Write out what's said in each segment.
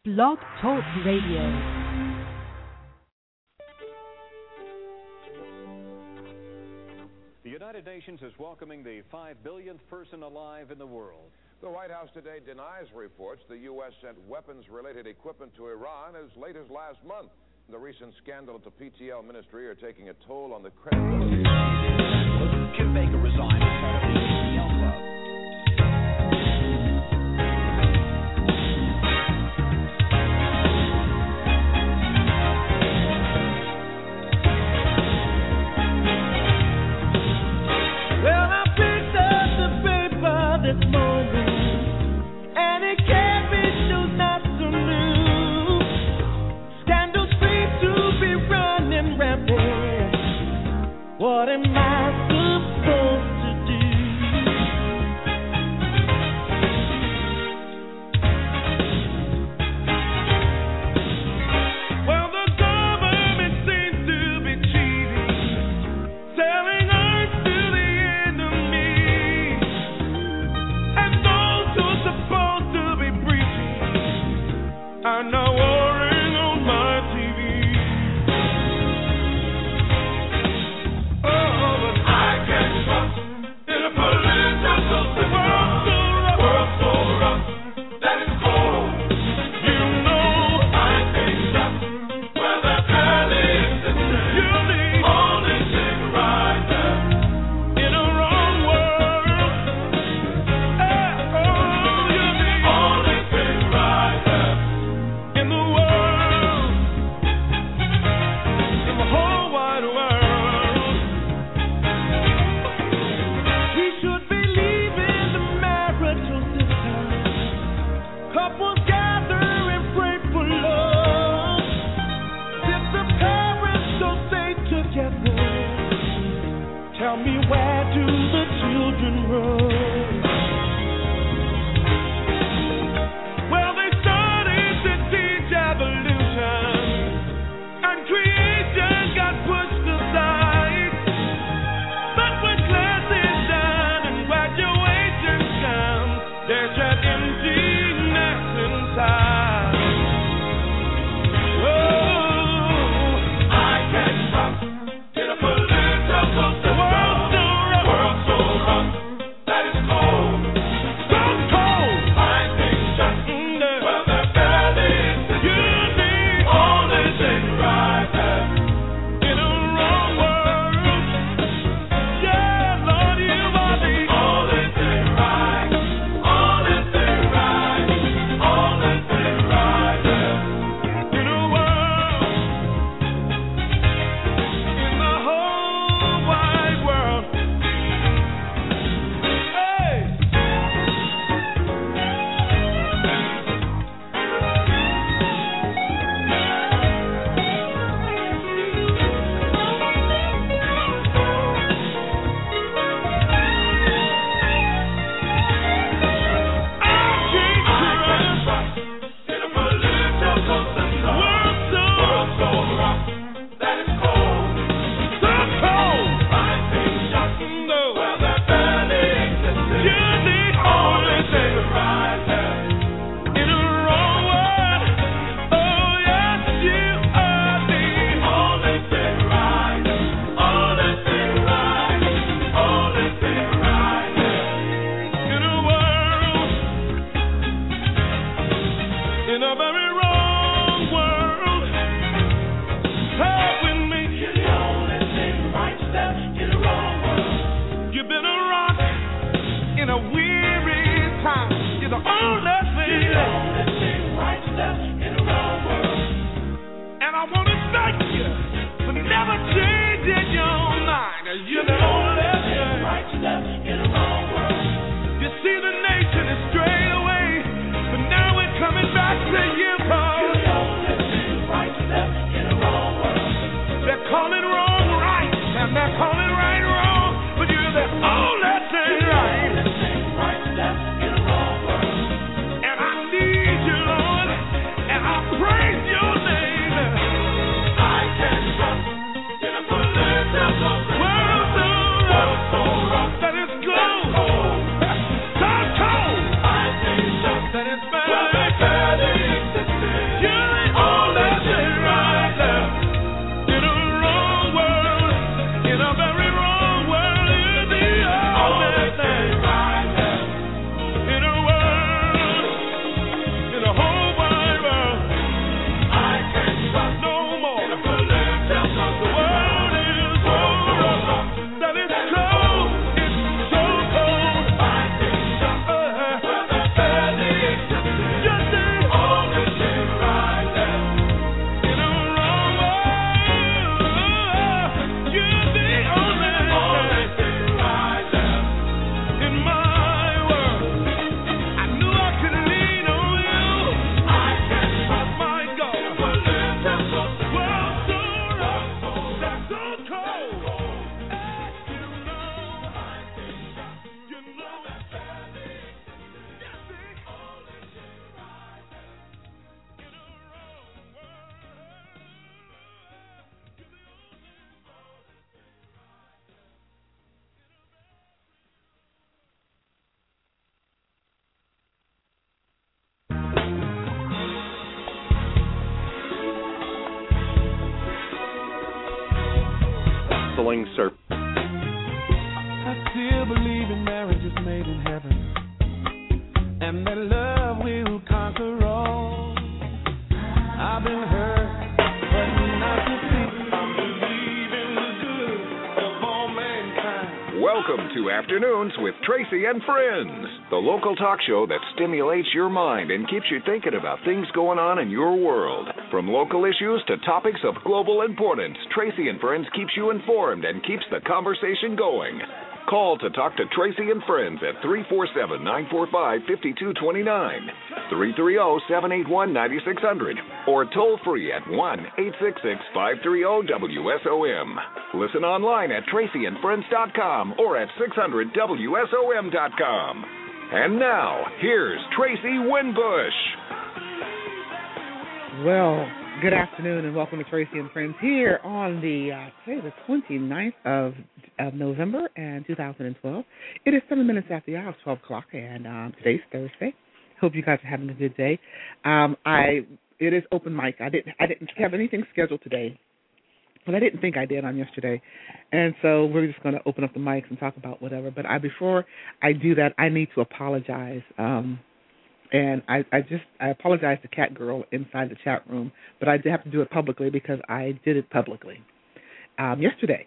Blog Talk Radio. The United Nations is welcoming the 5 billionth person alive in the world. The White House today denies reports the U.S. sent weapons-related equipment to Iran as late as last month. The recent scandal at the PTL ministry are taking a toll on the credibility. Kim Baker resigned as head of the PTL club. Well, I picked up the paper this morning, and it gave me news not so new. Scandals seem to be running rampant. What am I supposed to do? Well, the government seems to be cheating, selling earth to the enemy, and those who are supposed to be preaching are now warring on my TV. Oh, but I can't trust in a political system. World so rough that it's cold. You know I can't trust where the belly is sitting. You need only thing right there in a wrong world. You need only thing right there in the world, in the whole wide world. We should be leaving the marital system. Couples gather and pray for love. If the parents don't stay together, tell me, where do the children run? Well, they started to teach evolution, and creation got pushed aside. But when class is done and graduation comes, there's that emptiness inside. Oh, I can't trust in a political system. World so rough that it's cold. So cold. I can't trust where the belly is sitting. You need only thing right there in a wrong world. Yeah, Lord, you are the only thing right. Only thing right. Only thing right there in a world, in the whole wide world. Hey. In a very wrong world, help with me. You're the only thing right step in a wrong world. You've been a rock in a weary time. You're the only thing. You're the only thing right step in a wrong world. And I want to thank you for never changing your mind. You're the only thing right step in a wrong world. You see, the nation is strayed away, but now we're coming back to you, Paul. You're the only thing right step in a wrong world. They're calling wrong right, and they're calling right wrong, but you're the only thing right. You're the only thing right step in a wrong world. And I need selling service. I still believe in marriages made in heaven, and that love will conquer all. I've been hurt, but not defeated. I'm believing the good of all mankind. Welcome to Afternoons with Tracy and Friends, the local talk show that stimulates your mind and keeps you thinking about things going on in your world. From local issues to topics of global importance, Tracy and Friends keeps you informed and keeps the conversation going. Call to talk to Tracy and Friends at 347-945-5229, 330-781-9600, or toll free at 1-866-530-WSOM. Listen online at tracyandfriends.com or at 600WSOM.com. And now, here's Tracy Winbush. Well, good afternoon and welcome to Tracy and Friends here on today the 29th of November and 2012. It is 7 minutes after the hour of 12 o'clock, and today's Thursday. Hope you guys are having a good day. It is open mic. I didn't have anything scheduled today, but I didn't think I did on yesterday, and so we're just going to open up the mics and talk about whatever. But before I do that, I need to apologize. And I apologize to Cat Girl inside the chat room, but I did have to do it publicly because I did it publicly. Yesterday,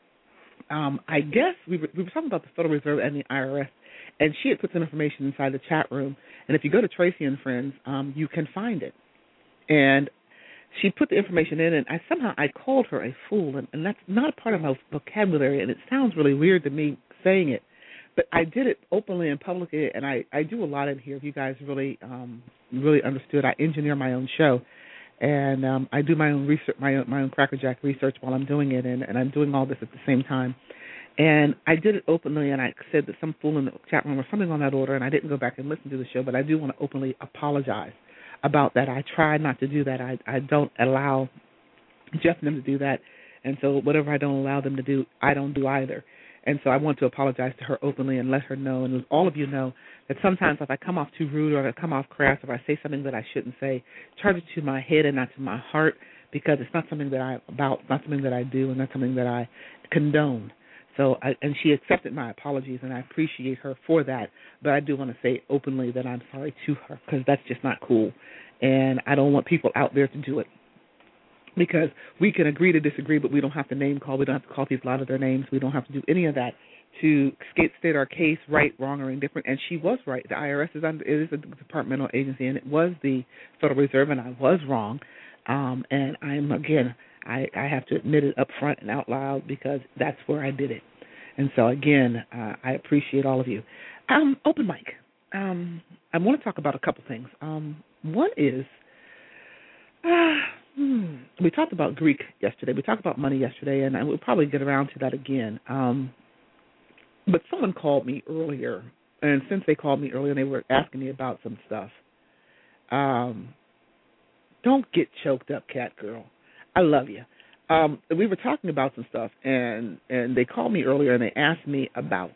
I guess we were talking about the Federal Reserve and the IRS, and she had put some information inside the chat room, and if you go to Tracy and Friends, you can find it. And she put the information in, and I called her a fool, and that's not a part of my vocabulary, and it sounds really weird to me saying it. But I did it openly and publicly, and I do a lot in here. If you guys really understood, I engineer my own show, and I do my own research, my own crackerjack research while I'm doing it, and I'm doing all this at the same time. And I did it openly, and I said that some fool in the chat room or something on that order, and I didn't go back and listen to the show, but I do want to openly apologize about that. I try not to do that. I don't allow Jeff and them to do that, and so whatever I don't allow them to do, I don't do either. And so I want to apologize to her openly and let her know, and let all of you know, that sometimes if I come off too rude or if I come off crass or if I say something that I shouldn't say, charge it to my head and not to my heart, because it's not something that I'm about, not something that I do, and not something that I condone. So, and she accepted my apologies, and I appreciate her for that. But I do want to say openly that I'm sorry to her, because that's just not cool, and I don't want people out there to do it. Because we can agree to disagree, but we don't have to name call. We don't have to call people out of their names. We don't have to do any of that to state our case right, wrong, or indifferent. And she was right. The IRS is a departmental agency, and it was the Federal Reserve, and I was wrong. And I have to admit it up front and out loud because that's where I did it. And so, again, I appreciate all of you. Open mic. I want to talk about a couple things. One is... we talked about Greek yesterday. We talked about money yesterday, and we'll probably get around to that again. But someone called me earlier, and since they called me earlier, they were asking me about some stuff. Don't get choked up, Cat Girl. I love you. We were talking about some stuff, and they called me earlier, and they asked me about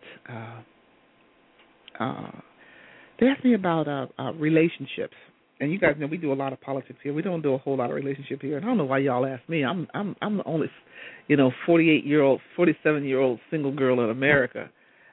relationships. And you guys know we do a lot of politics here. We don't do a whole lot of relationship here. And I don't know why y'all ask me. I'm the only, 47-year-old single girl in America.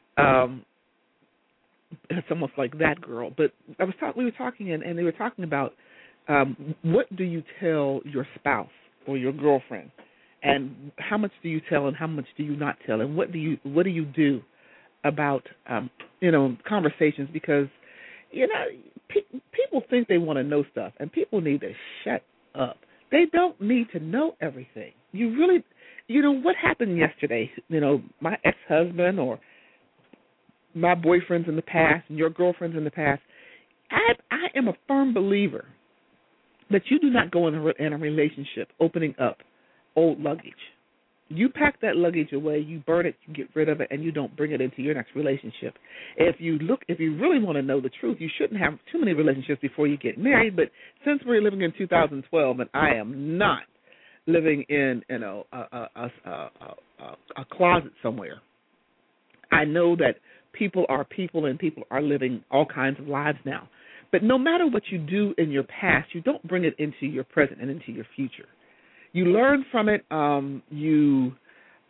It's almost like that girl. But we were talking, and they were talking about what do you tell your spouse or your girlfriend, and how much do you tell, and how much do you not tell, and what do you do about conversations, because people think they want to know stuff, and people need to shut up. They don't need to know everything. You really, what happened yesterday, my ex-husband or my boyfriends in the past and your girlfriends in the past, I am a firm believer that you do not go in a relationship opening up old luggage. You pack that luggage away, you burn it, you get rid of it, and you don't bring it into your next relationship. If you really want to know the truth, you shouldn't have too many relationships before you get married. But since we're living in 2012, and I am not living in a closet somewhere, I know that people are people, and people are living all kinds of lives now. But no matter what you do in your past, you don't bring it into your present and into your future. You learn from it. You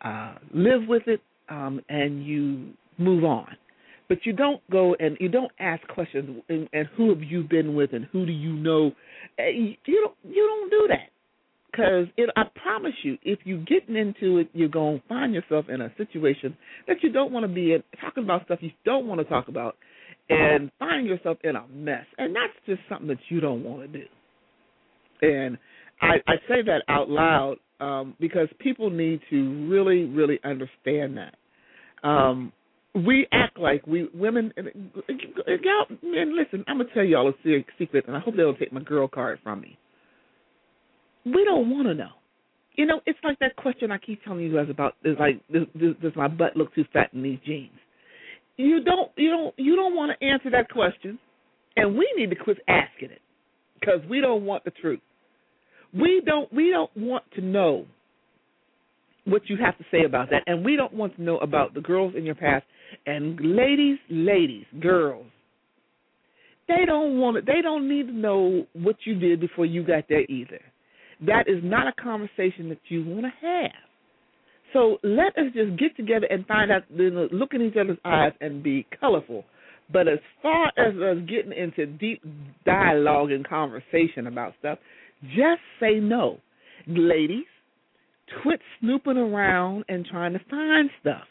live with it, and you move on. But you don't go and you don't ask questions and who have you been with and who do you know. You don't do that, because I promise you, if you getting into it, you're going to find yourself in a situation that you don't want to be in, talking about stuff you don't want to talk about, and finding yourself in a mess. And that's just something that you don't want to do. And I say that out loud because people need to really, really understand that. We act like we women, y'all, man, listen, I'm going to tell y'all a secret, and I hope they don't take my girl card from me. We don't want to know. You know, it's like that question I keep telling you guys about, is like, does my butt look too fat in these jeans? You don't want to answer that question, and we need to quit asking it, because we don't want the truth. We don't want to know what you have to say about that, and we don't want to know about the girls in your past. And ladies, girls, they don't need to know what you did before you got there either. That is not a conversation that you want to have. So let us just get together and find out, look in each other's eyes and be colorful. But as far as us getting into deep dialogue and conversation about stuff, just say no. Ladies, quit snooping around and trying to find stuff.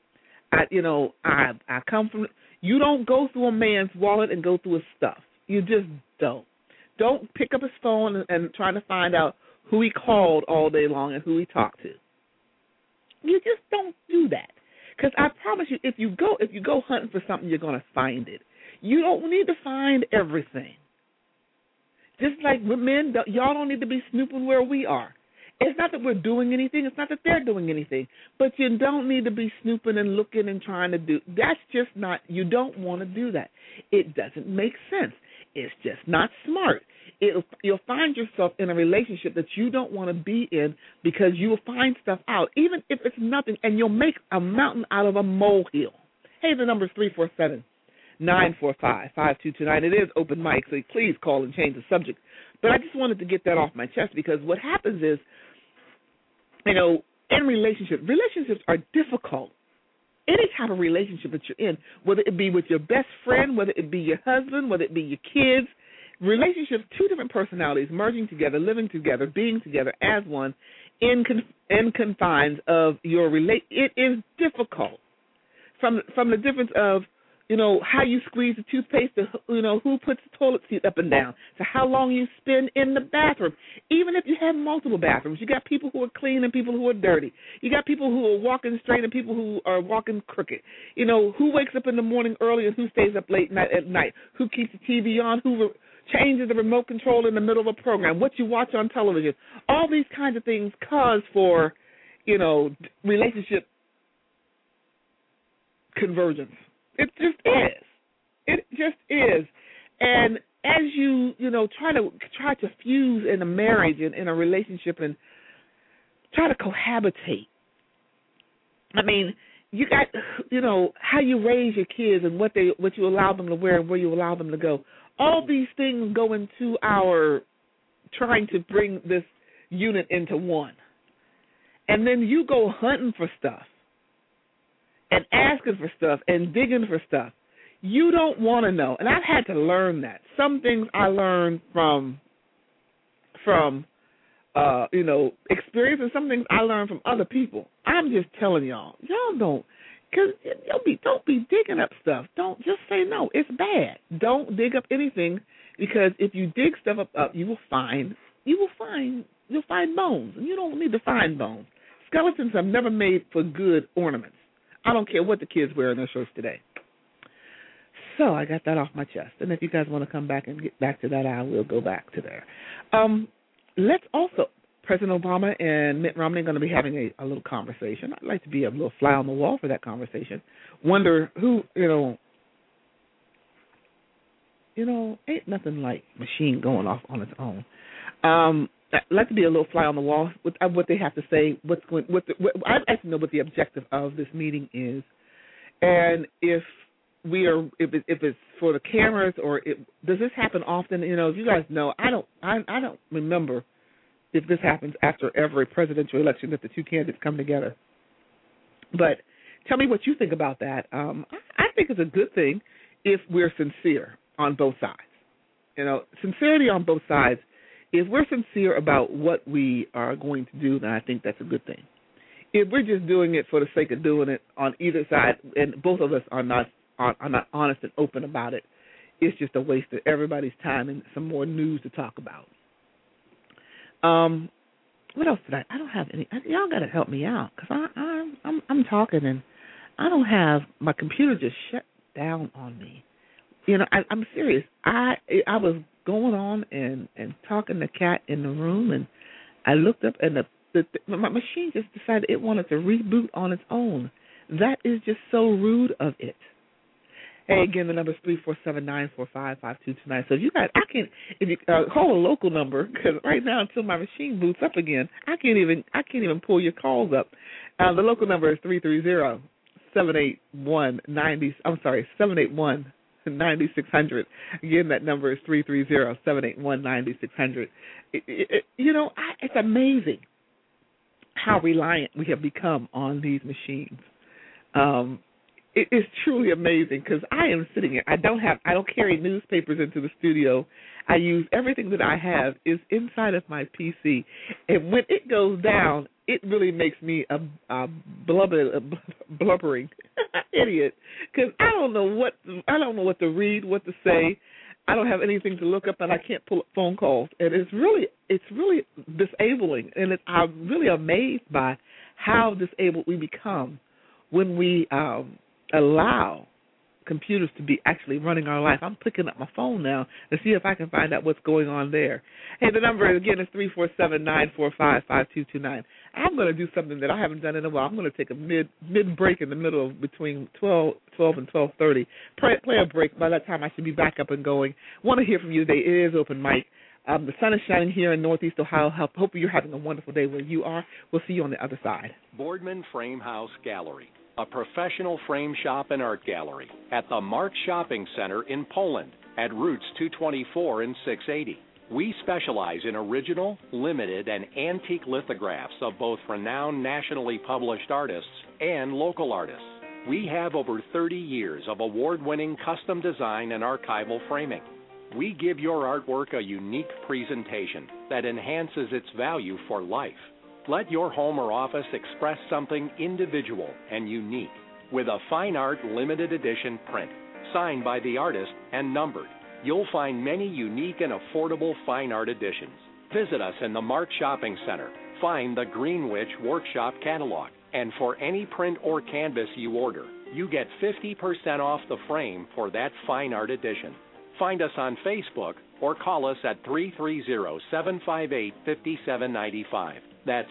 I come from, you don't go through a man's wallet and go through his stuff. You just don't. Don't pick up his phone and try to find out who he called all day long and who he talked to. You just don't do that. Because I promise you, if you go hunting for something, you're going to find it. You don't need to find everything. Just like with men, y'all don't need to be snooping where we are. It's not that we're doing anything. It's not that they're doing anything. But you don't need to be snooping and looking and trying to do. That's just not, you don't want to do that. It doesn't make sense. It's just not smart. You'll find yourself in a relationship that you don't want to be in, because you will find stuff out, even if it's nothing, and you'll make a mountain out of a molehill. Hey, the number is 347-945-5229. It is open mic, so please call and change the subject. But I just wanted to get that off my chest, because what happens is, in relationships are difficult. Any type of relationship that you're in, whether it be with your best friend, whether it be your husband, whether it be your kids, relationships, two different personalities merging together, living together, being together as one in confines of your it is difficult. From the difference of, how you squeeze the toothpaste, to, who puts the toilet seat up and down, to how long you spend in the bathroom. Even if you have multiple bathrooms, you got people who are clean and people who are dirty. You got people who are walking straight and people who are walking crooked. Who wakes up in the morning early and who stays up late at night, who keeps the TV on, who changes the remote control in the middle of a program, what you watch on television. All these kinds of things cause for, relationship convergence. It just is. It just is. And as you, try to fuse in a marriage and in a relationship and try to cohabitate, I mean, you got, how you raise your kids and what you allow them to wear and where you allow them to go. All these things go into our trying to bring this unit into one. And then you go hunting for stuff and asking for stuff and digging for stuff. You don't want to know. And I've had to learn that. Some things I learned from experience, and some things I learned from other people. I'm just telling y'all don't, because don't be digging up stuff. Don't just say no. It's bad. Don't dig up anything, because if you dig stuff up, you'll find bones, and you don't need to find bones. Skeletons have never made for good ornaments. I don't care what the kids wear in their shirts today. So I got that off my chest. And if you guys want to come back and get back to that, I will go back to there. Let's also, President Obama and Mitt Romney are going to be having a little conversation. I'd like to be a little fly on the wall for that conversation. Wonder who, ain't nothing like machine going off on its own. I'd like to be a little fly on the wall with what they have to say. I'd like to know what the objective of this meeting is, and if it's for the cameras, or does this happen often? If you guys know, I don't remember if this happens after every presidential election that the two candidates come together. But tell me what you think about that. I think it's a good thing if we're sincere on both sides. You know, sincerity on both sides. If we're sincere about what we are going to do, then I think that's a good thing. If we're just doing it for the sake of doing it on either side, and both of us are not honest and open about it, it's just a waste of everybody's time and some more news to talk about. What else did I don't have any. Y'all got to help me out because I'm talking and I don't have my computer just shut down on me. You know, I'm serious. I was going on and talking to Kat in the room, and I looked up and my machine just decided it wanted to reboot on its own. That is just so rude of it. Hey, again, the number is 347-945-5229. So if you guys, if you call a local number, because right now until my machine boots up again, I can't even pull your calls up. The local number is 330-781-9600. Again, that number is 330-781-9600. You know, it's amazing how reliant we have become on these machines. It is truly amazing because I am sitting here. I don't carry newspapers into the studio. I use everything that I have is inside of my PC, and when it goes down, it really makes me a blubbering idiot because I don't know what to read, what to say. I don't have anything to look up, and I can't pull up phone calls, and it's really disabling, and I'm really amazed by how disabled we become when we allow computers to be actually running our life. I'm picking up my phone now to see if I can find out what's going on there. Hey, the number again is 347-945-5229. I'm going to do something that I haven't done in a while. I'm going to take a mid break in the middle of between 12 and 12:30. Play a break. By that time, I should be back up and going. Want to hear from you today. It is open mic. The sun is shining here in Northeast Ohio. Hope you're having a wonderful day where you are. We'll see you on the other side. Boardman Frame House Gallery, a professional frame shop and art gallery at the Mark Shopping Center in Poland at Routes 224 and 680. We specialize in original, limited, and antique lithographs of both renowned nationally published artists and local artists. We have over 30 years of award-winning custom design and archival framing. We give your artwork a unique presentation that enhances its value for life. Let your home or office express something individual and unique with a fine art limited edition print, signed by the artist and numbered. You'll find many unique and affordable fine art editions. Visit us in the Mark Shopping Center. Find the Greenwich Workshop catalog. And for any print or canvas you order, you get 50% off the frame for that fine art edition. Find us on Facebook or call us at 330-758-5795. That's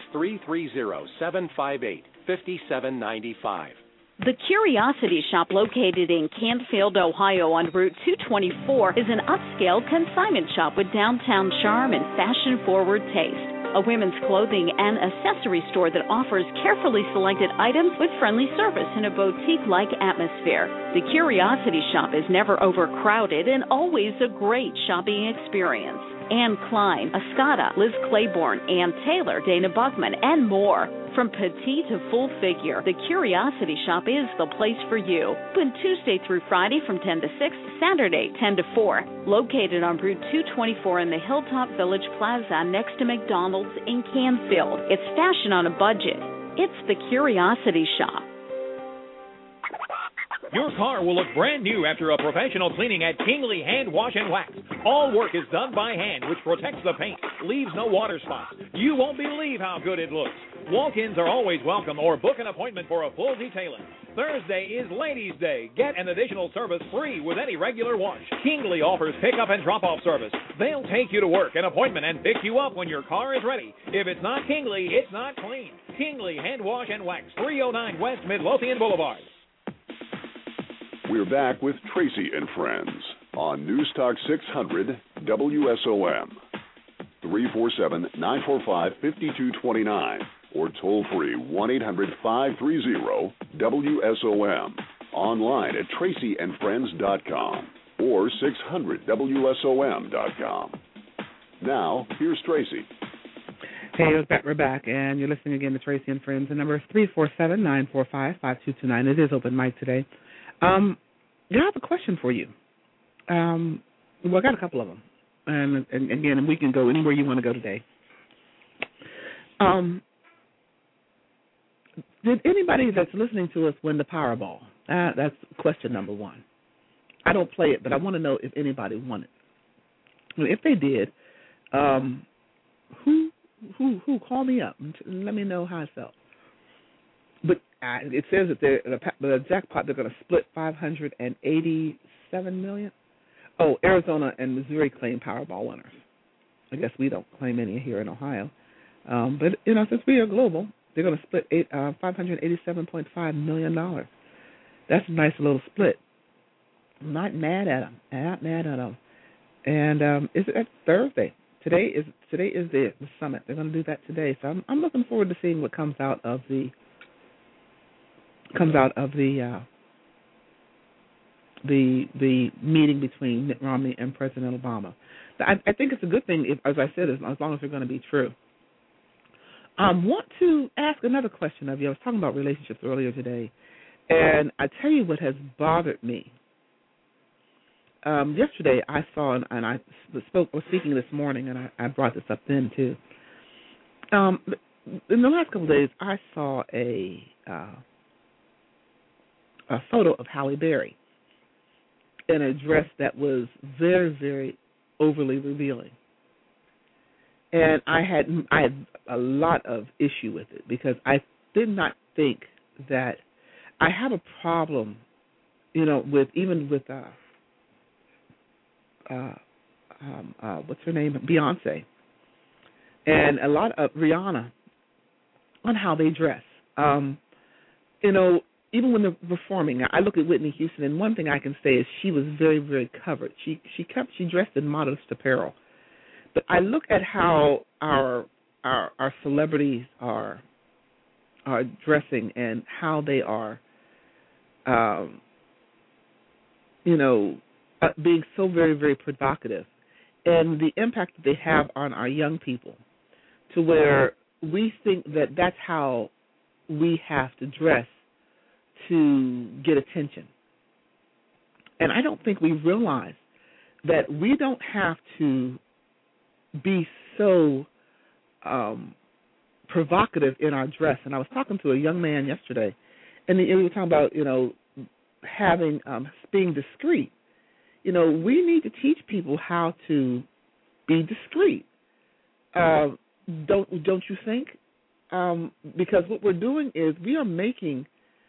330-758-5795. The Curiosity Shop, located in Canfield, Ohio on Route 224, is an upscale consignment shop with downtown charm and fashion-forward taste. A women's clothing and accessory store that offers carefully selected items with friendly service in a boutique-like atmosphere. The Curiosity Shop is never overcrowded and always a great shopping experience. Anne Klein, Escada, Liz Claiborne, Ann Taylor, Dana Buckman, and more. From petite to full figure, the Curiosity Shop is the place for you. Open Tuesday through Friday from 10 to 6, Saturday 10 to 4. Located on Route 224 in the Hilltop Village Plaza next to McDonald's in Canfield. It's fashion on a budget. It's the Curiosity Shop. Your car will look brand new after a professional cleaning at Kingley Hand Wash and Wax. All work is done by hand, which protects the paint, leaves no water spots. You won't believe how good it looks. Walk-ins are always welcome, or book an appointment for a full detailing. Thursday is Ladies' Day. Get an additional service free with any regular wash. Kingley offers pickup and drop-off service. They'll take you to work, an appointment, and pick you up when your car is ready. If it's not Kingley, it's not clean. Kingley Hand Wash and Wax, 309 West Midlothian Boulevard. We're back with Tracy and Friends on News Talk 600 WSOM. 347-945-5229 or toll free 1-800-530-WSOM. Online at tracyandfriends.com or 600WSOM.com. Now, here's Tracy. Okay, we're back, and you're listening again to Tracy and Friends. The number is 347-945-5229. It is open mic today. I have a question for you. Well, I got a couple of them, and again, we can go anywhere you want to go today. Did anybody that's listening to us win the Powerball? That's question number one. I don't play it, but I want to know if anybody won it. And if they did, who call me up and let me know how I felt. But it says that the jackpot, they're going to split $587 million. Oh, Arizona and Missouri claim Powerball winners. I guess we don't claim any here in Ohio. But, since we are global, they're going to split $587.5 million. That's a nice little split. I'm not mad at them. And it's Thursday. Today is the summit. They're going to do that today. So I'm looking forward to seeing what comes out of the meeting between Mitt Romney and President Obama. I think it's a good thing, as I said, as long as they're going to be true. I want to ask another question of you. I was talking about relationships earlier today, and I tell you what has bothered me. Yesterday I saw, and I was speaking this morning, and I brought this up then too. In the last couple of days, I saw a photo of Halle Berry in a dress that was very, very overly revealing, and I had a lot of issue with it because I did not think that I have a problem, with what's her name, Beyonce, and a lot of Rihanna on how they dress. Even when they're performing, I look at Whitney Houston, and one thing I can say is she was very, very covered. She dressed in modest apparel, but I look at how our celebrities are dressing and how they are, being so very, very provocative, and the impact that they have on our young people, to where we think that that's how we have to dress to get attention. And I don't think we realize that we don't have to be so provocative in our dress. And I was talking to a young man yesterday, and we were talking about, having being discreet. We need to teach people how to be discreet. Don't you think? Because what we're doing is we are making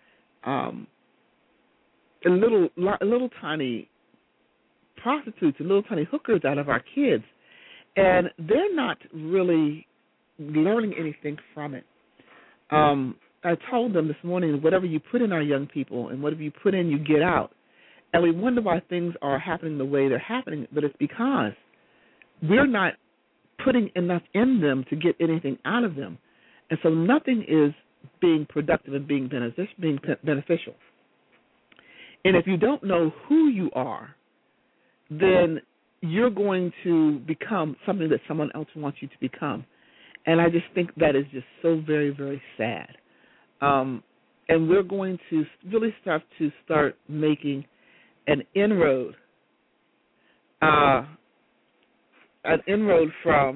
little tiny prostitutes and little tiny hookers out of our kids, and they're not really learning anything from it. I told them this morning, whatever you put in our young people and whatever you put in, you get out. And we wonder why things are happening the way they're happening, but it's because we're not putting enough in them to get anything out of them. And so nothing is being productive and being beneficial. And if you don't know who you are, then you're going to become something that someone else wants you to become. And I just think that is just so very, very sad. And we're going to really start making an inroad from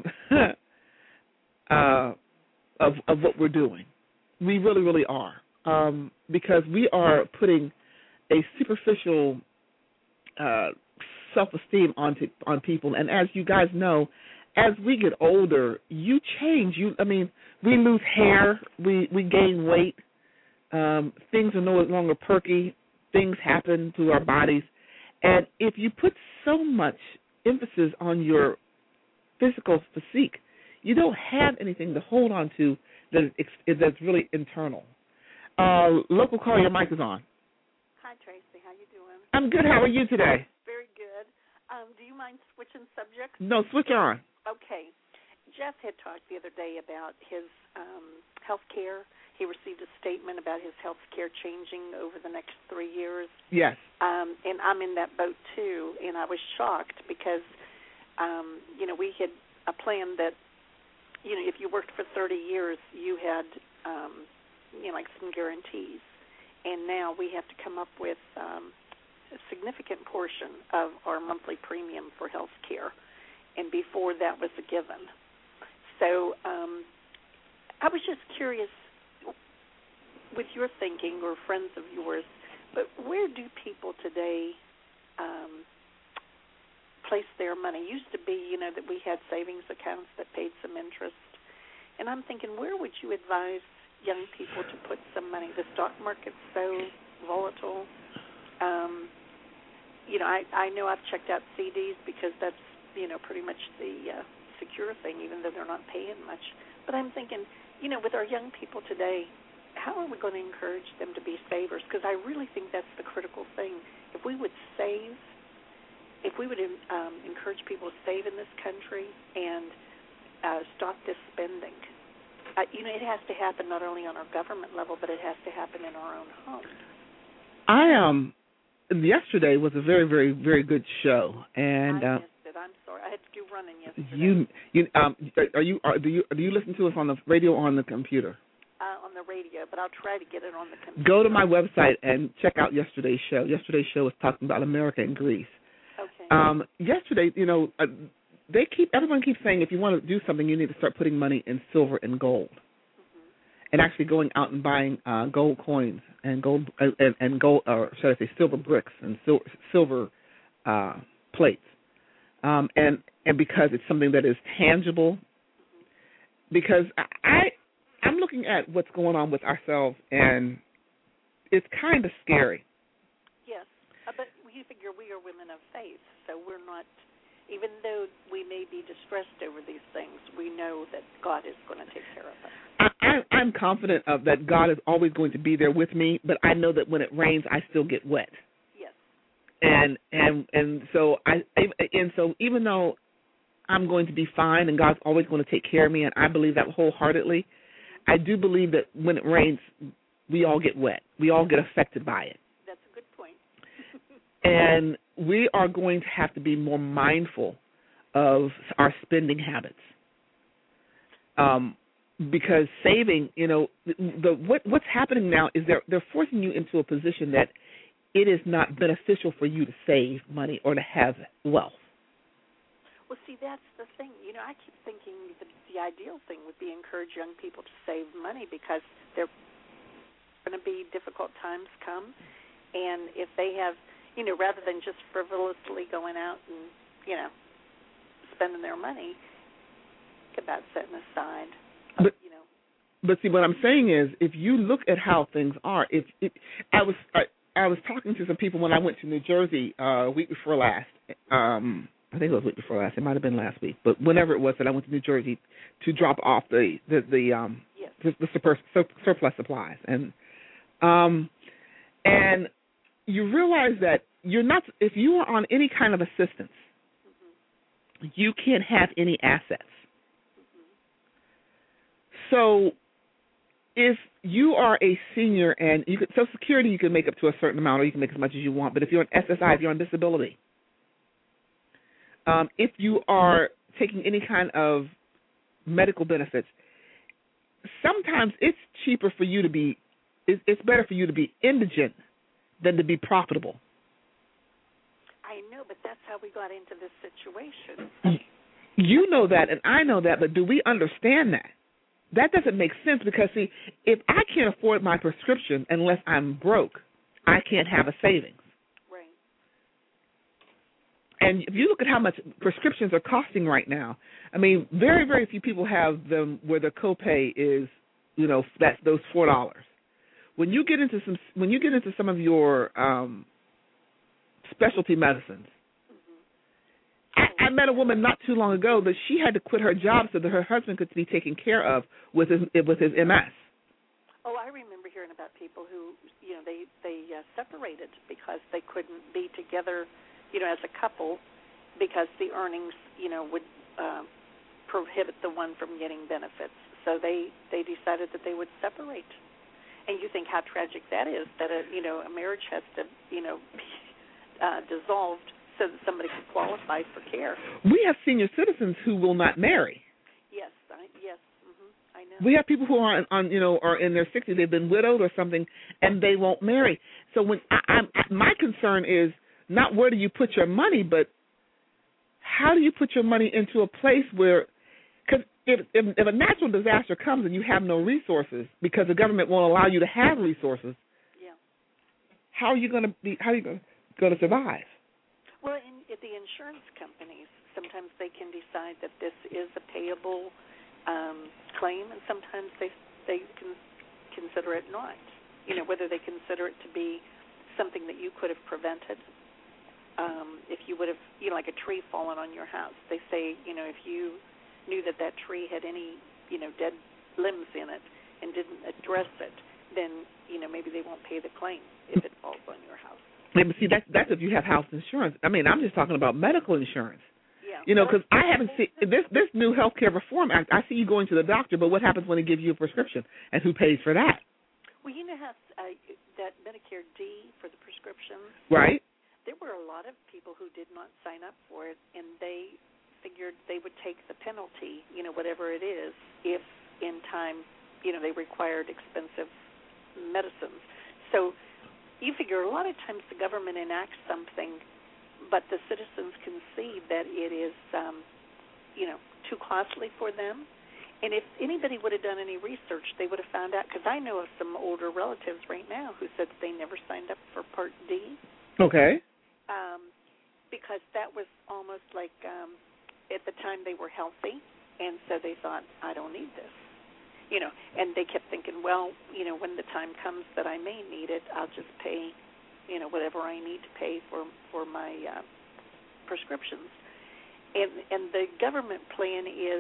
of what we're doing. We really, really are, because we are putting a superficial self-esteem on people. And as you guys know, as we get older, you change. We lose hair, we gain weight. Things are no longer perky. Things happen to our bodies. And if you put so much emphasis on your physical physique, you don't have anything to hold on to that's really internal. Local call, your mic is on. Hi, Tracy. How you doing? I'm good. How are you today? Very good. Do you mind switching subjects? No, switch on. Okay. Jeff had talked the other day about his health care. He received a statement about his health care changing over the next 3 years. Yes. And I'm in that boat, too, and I was shocked because, we had a plan that if you worked for 30 years, you had, like some guarantees. And now we have to come up with a significant portion of our monthly premium for health care. And before that was a given. So I was just curious, with your thinking or friends of yours, but where do people today place their money? It used to be, that we had savings accounts that paid some interest. And I'm thinking, where would you advise young people to put some money? The stock market's so volatile. I know I've checked out CDs because that's, pretty much the secure thing, even though they're not paying much. But I'm thinking, with our young people today, how are we going to encourage them to be savers? Because I really think that's the critical thing. If we would save, if we would encourage people to save in this country and stop this spending, it has to happen not only on our government level, but it has to happen in our own home. Yesterday was a very, very, very good show, and I missed it. I'm sorry. I had to do running yesterday. Do you listen to us on the radio or on the computer? On the radio, but I'll try to get it on the computer. Go to my website and check out yesterday's show. Yesterday's show was talking about America and Greece. Okay. Yesterday, everyone keeps saying if you want to do something, you need to start putting money in silver and gold, and actually going out and buying gold coins and gold, or should I say, silver bricks and silver plates, and because it's something that is tangible. Because I'm looking at what's going on with ourselves, and it's kind of scary. Yes, but you figure we are women of faith, so we're not, even though we may be distressed over these things, we know that God is going to take care of us. I'm confident that God is always going to be there with me, but I know that when it rains, I still get wet. Yes. And so even though I'm going to be fine and God's always going to take care of me, and I believe that wholeheartedly, I do believe that when it rains, we all get wet. We all get affected by it. That's a good point. And we are going to have to be more mindful of our spending habits. Because saving, what's happening now is they're forcing you into a position that it is not beneficial for you to save money or to have wealth. Well, see, that's the thing. I keep thinking the ideal thing would be encourage young people to save money because there are going to be difficult times come. And if they have, rather than just frivolously going out and, spending their money, think about setting aside. But see, what I'm saying is, if you look at how things are, I was talking to some people when I went to New Jersey week before last. I think it was week before last. It might have been last week, but whenever it was that I went to New Jersey to drop off the surplus supplies, and you realize that you're not. If you are on any kind of assistance, you can't have any assets. So, if you are a senior and Social Security, you can make up to a certain amount, or you can make as much as you want. But if you're on SSI, if you're on disability. If you are taking any kind of medical benefits, sometimes it's cheaper for you to be, it's better for you to be indigent than to be profitable. I know, but that's how we got into this situation. You know that, and I know that, but do we understand that? That doesn't make sense because, see, if I can't afford my prescription unless I'm broke, I can't have a savings. And if you look at how much prescriptions are costing right now, I mean, very, very few people have them where the copay is, that's those $4. When you get into some of your specialty medicines, I met a woman not too long ago that she had to quit her job so that her husband could be taken care of with his MS. Oh, I remember hearing about people who, they separated because they couldn't be together, as a couple, because the earnings, would prohibit the one from getting benefits. So they decided that they would separate. And you think how tragic that is, that a marriage has to, be dissolved so that somebody can qualify for care. We have senior citizens who will not marry. Yes, We have people who are are in their 60s. They've been widowed or something, and they won't marry. So when my concern is not where do you put your money, but how do you put your money into a place where, because if a natural disaster comes and you have no resources because the government won't allow you to have resources, how are you going to survive? Well, the insurance companies, sometimes they can decide that this is a payable claim, and sometimes they can consider it not. Whether they consider it to be something that you could have prevented. If you would have, like a tree fallen on your house, they say, if you knew that tree had any, dead limbs in it and didn't address it, then, maybe they won't pay the claim if it falls on your house. Yeah, but see, that's if you have house insurance. I mean, I'm just talking about medical insurance. Because I haven't seen this new healthcare reform act. I see you going to the doctor, but what happens when they give you a prescription, and who pays for that? Well, how that Medicare D for the prescriptions. Right. There were a lot of people who did not sign up for it, and they figured they would take the penalty, whatever it is, if in time, they required expensive medicines. So you figure a lot of times the government enacts something, but the citizens can see that it is, too costly for them. And if anybody would have done any research, they would have found out, because I know of some older relatives right now who said they never signed up for Part D. Okay. Because that was almost like at the time they were healthy, and so they thought, I don't need this. And they kept thinking, well, when the time comes that I may need it, I'll just pay, whatever I need to pay for my prescriptions. And the government plan is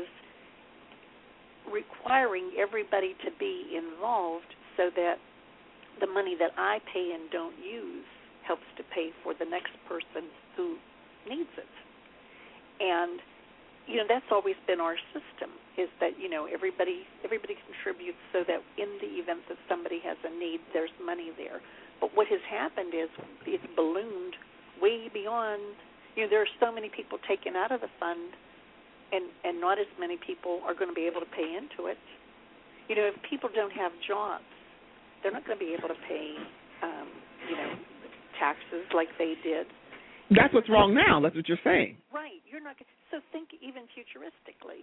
requiring everybody to be involved so that the money that I pay and don't use helps to pay for the next person who needs it. And, that's always been our system, is that, everybody contributes so that in the event that somebody has a need, there's money there. But what has happened is it's ballooned way beyond, there are so many people taken out of the fund, and not as many people are going to be able to pay into it. If people don't have jobs, they're not going to be able to pay, taxes like they did. That's what's wrong now. That's what you're saying. Right. You're not. So think even futuristically.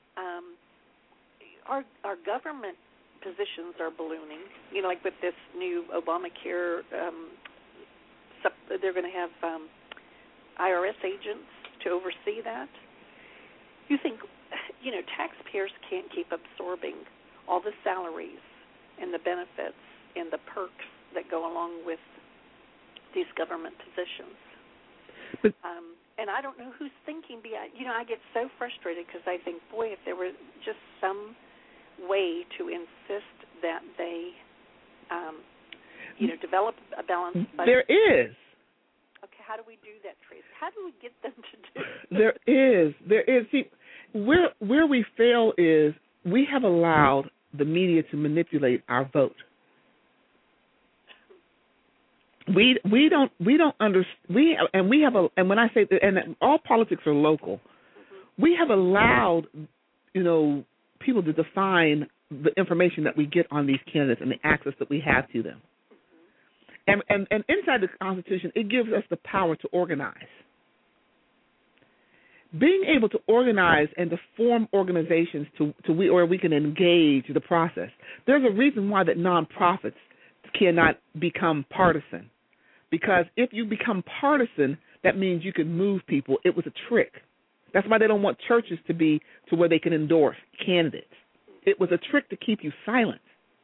Our government positions are ballooning. Like with this new Obamacare, they're going to have IRS agents to oversee that. You think, taxpayers can't keep absorbing all the salaries and the benefits and the perks that go along with these government positions. And I don't know who's thinking beyond. I get so frustrated because I think, boy, if there were just some way to insist that they, develop a balanced budget. There is. Okay, how do we do that, Trace? How do we get them to do it? There is. See, where we fail is we have allowed the media to manipulate our vote. We don't understand. And when I say that, and all politics are local, we have allowed people to define the information that we get on these candidates and the access that we have to them. And inside the Constitution, it gives us the power to organize. Being able to organize and to form organizations where we can engage the process. There's a reason why that nonprofits cannot become partisan. Because if you become partisan, that means you can move people. It was a trick. That's why they don't want churches to be to where they can endorse candidates. It was a trick to keep you silent.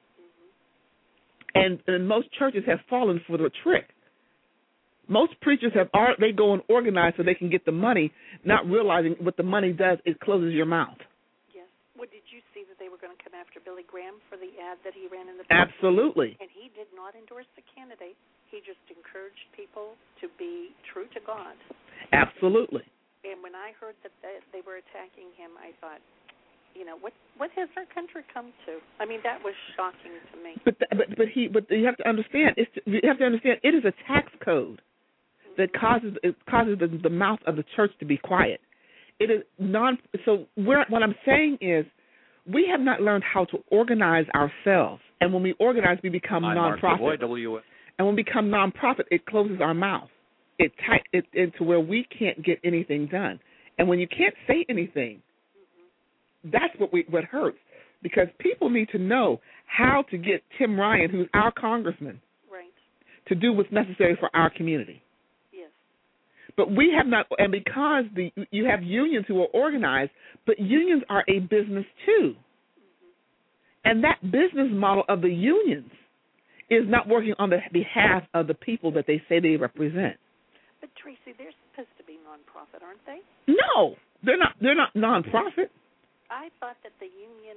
And most churches have fallen for the trick. Most preachers they go and organize so they can get the money, not realizing what the money does, it closes your mouth. Yes. Well, did you see that they were going to come after Billy Graham for the ad that he ran in the Absolutely. And he did not endorse the candidate. He just encouraged people to be true to God. Absolutely. And when I heard that they were attacking him, I thought, what has our country come to? I mean, that was shocking to me. But you have to understand. It is a tax code that causes the mouth of the church to be quiet. It is what I'm saying is, we have not learned how to organize ourselves. And when we organize, we become nonprofit. And when we become nonprofit, it closes our mouth. It into where we can't get anything done. And when you can't say anything, that's what hurts. Because people need to know how to get Tim Ryan, who's our congressman, to do what's necessary for our community. Yes. But we have not, and because you have unions who are organized, but unions are a business too. And that business model of the unions is not working on the behalf of the people that they say they represent. But Tracy, they're supposed to be nonprofit, aren't they? No, they're not. They're not nonprofit. I thought that the union,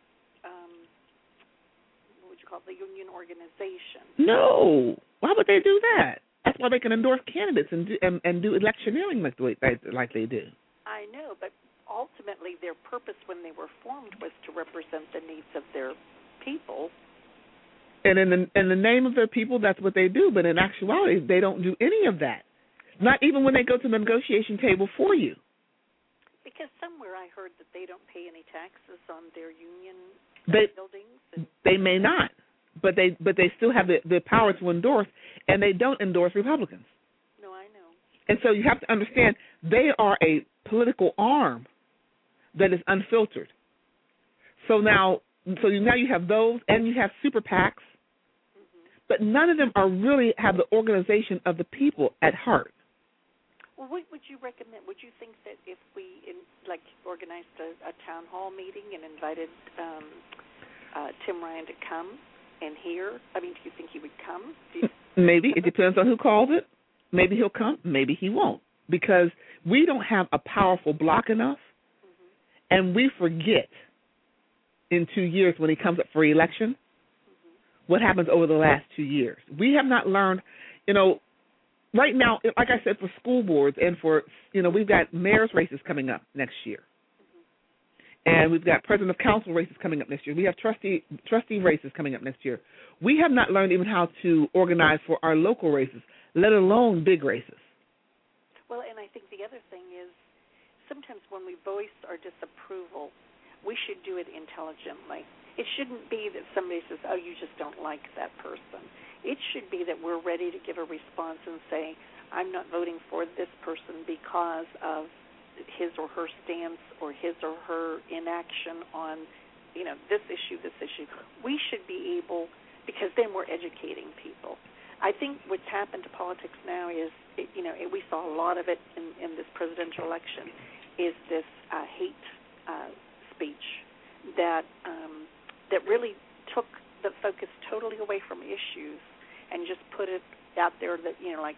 what would you call it, the union organization? No, why would they do that? That's why they can endorse candidates and do electioneering like they do. I know, but ultimately their purpose when they were formed was to represent the needs of their people. And in the name of their people, that's what they do. But in actuality, they don't do any of that. Not even when they go to the negotiation table for you. Because somewhere I heard that they don't pay any taxes on their union buildings. They may not, but they still have the power to endorse, and they don't endorse Republicans. No, I know. And so you have to understand they are a political arm that is unfiltered. So now you have those, and you have super PACs, but none of them really have the organization of the people at heart. Well, what would you recommend? Would you think that if we organized a town hall meeting and invited Tim Ryan to come and hear? I mean, do you think he would come? Maybe. It depends on who calls it. Maybe he'll come. Maybe he won't. Because we don't have a powerful bloc enough, and we forget in 2 years when he comes up for election what happens over the last 2 years. We have not learned, right now, like I said, for school boards and for, we've got mayor's races coming up next year. And we've got president of council races coming up next year. We have trustee races coming up next year. We have not learned even how to organize for our local races, let alone big races. Well, and I think the other thing is sometimes when we voice our disapproval, we should do it intelligently. It shouldn't be that somebody says, oh, you just don't like that person. It should be that we're ready to give a response and say, I'm not voting for this person because of his or her stance or his or her inaction on, this issue. We should be able, because then we're educating people. I think what's happened to politics now is, we saw a lot of it in this presidential election, is this hate speech that really took the focus totally away from issues and just put it out there that,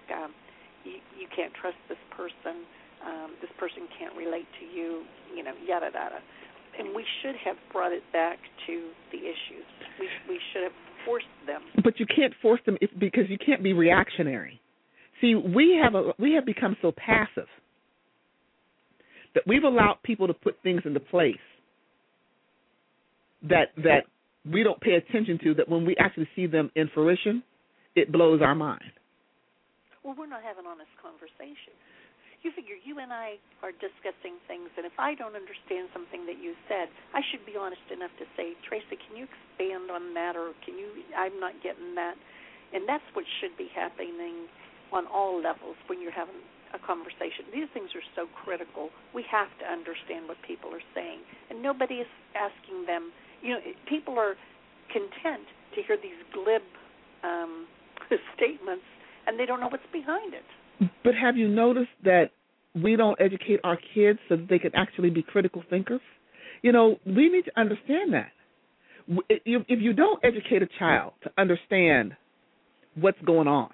you can't trust this person can't relate to you, yada, yada. And we should have brought it back to the issues. We should have forced them. But you can't force them because you can't be reactionary. See, we have become so passive that we've allowed people to put things into place that we don't pay attention to, that when we actually see them in fruition, it blows our mind. Well, we're not having honest conversation. You figure you and I are discussing things, and if I don't understand something that you said, I should be honest enough to say, Tracy, can you expand on that, or I'm not getting that. And that's what should be happening on all levels when you're having a conversation. These things are so critical. We have to understand what people are saying. And nobody is asking them, people are content to hear these glib statements, and they don't know what's behind it. But have you noticed that we don't educate our kids so that they can actually be critical thinkers? We need to understand that. If you don't educate a child to understand what's going on,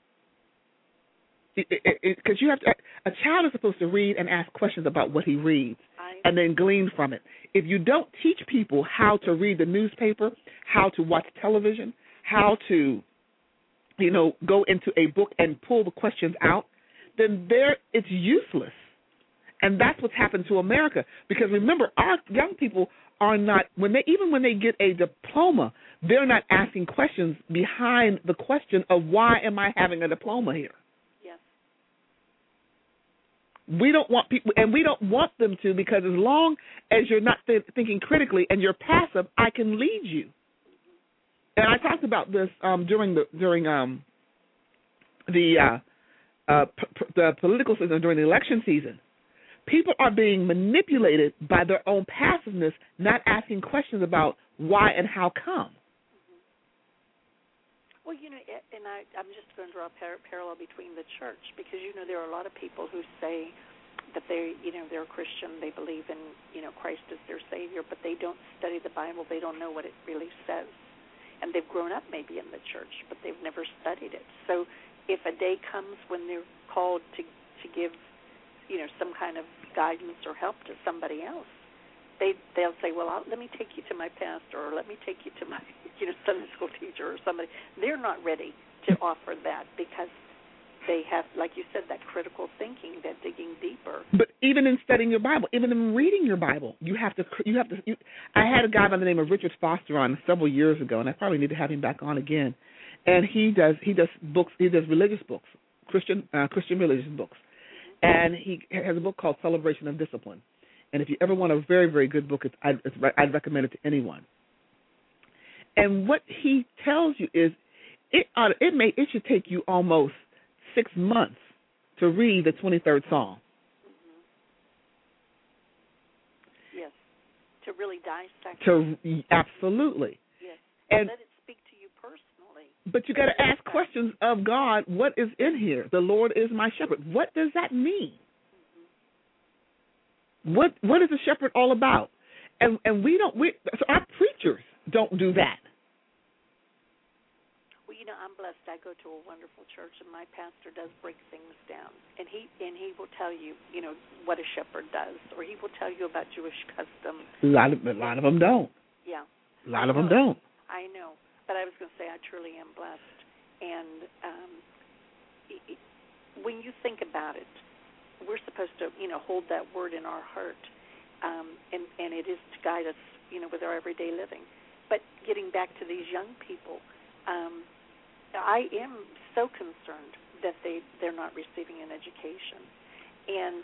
because you have to, a child is supposed to read and ask questions about what he reads and then glean from it. If you don't teach people how to read the newspaper, how to watch television, how to go into a book and pull the questions out, then it's useless. And that's what's happened to America. Because remember, our young people are not, when they get a diploma, they're not asking questions behind the question of why am I having a diploma here? Yes. We don't want people, and we don't want them to, because as long as you're not thinking critically and you're passive, I can lead you. And I talked about this during the political season, during the election season. People are being manipulated by their own passiveness, not asking questions about why and how come. Well, and I'm just going to draw a parallel between the church, because, there are a lot of people who say that they're a Christian, they believe in, Christ as their Savior, but they don't study the Bible, they don't know what it really says. And they've grown up maybe in the church, but they've never studied it. So if a day comes when they're called to give, some kind of guidance or help to somebody else, they'll say, well, let me take you to my pastor, or let me take you to my Sunday school teacher or somebody. They're not ready to offer that, because they have, like you said, that critical thinking, that digging deeper. But even in studying your Bible, even in reading your Bible, you have to. I had a guy by the name of Richard Foster on several years ago, and I probably need to have him back on again. And he does books. He does religious books, Christian religious books, and he has a book called Celebration of Discipline. And if you ever want a very, very good book, I'd recommend it to anyone. And what he tells you is, it should take you almost 6 months to read the 23rd Psalm. Yes, to really dissect. Absolutely. Yes, and let it speak to you personally. But you got to ask questions of God. What is in here? The Lord is my shepherd. What does that mean? What is a shepherd all about? And so our preachers don't do that. Well, I'm blessed. I go to a wonderful church, and my pastor does break things down, and he will tell you, what a shepherd does, or he will tell you about Jewish custom. A lot of them don't. Yeah, a lot of them don't. I know, but I was going to say I truly am blessed, and when you think about it, we're supposed to, hold that word in our heart, and it is to guide us, with our everyday living. But getting back to these young people, I am so concerned that they're not receiving an education, and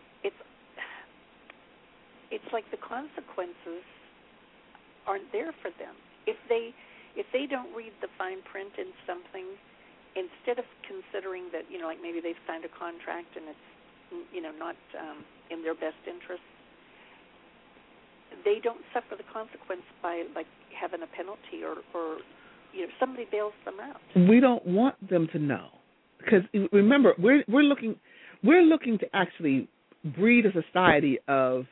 it's like the consequences aren't there for them. If they don't read the fine print in something, instead of considering that, like maybe they've signed a contract and it's not in their best interest, they don't suffer the consequence by like having a penalty or somebody bails them out. We don't want them to know, because remember, we're looking to actually breed a society of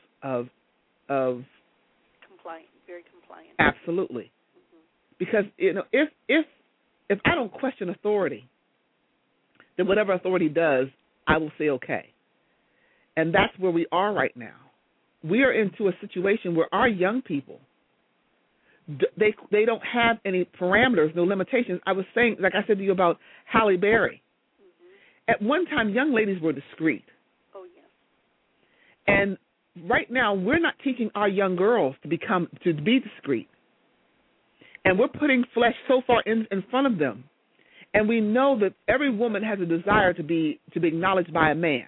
compliant, very compliant. Absolutely, because if I don't question authority, then whatever authority does, I will say okay. And that's where we are right now. We are into a situation where our young people, they don't have any parameters, no limitations. I was saying, like I said to you about Halle Berry. At one time, young ladies were discreet. Oh, yes. And right now, we're not teaching our young girls to be discreet. And we're putting flesh so far in front of them. And we know that every woman has a desire to be acknowledged by a man.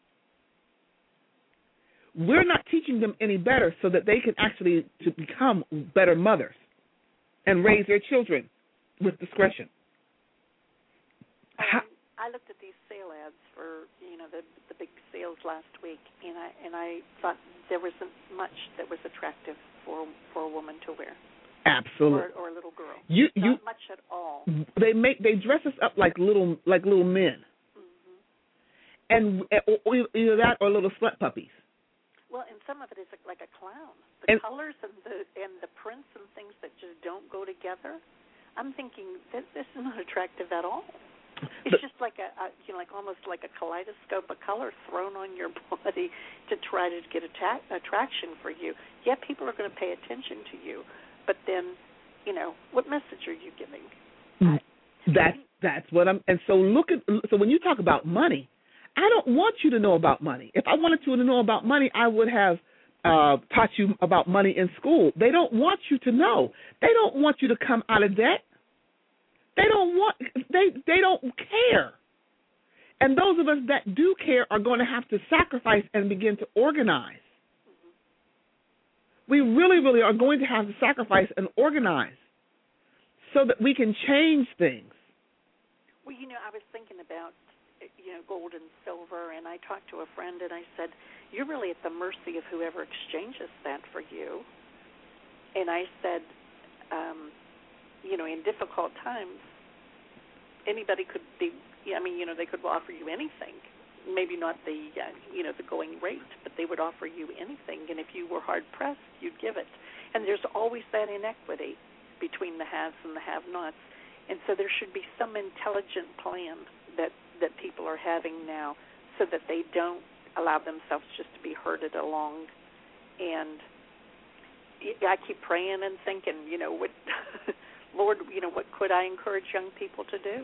We're not teaching them any better so that they can actually to become better mothers and raise their children with discretion. I looked at these sale ads for the big sales last week, and I thought there wasn't much that was attractive for a woman to wear. Absolutely. Or a little girl. Not much at all. They dress us up like little men, and either that or little slut puppies. Well, and some of it is like a clown. The colors and the prints and things that just don't go together. I'm thinking this is not attractive at all. It's just like like almost like a kaleidoscope of color thrown on your body to try to get attraction for you. Yeah, people are going to pay attention to you, but then, what message are you giving? That's what I'm. And so so when you talk about money, I don't want you to know about money. If I wanted you to know about money, I would have taught you about money in school. They don't want you to know. They don't want you to come out of debt. They don't care. And those of us that do care are going to have to sacrifice and begin to organize. We really, really are going to have to sacrifice and organize so that we can change things. Well, I was thinking about, gold and silver, and I talked to a friend, and I said, you're really at the mercy of whoever exchanges that for you. And I said, in difficult times, anybody could be, they could offer you anything. Maybe not the going rate, but they would offer you anything. And if you were hard-pressed, you'd give it. And there's always that inequity between the haves and the have-nots. And so there should be some intelligent plan that people are having now so that they don't allow themselves just to be herded along. And I keep praying and thinking, what, Lord, what could I encourage young people to do?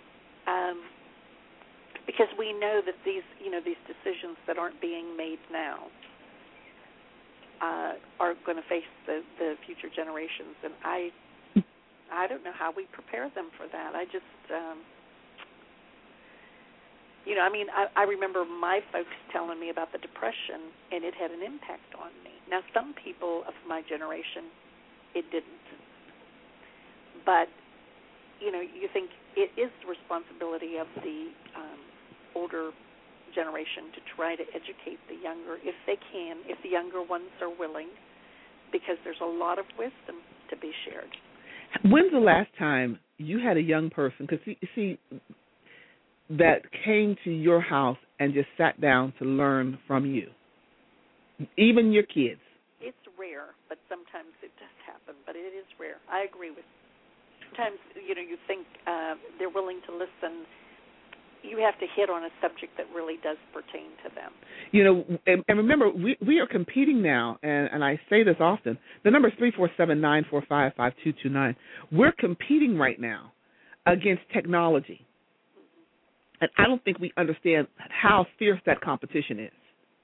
Because we know that these decisions that aren't being made now are going to face the future generations, and I don't know how we prepare them for that. I just, I remember my folks telling me about the Depression, and it had an impact on me. Now, some people of my generation, it didn't. But, you think it is the responsibility of the older generation to try to educate the younger, if they can, if the younger ones are willing, because there's a lot of wisdom to be shared. When's the last time you had a young person, because see, that came to your house and just sat down to learn from you, even your kids? It's rare, but sometimes it does happen, but it is rare. I agree with you. Sometimes, you think they're willing to listen. You have to hit on a subject that really does pertain to them. And remember, we are competing now, and I say this often. The number is 347-945-5229. We're competing right now against technology. And I don't think we understand how fierce that competition is.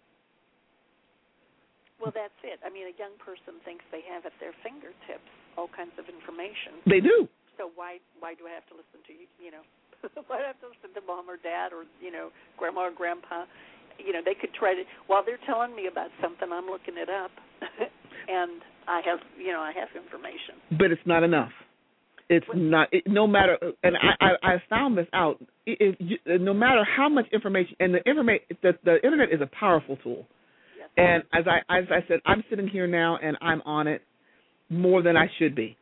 Well, that's it. A young person thinks they have at their fingertips all kinds of information. They do. So why do I have to listen to you? Why do I have to listen to mom or dad or grandma or grandpa? They could try to, while they're telling me about something, I'm looking it up, and I have information. But it's not enough. It's not. No matter, and I found this out. No matter how much information, and the internet is a powerful tool. Yes. And as I said, I'm sitting here now, and I'm on it more than I should be.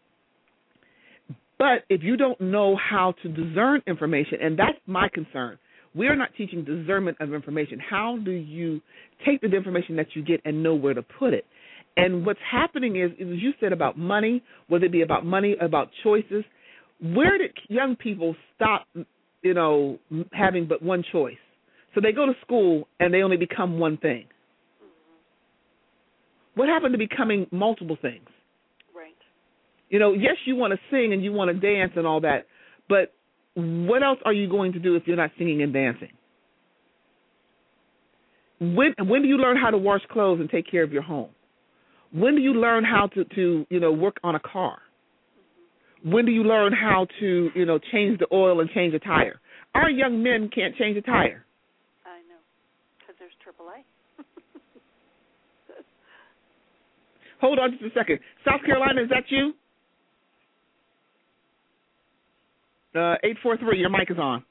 But if you don't know how to discern information, and that's my concern, we are not teaching discernment of information. How do you take the information that you get and know where to put it? And what's happening is, as you said about money, whether it be about money, about choices, where did young people stop, having but one choice? So they go to school and they only become one thing. What happened to becoming multiple things? Right. Yes, you want to sing and you want to dance and all that, but what else are you going to do if you're not singing and dancing? When do you learn how to wash clothes and take care of your home? When do you learn how to work on a car? When do you learn how to, change the oil and change a tire? Our young men can't change a tire. I know, because there's AAA. Hold on just a second. South Carolina, is that you? 843, your mic is on.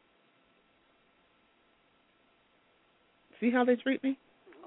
See how they treat me?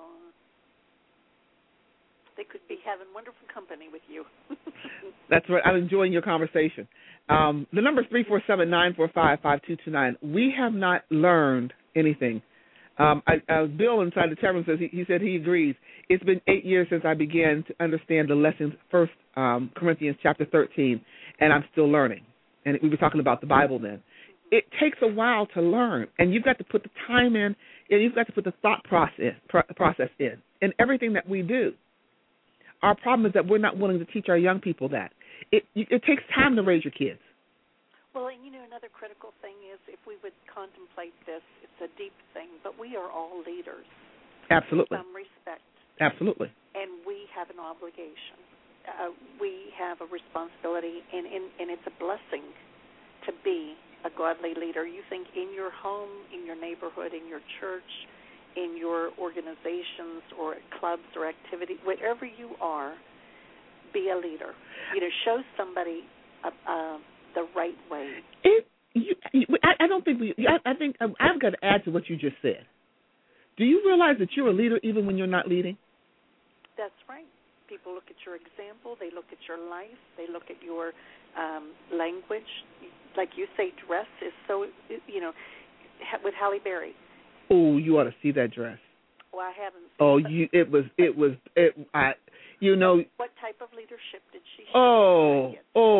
They could be having wonderful company with you. That's right. I'm enjoying your conversation. The number is 347-945-5229. We have not learned anything. Bill inside the tavern says he said he agrees. It's been 8 years since I began to understand the lessons, 1 Corinthians chapter 13, and I'm still learning. And we were talking about the Bible then. It takes a while to learn, and you've got to put the time in, and you've got to put the thought process in everything that we do. Our problem is that we're not willing to teach our young people that. It takes time to raise your kids. Well, and another critical thing is if we would contemplate this, it's a deep thing, but we are all leaders. Absolutely. In some respect. Absolutely. And we have an obligation. We have a responsibility, and it's a blessing to be a godly leader. You think in your home, in your neighborhood, in your church, in your organizations or clubs or activities, wherever you are, be a leader. Show somebody the right way. I don't think I think I've got to add to what you just said. Do you realize that you're a leader even when you're not leading? That's right. People look at your example. They look at your life. They look at your language. Like you say, dress is so, with Halle Berry. Oh, you ought to see that dress. Well, I haven't seen it. What type of leadership did she show?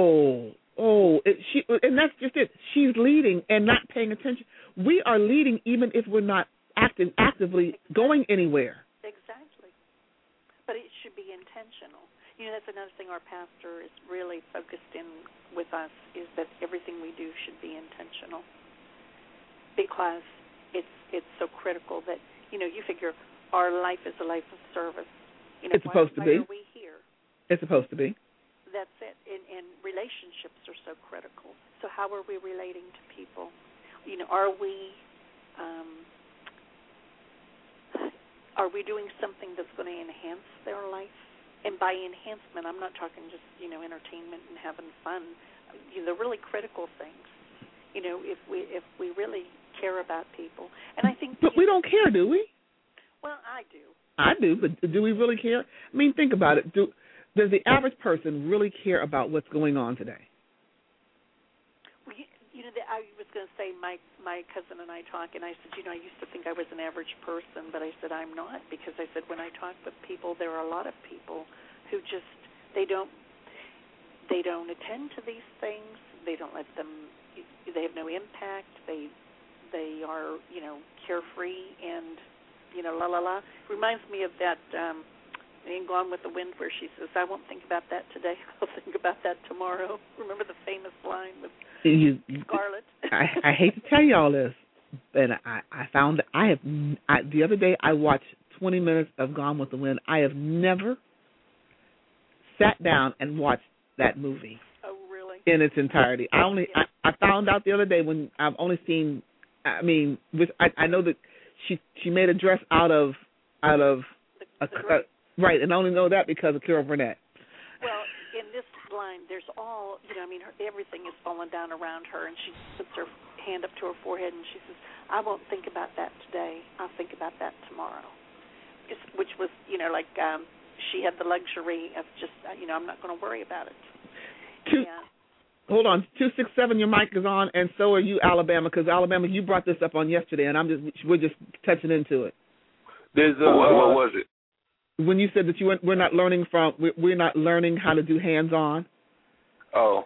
And that's just it. She's leading and not paying attention. We are leading even if we're not actively going anywhere. Exactly. But it should be intentional. That's another thing our pastor is really focused in with us, is that everything we do should be intentional. Because it's so critical that, you figure our life is a life of service. It's supposed to be. Why are we here? It's supposed to be. That's it. And relationships are so critical. So how are we relating to people? Are we doing something that's going to enhance their life? And by enhancement, I'm not talking just, entertainment and having fun. The really critical things. If we really care about people. And I think But we don't care, do we? Well, I do. I do, but do we really care? I mean, think about it. Does the average person really care about what's going on today? Well, I was going to say, my cousin and I talk, and I said, I used to think I was an average person, but I said I'm not, because I said when I talk with people, there are a lot of people who just they don't attend to these things. They don't let them. They have no impact. They are carefree and la la la. Reminds me of that in Gone with the Wind, where she says, "I won't think about that today. I'll think about that tomorrow." Remember the famous line with Scarlett? I hate to tell you all this, and I found that the other day I watched 20 minutes of Gone with the Wind. I have never sat down and watched that movie. Oh, really? In its entirety. I found out the other day when I've only seen. I mean, I know that she made a dress out of right, and I only know that because of Carol Burnett. Well, in this line, there's all, everything is falling down around her, and she puts her hand up to her forehead, and she says, "I won't think about that today. I'll think about that tomorrow." Which was, she had the luxury of just, I'm not going to worry about it. Hold on, 267, your mic is on, and so are you, Alabama, because Alabama, you brought this up on yesterday, and we're just touching into it. There's what was it? When you said that we're not learning how to do hands-on. Oh.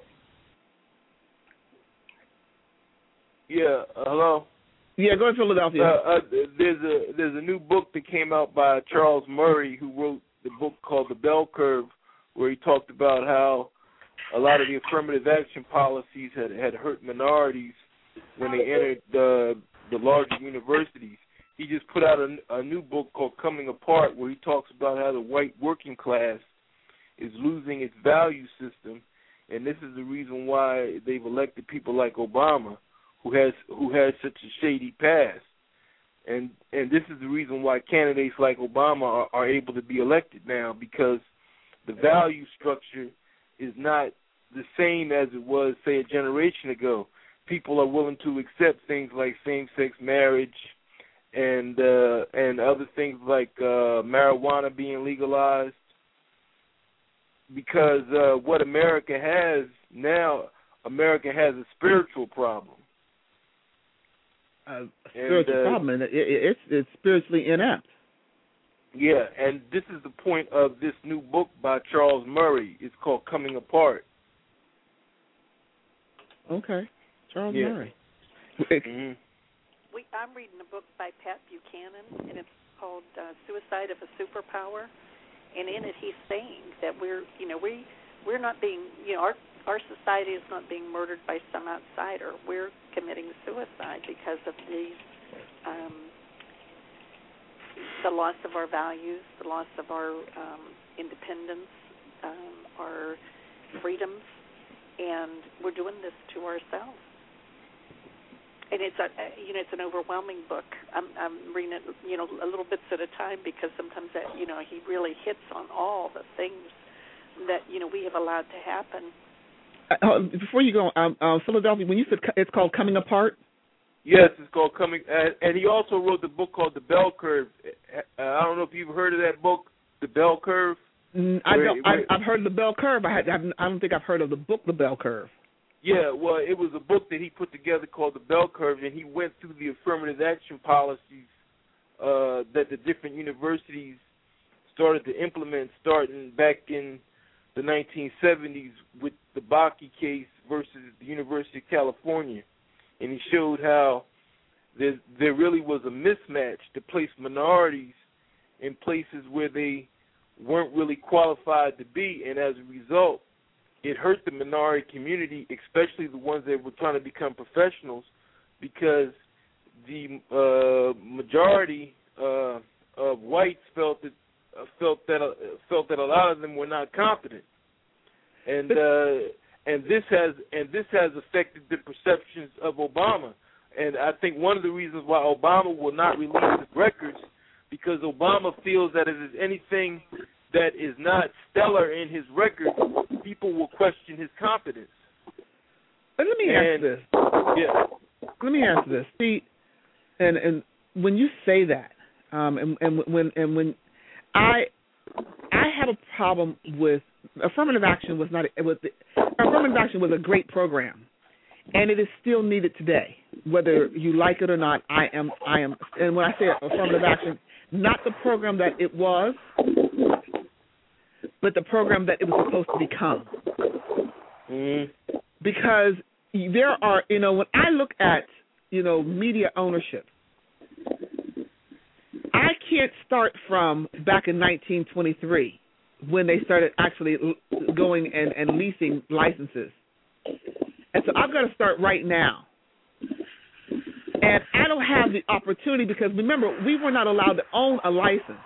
Yeah. Hello. Yeah, go to Philadelphia. There's a new book that came out by Charles Murray, who wrote the book called The Bell Curve, where he talked about how a lot of the affirmative action policies had hurt minorities when they entered the larger universities. He just put out a new book called Coming Apart, where he talks about how the white working class is losing its value system, and this is the reason why they've elected people like Obama, who has such a shady past, and this is the reason why candidates like Obama are able to be elected now, because the value structure is not the same as it was, say, a generation ago. People are willing to accept things like same-sex marriage and other things like marijuana being legalized, because what America has now, America has a spiritual problem. A spiritual problem, and it's spiritually inept. Yeah, and this is the point of this new book by Charles Murray. It's called Coming Apart. Okay, Charles Murray. Mm-hmm. I'm reading a book by Pat Buchanan, and it's called Suicide of a Superpower. And in it, he's saying that we're not being, our society is not being murdered by some outsider. We're committing suicide because of these, the loss of our values, the loss of our independence, our freedoms, and we're doing this to ourselves. and it's an overwhelming book. I'm reading it, a little bits at a time because sometimes that, he really hits on all the things that, we have allowed to happen. Before you go, Philadelphia, when you said it's called Coming Apart? Yes, it's called Coming, and he also wrote the book called The Bell Curve. I don't know if you've heard of that book, The Bell Curve. I've heard of The Bell Curve. I don't think I've heard of the book, The Bell Curve. Yeah, well, it was a book that he put together called The Bell Curve, and he went through the affirmative action policies that the different universities started to implement starting back in the 1970s with the Bakke case versus the University of California. And he showed how there really was a mismatch to place minorities in places where they weren't really qualified to be, and as a result, it hurt the minority community, especially the ones that were trying to become professionals, because the majority of whites felt that a lot of them were not competent, and this has affected the perceptions of Obama. And I think one of the reasons why Obama will not release his records, because Obama feels that if there's anything that is not stellar in his record, people will question his competence. But let me ask this. Yeah. Let me ask this. See, and when you say that, and when I have a problem with affirmative action affirmative action was a great program, and it is still needed today, whether you like it or not. I am, and when I say affirmative action, not the program that it was, but the program that it was supposed to become. Mm-hmm. Because there are, when I look at, media ownership, I can't start from back in 1923 when they started actually going and leasing licenses. And so I've got to start right now. And I don't have the opportunity because, remember, we were not allowed to own a license.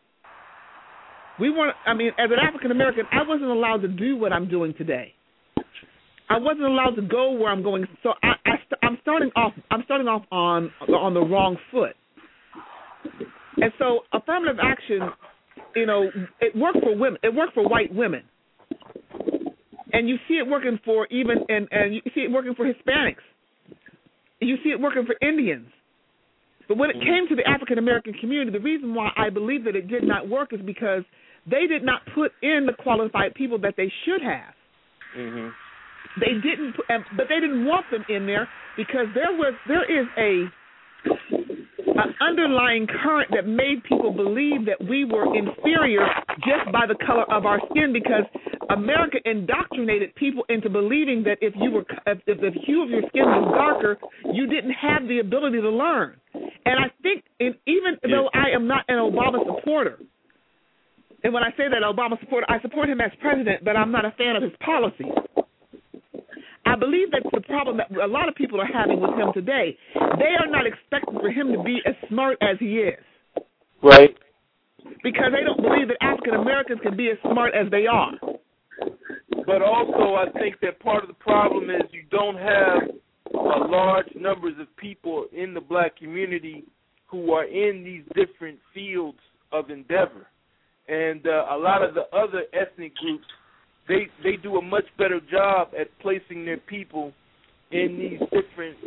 As an African American, I wasn't allowed to do what I'm doing today. I wasn't allowed to go where I'm going. So I'm starting off on the wrong foot. And so affirmative action, it worked for women. It worked for white women. And you see it working for and you see it working for Hispanics. You see it working for Indians. But when it came to the African American community, the reason why I believe that it did not work is because they did not put in the qualified people that they should have. Mm-hmm. They didn't, but they didn't want them in there because there is an underlying current that made people believe that we were inferior just by the color of our skin, because America indoctrinated people into believing that if the hue of your skin was darker, you didn't have the ability to learn. And I think, even though I am not an Obama supporter, and when I say that Obama supporter, I support him as president, but I'm not a fan of his policies. I believe that's the problem that a lot of people are having with him today. They are not expecting for him to be as smart as he is. Right. Because they don't believe that African Americans can be as smart as they are. But also, I think that part of the problem is you don't have large numbers of people in the black community who are in these different fields of endeavor. And a lot of the other ethnic groups, they do a much better job at placing their people in these different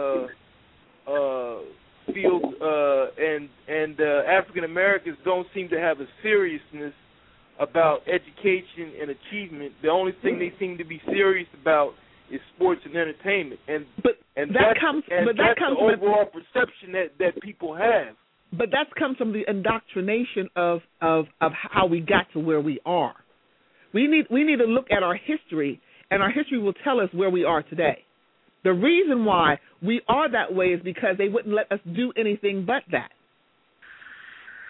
fields, and African Americans don't seem to have a seriousness about education and achievement. The only thing they seem to be serious about is sports and entertainment, and that's the overall perception that people have. But that comes from the indoctrination of how we got to where we are. We need to look at our history, and our history will tell us where we are today. The reason why we are that way is because they wouldn't let us do anything but that.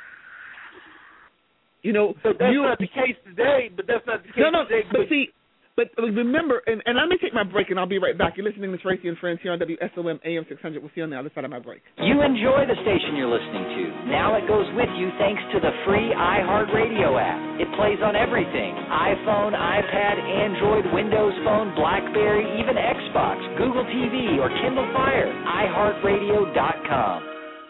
But that's not the case today. But that's not the case today. But see, But remember, and let me take my break, and I'll be right back. You're listening to Tracy and Friends here on WSOM AM 600. We'll see you on the other side of my break. You enjoy the station you're listening to. Now it goes with you thanks to the free iHeartRadio app. It plays on everything: iPhone, iPad, Android, Windows Phone, BlackBerry, even Xbox, Google TV, or Kindle Fire. iHeartRadio.com.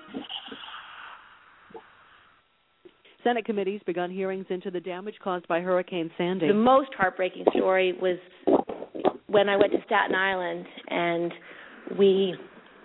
Senate committees begun hearings into the damage caused by Hurricane Sandy. The most heartbreaking story was when I went to Staten Island and we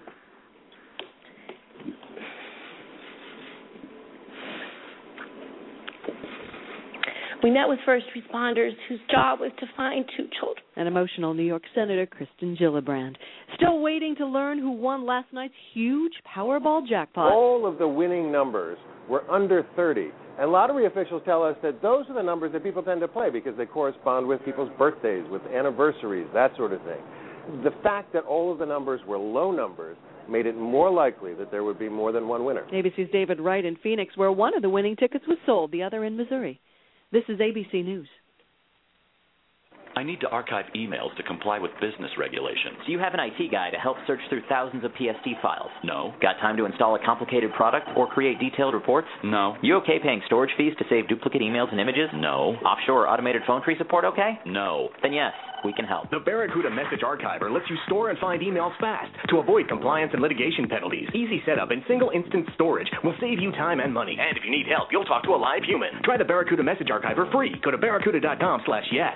met with first responders whose job was to find 2 children. An emotional New York Senator, Kristen Gillibrand, still waiting to learn who won last night's huge Powerball jackpot. All of the winning numbers were under 30. And lottery officials tell us that those are the numbers that people tend to play because they correspond with people's birthdays, with anniversaries, that sort of thing. The fact that all of the numbers were low numbers made it more likely that there would be more than one winner. ABC's David Wright in Phoenix, where one of the winning tickets was sold, the other in Missouri. This is ABC News. I need to archive emails to comply with business regulations. Do you have an IT guy to help search through thousands of PSD files? No. Got time to install a complicated product or create detailed reports? No. You okay paying storage fees to save duplicate emails and images? No. Offshore or automated phone tree support okay? No. Then yes, we can help. The Barracuda Message Archiver lets you store and find emails fast to avoid compliance and litigation penalties. Easy setup and single instance storage will save you time and money. And if you need help, you'll talk to a live human. Try the Barracuda Message Archiver free. Go to barracuda.com/yes.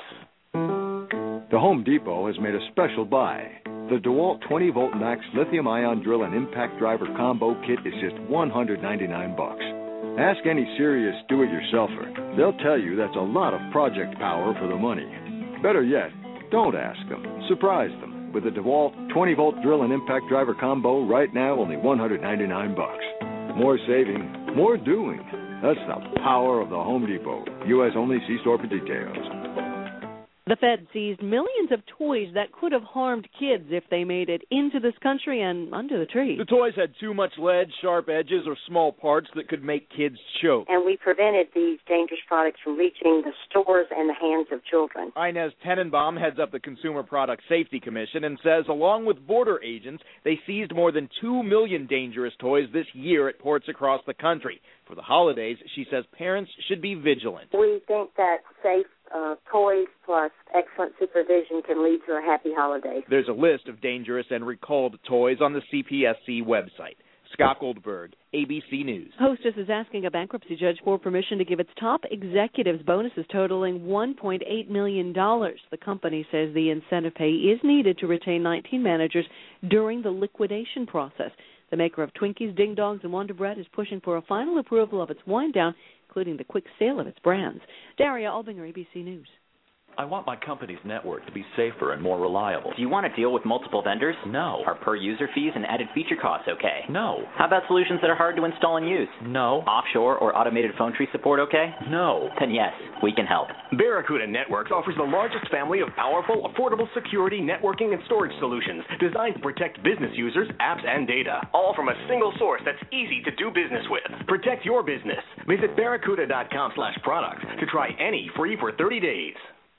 The Home Depot has made a special buy. The DeWalt 20-volt max lithium-ion drill and impact driver combo kit is just $199. Ask any serious do-it-yourselfer. They'll tell you that's a lot of project power for the money. Better yet, don't ask them. Surprise them with the DeWalt 20-volt drill and impact driver combo right now only $199. More saving, more doing. That's the power of the Home Depot. U.S. only. See store for details. The Fed seized millions of toys that could have harmed kids if they made it into this country and under the tree. The toys had too much lead, sharp edges, or small parts that could make kids choke. And we prevented these dangerous products from reaching the stores and the hands of children. Inez Tenenbaum heads up the Consumer Product Safety Commission and says along with border agents, they seized more than 2 million dangerous toys this year at ports across the country. For the holidays, she says parents should be vigilant. We think that safe toys plus excellent supervision can lead to a happy holiday. There's a list of dangerous and recalled toys on the CPSC website. Scott Goldberg, ABC News. Hostess is asking a bankruptcy judge for permission to give its top executives bonuses totaling $1.8 million. The company says the incentive pay is needed to retain 19 managers during the liquidation process. The maker of Twinkies, Ding Dongs, and Wonder Bread is pushing for a final approval of its wind down, including the quick sale of its brands. Daria Albinger, ABC News. I want my company's network to be safer and more reliable. Do you want to deal with multiple vendors? No. Are per-user fees and added feature costs okay? No. How about solutions that are hard to install and use? No. Offshore or automated phone tree support okay? No. Then yes, we can help. Barracuda Networks offers the largest family of powerful, affordable security, networking, and storage solutions designed to protect business users, apps, and data, all from a single source that's easy to do business with. Protect your business. Visit barracuda.com/products to try any free for 30 days.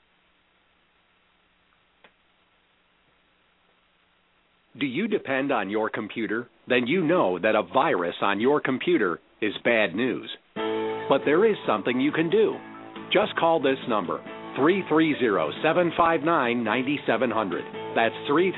Do you depend on your computer? Then you know that a virus on your computer is bad news. But there is something you can do. Just call this number, 330-759-9700. That's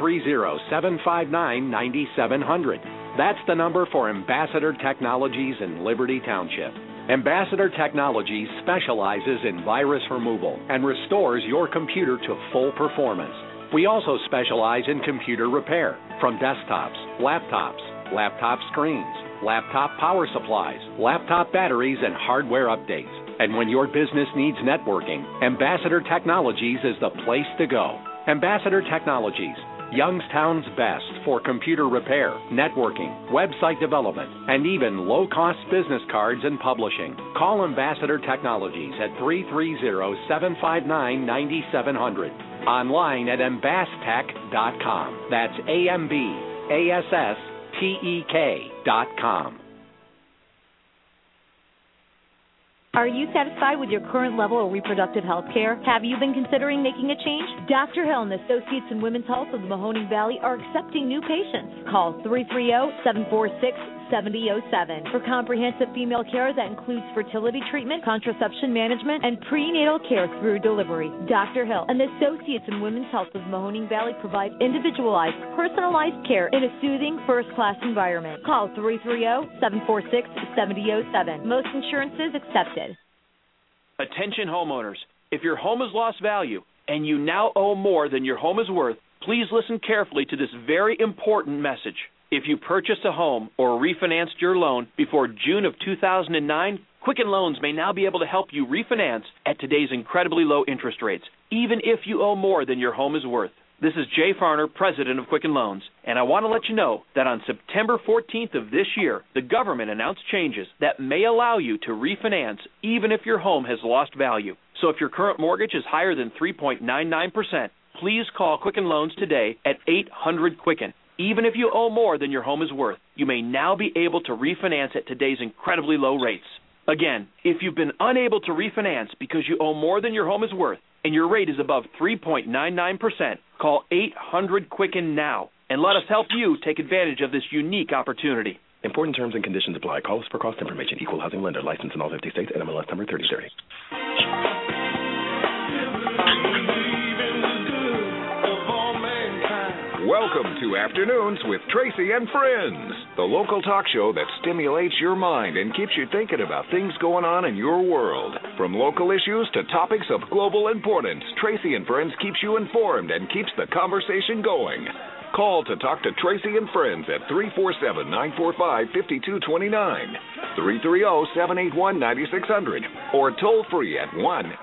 330-759-9700. That's the number for Ambassador Technologies in Liberty Township. Ambassador Technologies specializes in virus removal and restores your computer to full performance. We also specialize in computer repair, from desktops, laptop screens, laptop power supplies, laptop batteries, and hardware updates. And when your business needs networking, Ambassador Technologies is the place to go. Ambassador Technologies, Youngstown's best for computer repair, networking, website development, and even low-cost business cards and publishing. Call Ambassador Technologies at 330-759-9700. Online at ambastek.com. That's AMBASSTEK.com. Are you satisfied with your current level of reproductive health care? Have you been considering making a change? Dr. Hill and Associates in Women's Health of the Mahoning Valley are accepting new patients. Call 330-746-7007 for comprehensive female care that includes fertility treatment, contraception management, and prenatal care through delivery. Dr. Hill and Associates in Women's Health of the Mahoning Valley provide individualized, personalized care in a soothing, first-class environment. Call 330-746-7007. Most insurances accepted. Attention homeowners. If your home has lost value and you now owe more than your home is worth, please listen carefully to this very important message. If you purchased a home or refinanced your loan before June of 2009, Quicken Loans may now be able to help you refinance at today's incredibly low interest rates, even if you owe more than your home is worth. This is Jay Farner, president of Quicken Loans, and I want to let you know that on September 14th of this year, the government announced changes that may allow you to refinance even if your home has lost value. So if your current mortgage is higher than 3.99%, please call Quicken Loans today at 800-QUICKEN. Even if you owe more than your home is worth, you may now be able to refinance at today's incredibly low rates. Again, if you've been unable to refinance because you owe more than your home is worth and your rate is above 3.99%, call 800-QUICKEN now and let us help you take advantage of this unique opportunity. Important terms and conditions apply. Call us for cost information. Equal housing lender. Licensed in all 50 states. NMLS number 3030. Welcome to Afternoons with Tracy and Friends, the local talk show that stimulates your mind and keeps you thinking about things going on in your world. From local issues to topics of global importance, Tracy and Friends keeps you informed and keeps the conversation going. Call to talk to Tracy and Friends at 347-945-5229, 330-781-9600, or toll free at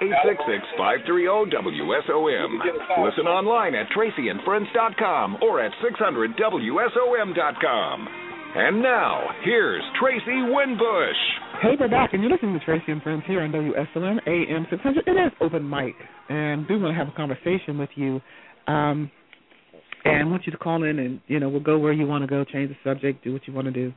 1-866-530-WSOM. Listen online at tracyandfriends.com or at 600WSOM.com. And now, here's Tracy Winbush. Hey, we're back, and you're listening to Tracy and Friends here on WSOM AM 600. It is open mic, and we want to have a conversation with you. And I want you to call in and, we'll go where you want to go, change the subject, do what you want to do.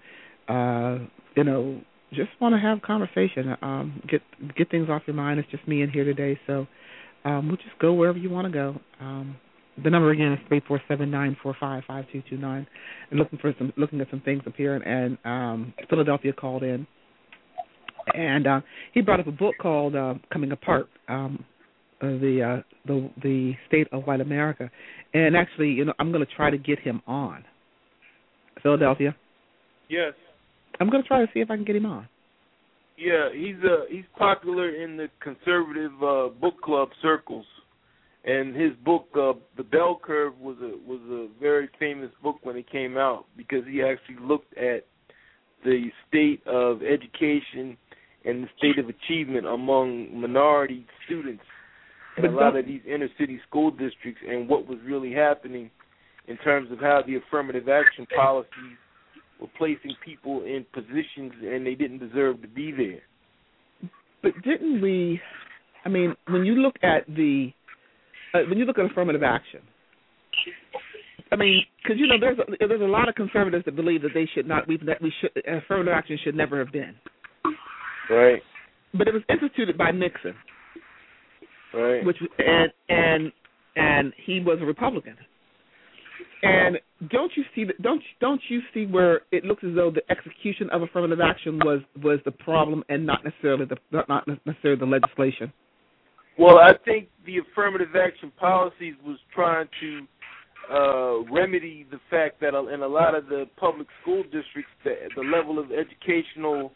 Just want to have a conversation, get things off your mind. It's just me in here today, so we'll just go wherever you want to go. The number again is 347-945-5229. And looking at some things up here, and Philadelphia called in, and he brought up a book called Coming Apart. The State of White America, and actually, I'm going to try to get him on. Philadelphia. Yes. I'm going to try to see if I can get him on. Yeah, he's popular in the conservative book club circles, and his book, The Bell Curve, was a very famous book when it came out because he actually looked at the state of education and the state of achievement among minority students in a lot of these inner city school districts and what was really happening in terms of how the affirmative action policies were placing people in positions and they didn't deserve to be there. But didn't we, when you look at affirmative action, because there's a lot of conservatives that believe that affirmative action should never have been. Right. But it was instituted by Nixon. Right. And he was a Republican. And don't you see where it looks as though the execution of affirmative action was the problem and not necessarily the legislation? Well, I think the affirmative action policies was trying to remedy the fact that in a lot of the public school districts, the level of educational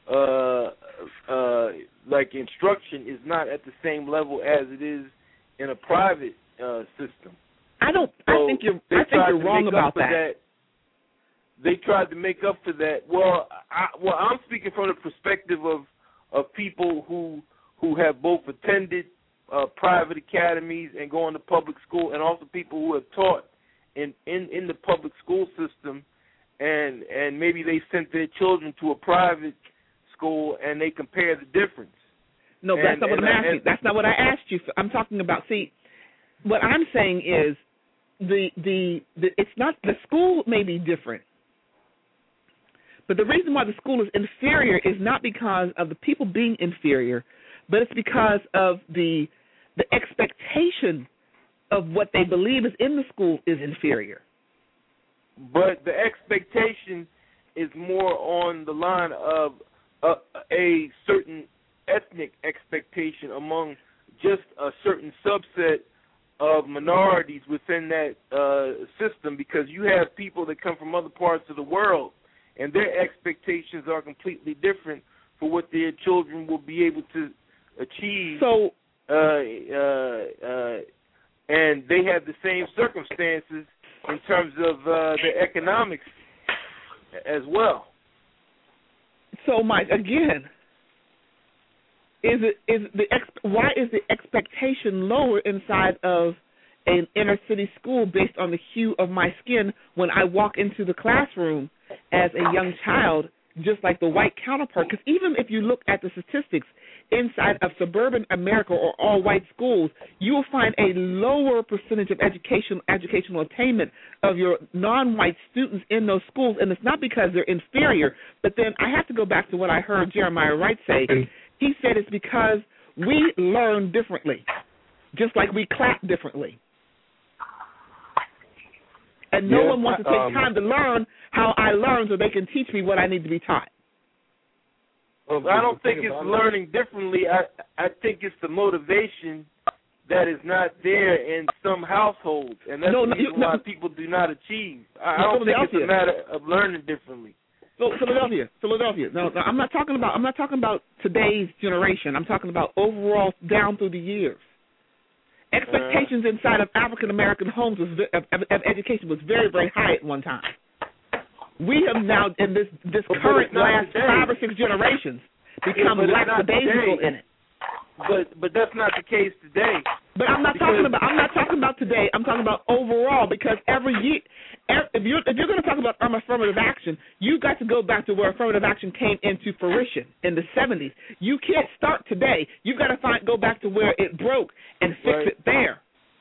instruction is not at the same level as it is in a private system. I think you're wrong about that. They tried to make up for that. Well, I'm speaking from the perspective of people who have both attended private academies and gone to public school, and also people who have taught in the public school system, and maybe they sent their children to a private school and they compare the difference. No, that's not what I'm asking. That's not what I asked you. I'm talking about. See, what I'm saying is it's not the school may be different, But the reason why the school is inferior is not because of the people being inferior, but it's because of the expectation of what they believe is in the school is inferior. But the expectation is more on the line of a certain ethnic expectation among just a certain subset of minorities within that system, because you have people that come from other parts of the world, and their expectations are completely different for what their children will be able to achieve. So, and they have the same circumstances in terms of their economics as well. So, Mike, again, why is the expectation lower inside of an inner city school based on the hue of my skin when I walk into the classroom as a young child, just like the white counterpart? Because even if you look at the statistics inside of suburban America or all-white schools, you will find a lower percentage of educational attainment of your non-white students in those schools, and it's not because they're inferior, but then I have to go back to what I heard Jeremiah Wright say. He said it's because we learn differently, just like we clap differently. And no one wants to take time to learn how I learn so they can teach me what I need to be taught. Well, I don't think it's learning differently. I think it's the motivation that is not there in some households, and that's the reason why people do not achieve. I don't think it's a matter of learning differently. So Philadelphia. No, I'm not talking about today's generation. I'm talking about overall down through the years. Expectations inside of African American homes of education was very, very high at one time. We have now, in this current last 5 or 6 generations, become lackadaisical in it. But that's not the case today. But I'm not talking about today. I'm talking about overall, because every year, if you're going to talk about affirmative action, you got to go back to where affirmative action came into fruition in the 70s. You can't start today. You've got to go back to where it broke and fix it there.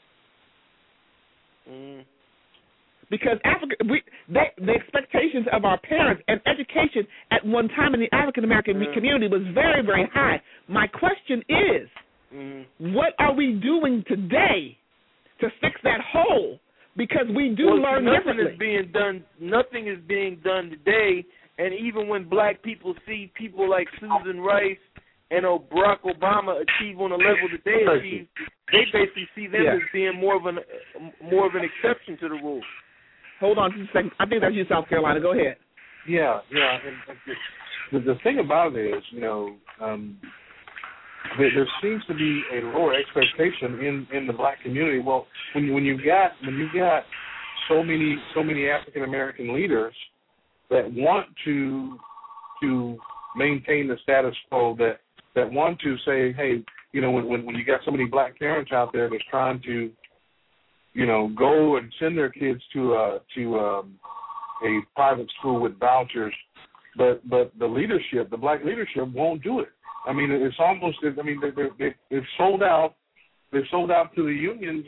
Because the expectations of our parents and education at one time in the African American community was very, very high. My question is, what are we doing today to fix that hole? Because we do learn differently. Nothing is being done today, and even when black people see people like Susan Rice and Barack Obama achieve on the level that they achieve, they basically see them as being more of an exception to the rule. Hold on just a second. I think that's you, South Carolina. Go ahead. Yeah. And the thing about it is, there seems to be a lower expectation in the black community. Well, when you got so many African American leaders that want to maintain the status quo, that want to say, hey, when you got so many black parents out there that's trying to go and send their kids to a private school with vouchers, but the black leadership won't do it. I mean, it's almost. I mean, they've sold out. They've sold out to the unions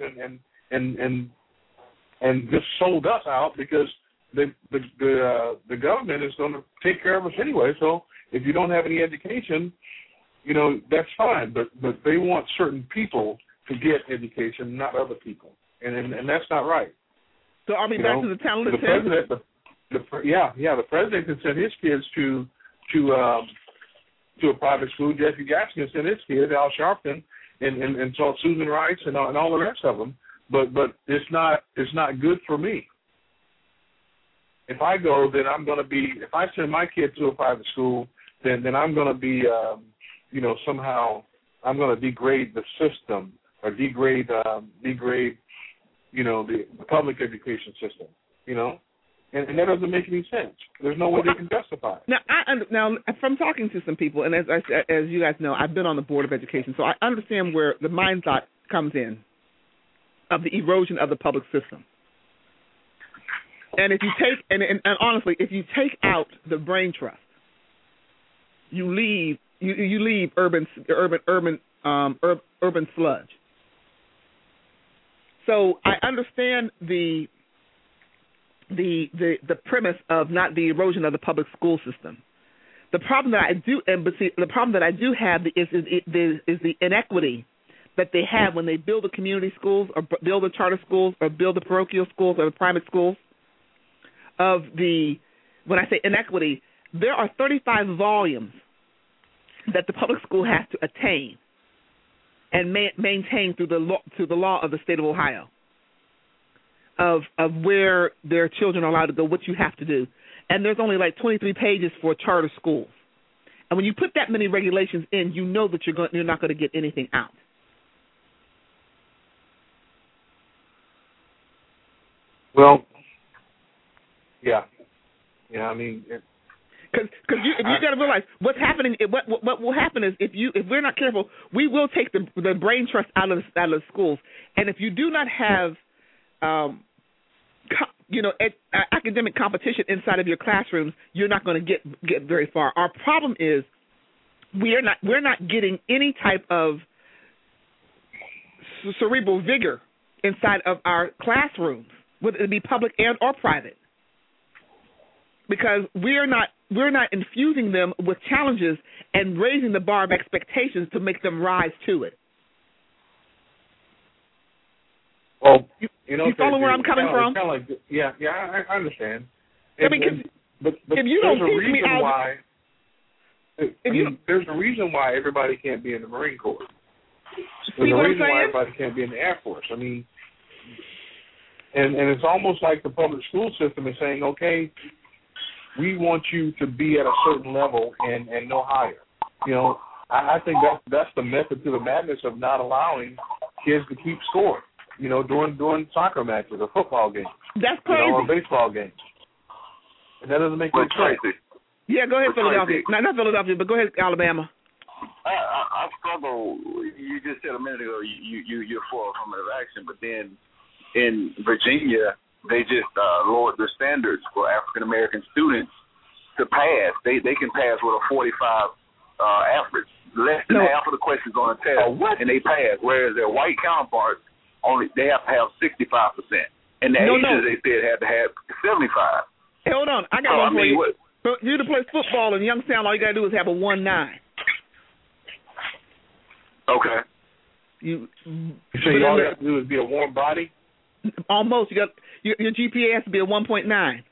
and just sold us out because the government is going to take care of us anyway. So if you don't have any education, that's fine. But they want certain people to get education, not other people. And that's not right. So are we back to the talented test? The president can send his kids to a private school. Jesse Jackson can send his kids, Al Sharpton, and so Susan Rice and all the rest of them. But it's not good for me. If I go, then I'm going to be. If I send my kid to a private school, then I'm going to be, somehow I'm going to degrade the system or degrade the public education system, and that doesn't make any sense. There's no way they can justify it. Now, from talking to some people, and as you guys know, I've been on the Board of Education, so I understand where the mind thought comes in of the erosion of the public system. And if you take, and honestly, if you take out the brain trust, you leave urban sludge. So I understand the the premise of not the erosion of the public school system. The problem that I do have is the inequity that they have when they build the community schools or build the charter schools or build the parochial schools or the private schools. When I say inequity, there are 35 volumes that the public school has to attain and maintain through the law of the state of Ohio of where their children are allowed to go, what you have to do. And there's only like 23 pages for charter schools. And when you put that many regulations in, you know that you're not going to get anything out. Well, yeah. I mean, because you got to realize what's happening. What will happen is if we're not careful, we will take the brain trust out of the schools. And if you do not have, academic competition inside of your classrooms, you're not going to get very far. Our problem is we're not getting any type of cerebral vigor inside of our classrooms, whether it be public and or private, because we're not infusing them with challenges and raising the bar of expectations to make them rise to it. Well, you follow where I'm coming from? I understand. But if you don't teach me why, there's a reason why everybody can't be in the Marine Corps. There's a reason why everybody can't be in the Air Force. I mean, and it's almost like the public school system is saying, okay, we want you to be at a certain level and no higher. I think that's the method to the madness of not allowing kids to keep score. During soccer matches or football games. That's crazy. Or baseball games. And that doesn't make any sense. Yeah, go ahead, Philadelphia. Not Philadelphia, but go ahead, Alabama. I struggle. You just said a minute ago you're for affirmative action, but then in Virginia they just lowered the standards for African American students to pass. They can pass with a 45 average, less than half of the questions on the test, and they pass. Whereas their white counterparts they have to have 65%, and the Asians they said had to have 75. Hey, hold on, I got one for you. For you to play football in Youngstown, all you gotta do is have a 1.9. Okay. So all you have to do is be a warm body? Almost. You got your GPA has to be a 1.9.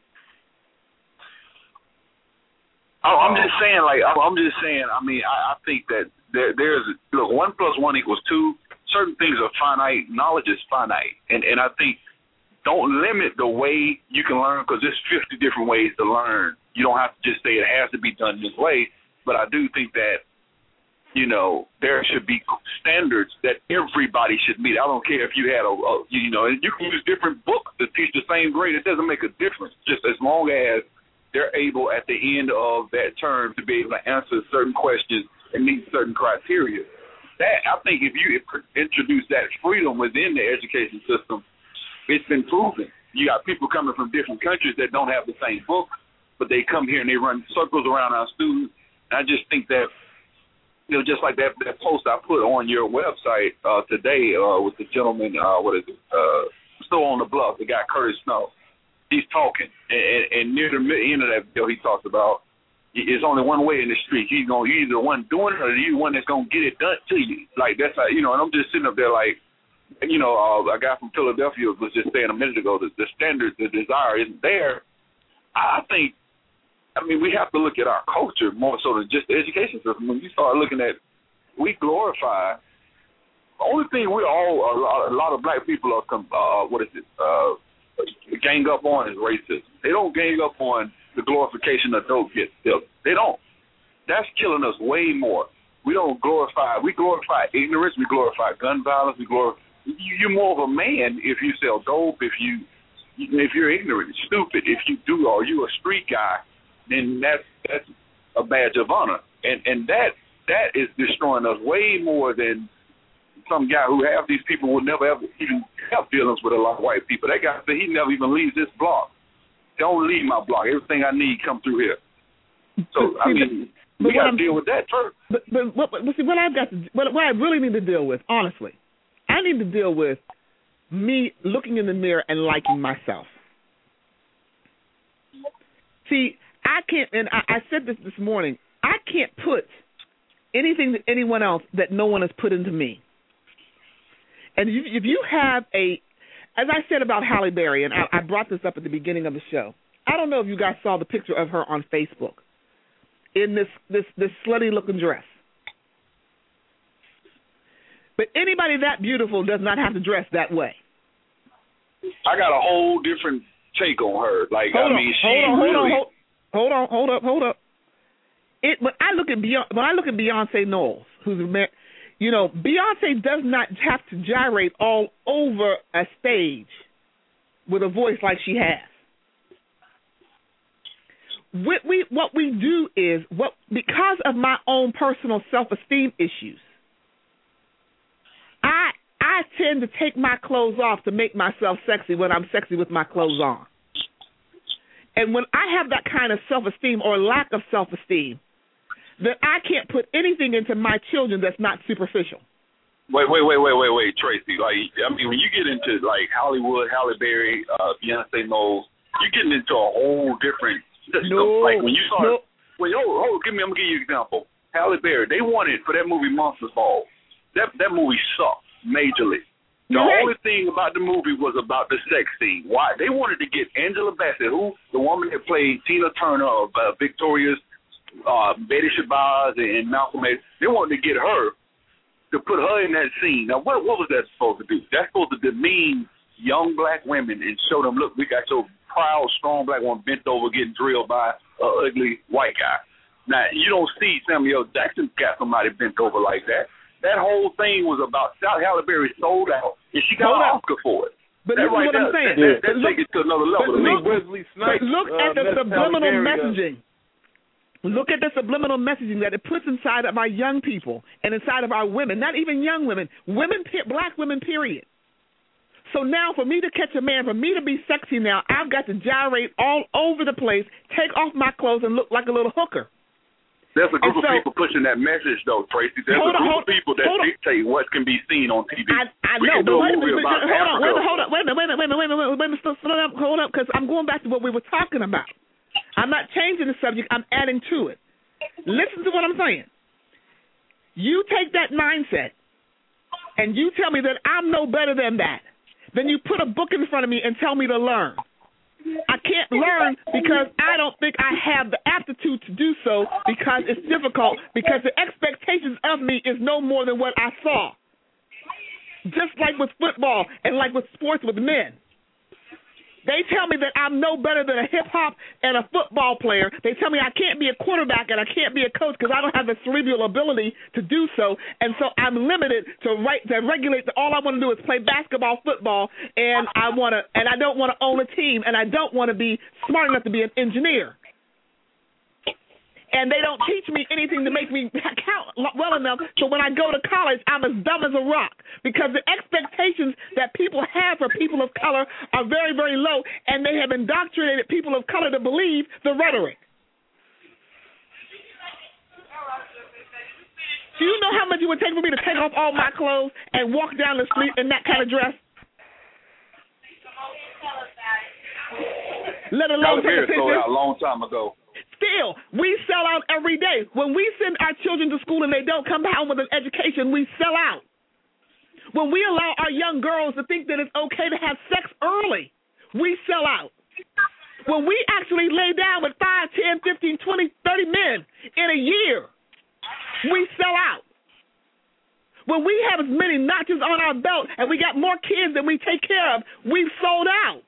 I'm just saying. I mean, I think that there's 1 + 1 = 2. Certain things are finite. Knowledge is finite, and I think don't limit the way you can learn, because there's 50 different ways to learn. You don't have to just say it has to be done this way. But I do think that there should be standards that everybody should meet. I don't care if you had you can use different books to teach the same grade. It doesn't make a difference, just as long as they're able at the end of that term to be able to answer certain questions and meet certain criteria. I think if you introduce that freedom within the education system, it's been proven. You got people coming from different countries that don't have the same book, but they come here and they run circles around our students. And I just think that, just like that post I put on your website today with the gentleman, still on the bluff, the guy Curtis Snow. He's talking, and near the end of that video, he talks about there's only one way in the street. You're either the one doing it or you're the one that's going to get it done to you. Like, that's how, and I'm just sitting up there like, a guy from Philadelphia was just saying a minute ago that the standard, the desire isn't there. I mean, we have to look at our culture more so than just the education system. When you start looking at, we glorify, the only thing a lot of black people are, gang up on is racism. They don't gang up on the glorification of dope gets killed. They don't. That's killing us way more. We glorify ignorance. We glorify gun violence. You're more of a man if you sell dope. If you're ignorant, stupid. If you do, or you a street guy, then that's a badge of honor. And that is destroying us way more than some guy who half these people would never ever even have dealings with a lot of white people. That guy said he never even leaves this block. Don't leave my block. Everything I need come through here. So we got to deal with that first. But what I really need to deal with, honestly, I need to deal with me looking in the mirror and liking myself. See, I can't, and I said this morning, I can't put anything to anyone else that no one has put into me. And if you have as I said about Halle Berry, and I brought this up at the beginning of the show, I don't know if you guys saw the picture of her on Facebook in this slutty-looking dress. But anybody that beautiful does not have to dress that way. I got a whole different take on her. Like, hold up. When I look at Beyonce Knowles, who's Beyonce does not have to gyrate all over a stage with a voice like she has. What we do is because of my own personal self-esteem issues, I tend to take my clothes off to make myself sexy when I'm sexy with my clothes on. And when I have that kind of self-esteem or lack of self-esteem, then I can't put anything into my children that's not superficial. Wait, Tracy. Like, I mean, when you get into like Hollywood, Halle Berry, Beyonce Knowles, you're getting into a whole different system. Like when you start, I'm gonna give you an example. Halle Berry, they wanted for that movie Monsters Ball. That movie sucked majorly. The only thing about the movie was about the sex scene. Why? They wanted to get Angela Bassett, the woman that played Tina Turner of Victoria's, Betty Shabazz and Malcolm X. They wanted to get her to put her in that scene. Now, what was that supposed to do? That's supposed to demean young black women and show them, look, we got your proud, strong black woman bent over getting drilled by an ugly white guy. Now, you don't see Samuel Jackson got somebody bent over like that. That whole thing was about Halle Berry sold out, and she got an Oscar for it. But that's what I'm saying. That take it to another level. Look at the subliminal messaging. Look at the subliminal messaging that it puts inside of our young people and inside of our women, not even young women, black women, period. So now for me to catch a man, for me to be sexy now, I've got to gyrate all over the place, take off my clothes, and look like a little hooker. There's a group of people pushing that message, though, Tracy. There's a group of people that dictate what can be seen on TV. I know, but wait a minute, hold up, because I'm going back to what we were talking about. I'm not changing the subject. I'm adding to it. Listen to what I'm saying. You take that mindset, and you tell me that I'm no better than that. Then you put a book in front of me and tell me to learn. I can't learn because I don't think I have the aptitude to do so because it's difficult, because the expectations of me is no more than what I saw. Just like with football and like with sports with men. They tell me that I'm no better than a hip-hop and a football player. They tell me I can't be a quarterback and I can't be a coach because I don't have the cerebral ability to do so. And so I'm limited to regulate. All I want to do is play basketball, football, and I don't want to own a team, and I don't want to be smart enough to be an engineer. And they don't teach me anything to make me count well enough, so when I go to college, I'm as dumb as a rock because the expectations that people have for people of color are very, very low, and they have indoctrinated people of color to believe the rhetoric. Do you know how much it would take for me to take off all my clothes and walk down the street in that kind of dress? Let alone take a picture. Sold out a long time ago. Still, we sell out every day. When we send our children to school and they don't come home with an education, we sell out. When we allow our young girls to think that it's okay to have sex early, we sell out. When we actually lay down with 5, 10, 15, 20, 30 men in a year, we sell out. When we have as many notches on our belt and we got more kids than we take care of, we've sold out.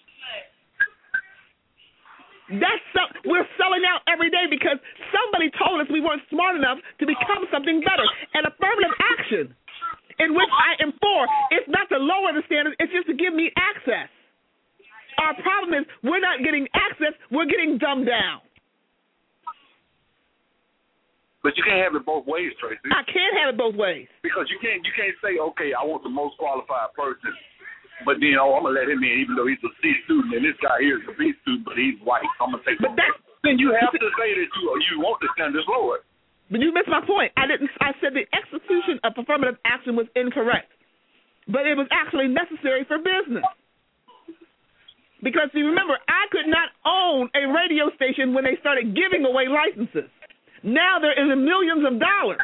We're selling out every day because somebody told us we weren't smart enough to become something better. And affirmative action, in which I am for, it's not to lower the standards, it's just to give me access. Our problem is we're not getting access, we're getting dumbed down. But you can't have it both ways, Tracy. I can't have it both ways. Because you can't say, okay, I want the most qualified person. But then, I'm going to let him in even though he's a C student, and this guy here is a B student, but he's white. So I'm going to take him. Then you have to say that you want the standards lower. But you missed my point. I said the execution of affirmative action was incorrect. But it was actually necessary for business. Because, see, remember, I could not own a radio station when they started giving away licenses. Now they're in the millions of dollars.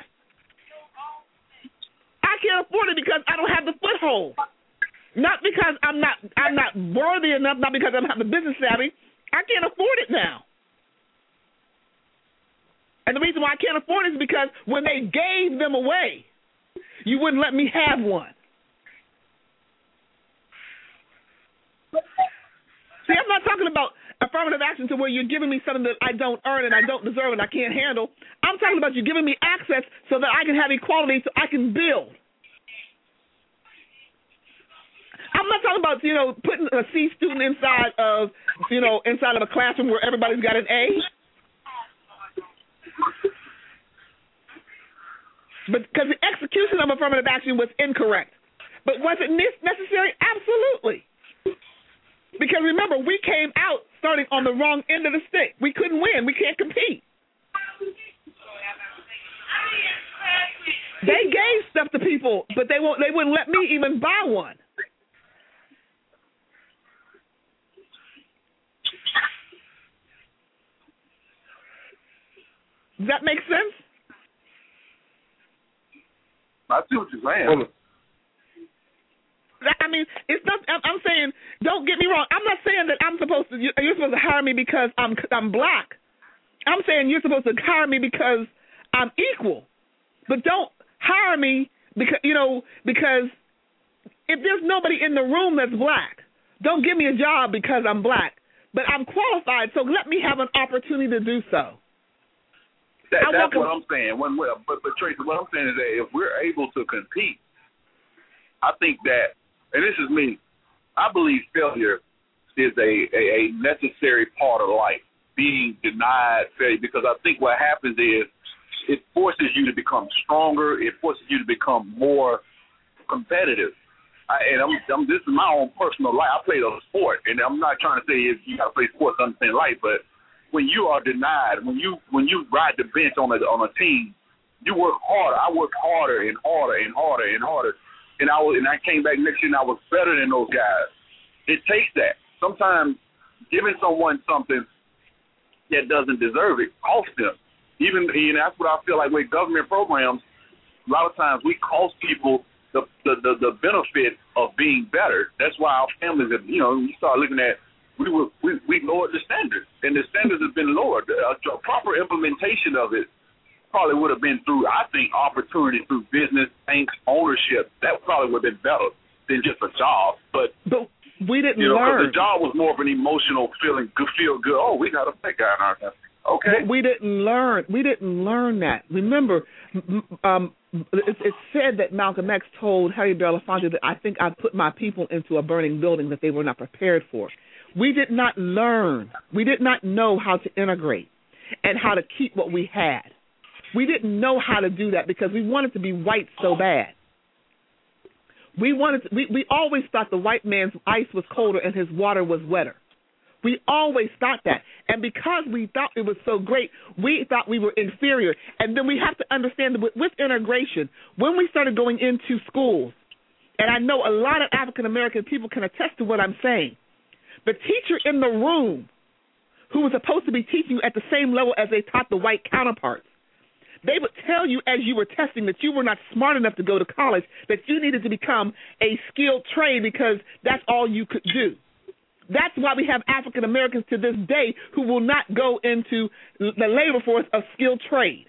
I can't afford it because I don't have the foothold. Not because I'm not worthy enough, not because I don't have the business savvy. I can't afford it now. And the reason why I can't afford it is because when they gave them away, you wouldn't let me have one. See, I'm not talking about affirmative action to where you're giving me something that I don't earn and I don't deserve and I can't handle. I'm talking about you giving me access so that I can have equality so I can build. I'm not talking about, putting a C student inside of a classroom where everybody's got an A. But because the execution of affirmative action was incorrect. But was it necessary? Absolutely. Because remember, we came out starting on the wrong end of the stick. We couldn't win. We can't compete. They gave stuff to people, but they wouldn't let me even buy one. Does that make sense? I see what you're saying. I mean, it's not. I'm saying, don't get me wrong. I'm not saying that you're supposed to hire me because I'm black. I'm saying you're supposed to hire me because I'm equal. But don't hire me because if there's nobody in the room that's black, don't give me a job because I'm black. But I'm qualified, so let me have an opportunity to do so. That's what I'm saying. But Tracy, what I'm saying is that if we're able to compete, I think that, and this is me, I believe failure is a necessary part of life, being denied failure, because I think what happens is it forces you to become stronger. It forces you to become more competitive. This is my own personal life. I played a sport, and I'm not trying to say if you got to play sports to understand life, but when you are denied, when you ride the bench on a team, you work harder. I worked harder and harder and harder and harder, and I came back next year and I was better than those guys. It takes that. Sometimes giving someone something that doesn't deserve it costs them. Even that's what I feel like with government programs. A lot of times we cost people the benefit of being better. That's why our families have, you start looking at. We lowered the standards, and the standards have been lowered. A proper implementation of it probably would have been through, I think, opportunity through business, banks, ownership. That probably would have been better than just a job. But we didn't learn. Because the job was more of an emotional feeling, feel good. Oh, we got a big guy in our country. Okay. But we didn't learn. We didn't learn that. Remember, it's said that Malcolm X told Harry Belafonte that I think I put my people into a burning building that they were not prepared for. We did not learn. We did not know how to integrate and how to keep what we had. We didn't know how to do that because we wanted to be white so bad. We always thought the white man's ice was colder and his water was wetter. We always thought that. And because we thought it was so great, we thought we were inferior. And then we have to understand that with integration, when we started going into schools, and I know a lot of African-American people can attest to what I'm saying, the teacher in the room who was supposed to be teaching you at the same level as they taught the white counterparts, they would tell you as you were testing that you were not smart enough to go to college, that you needed to become a skilled trade because that's all you could do. That's why we have African Americans to this day who will not go into the labor force of skilled trade.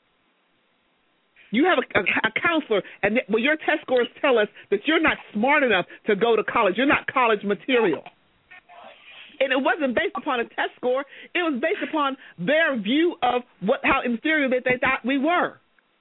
You have a counselor, and your test scores tell us that you're not smart enough to go to college. You're not college material. And it wasn't based upon a test score. It was based upon their view of how inferior that they thought we were.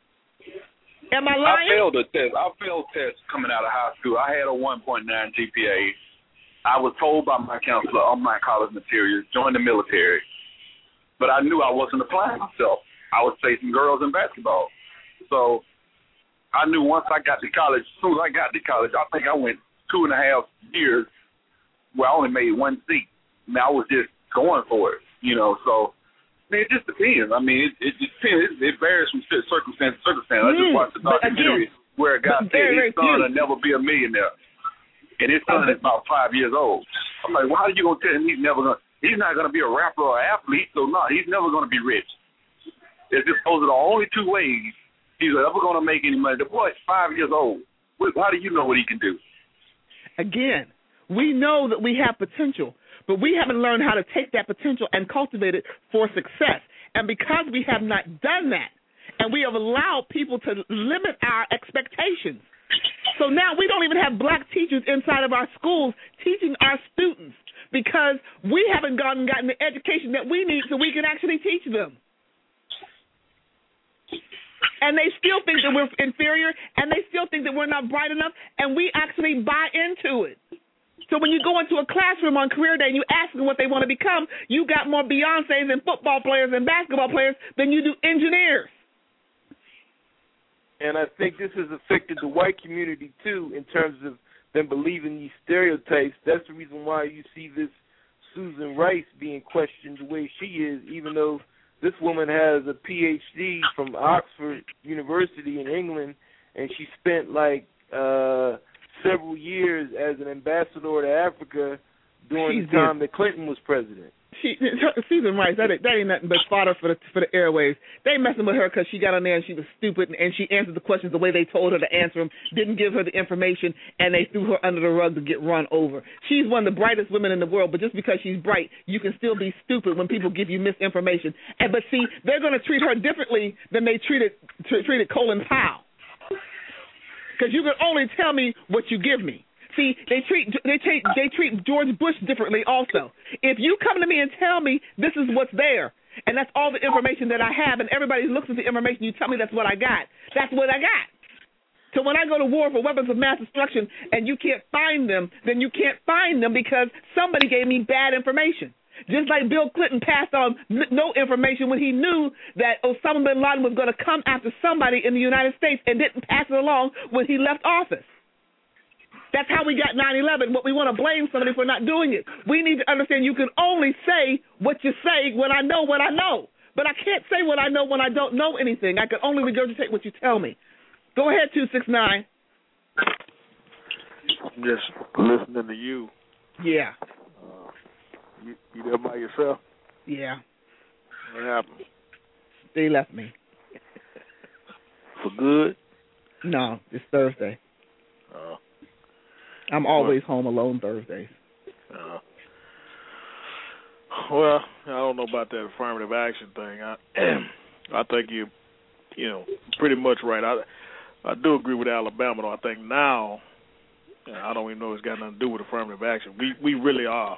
Am I lying? I failed a test. I failed tests coming out of high school. I had a 1.9 GPA. I was told by my counselor, on my college materials, join the military. But I knew I wasn't applying myself. I was chasing girls in basketball. So I knew once I got to college, as soon as I got to college, I think I went 2.5 years where I only made one seat. I mean, I was just going for it, so it just depends. I mean, it depends. It varies from circumstance to circumstance. I just watched a documentary where a guy said his son will never be a millionaire. And his son is about 5 years old. I'm like, well, how are you gonna tell him he's not gonna be a rapper or an athlete? So no, he's never gonna be rich. It's just those are the only two ways he's ever gonna make any money. The boy's 5 years old. How do you know what he can do? Again, we know that we have potential, but we haven't learned how to take that potential and cultivate it for success. And because we have not done that, and we have allowed people to limit our expectations, so now we don't even have black teachers inside of our schools teaching our students because we haven't gotten the education that we need so we can actually teach them. And they still think that we're inferior, and they still think that we're not bright enough, and we actually buy into it. So when you go into a classroom on career day and you ask them what they want to become, you got more Beyoncés and football players and basketball players than you do engineers. And I think this has affected the white community, too, in terms of them believing these stereotypes. That's the reason why you see this Susan Rice being questioned the way she is, even though this woman has a Ph.D. from Oxford University in England, and she spent several years as an ambassador to Africa during the time that Clinton was president. Susan Rice, that ain't nothing but fodder for the airwaves. They messing with her because she got on there and she was stupid and she answered the questions the way they told her to answer them, didn't give her the information, and they threw her under the rug to get run over. She's one of the brightest women in the world, but just because she's bright, you can still be stupid when people give you misinformation. But see, they're going to treat her differently than they treated Colin Powell. Because you can only tell me what you give me. See, they treat George Bush differently also. If you come to me and tell me this is what's there, and that's all the information that I have, and everybody looks at the information, you tell me that's what I got. That's what I got. So when I go to war for weapons of mass destruction and you can't find them, then you can't find them because somebody gave me bad information. Just like Bill Clinton passed on no information when he knew that Osama bin Laden was going to come after somebody in the United States and didn't pass it along when he left office. That's how we got 9/11, but we want to blame somebody for not doing it. We need to understand you can only say what you say when I know what I know. But I can't say what I know when I don't know anything. I can only regurgitate what you tell me. Go ahead, 269. Just listening to you. Yeah. You there by yourself? Yeah. What happened? They left me. For good? No, it's Thursday. I'm always home alone Thursdays. Well, I don't know about that affirmative action thing. I think you pretty much right. I do agree with Alabama, though. I think now, I don't even know if it's got nothing to do with affirmative action. We really are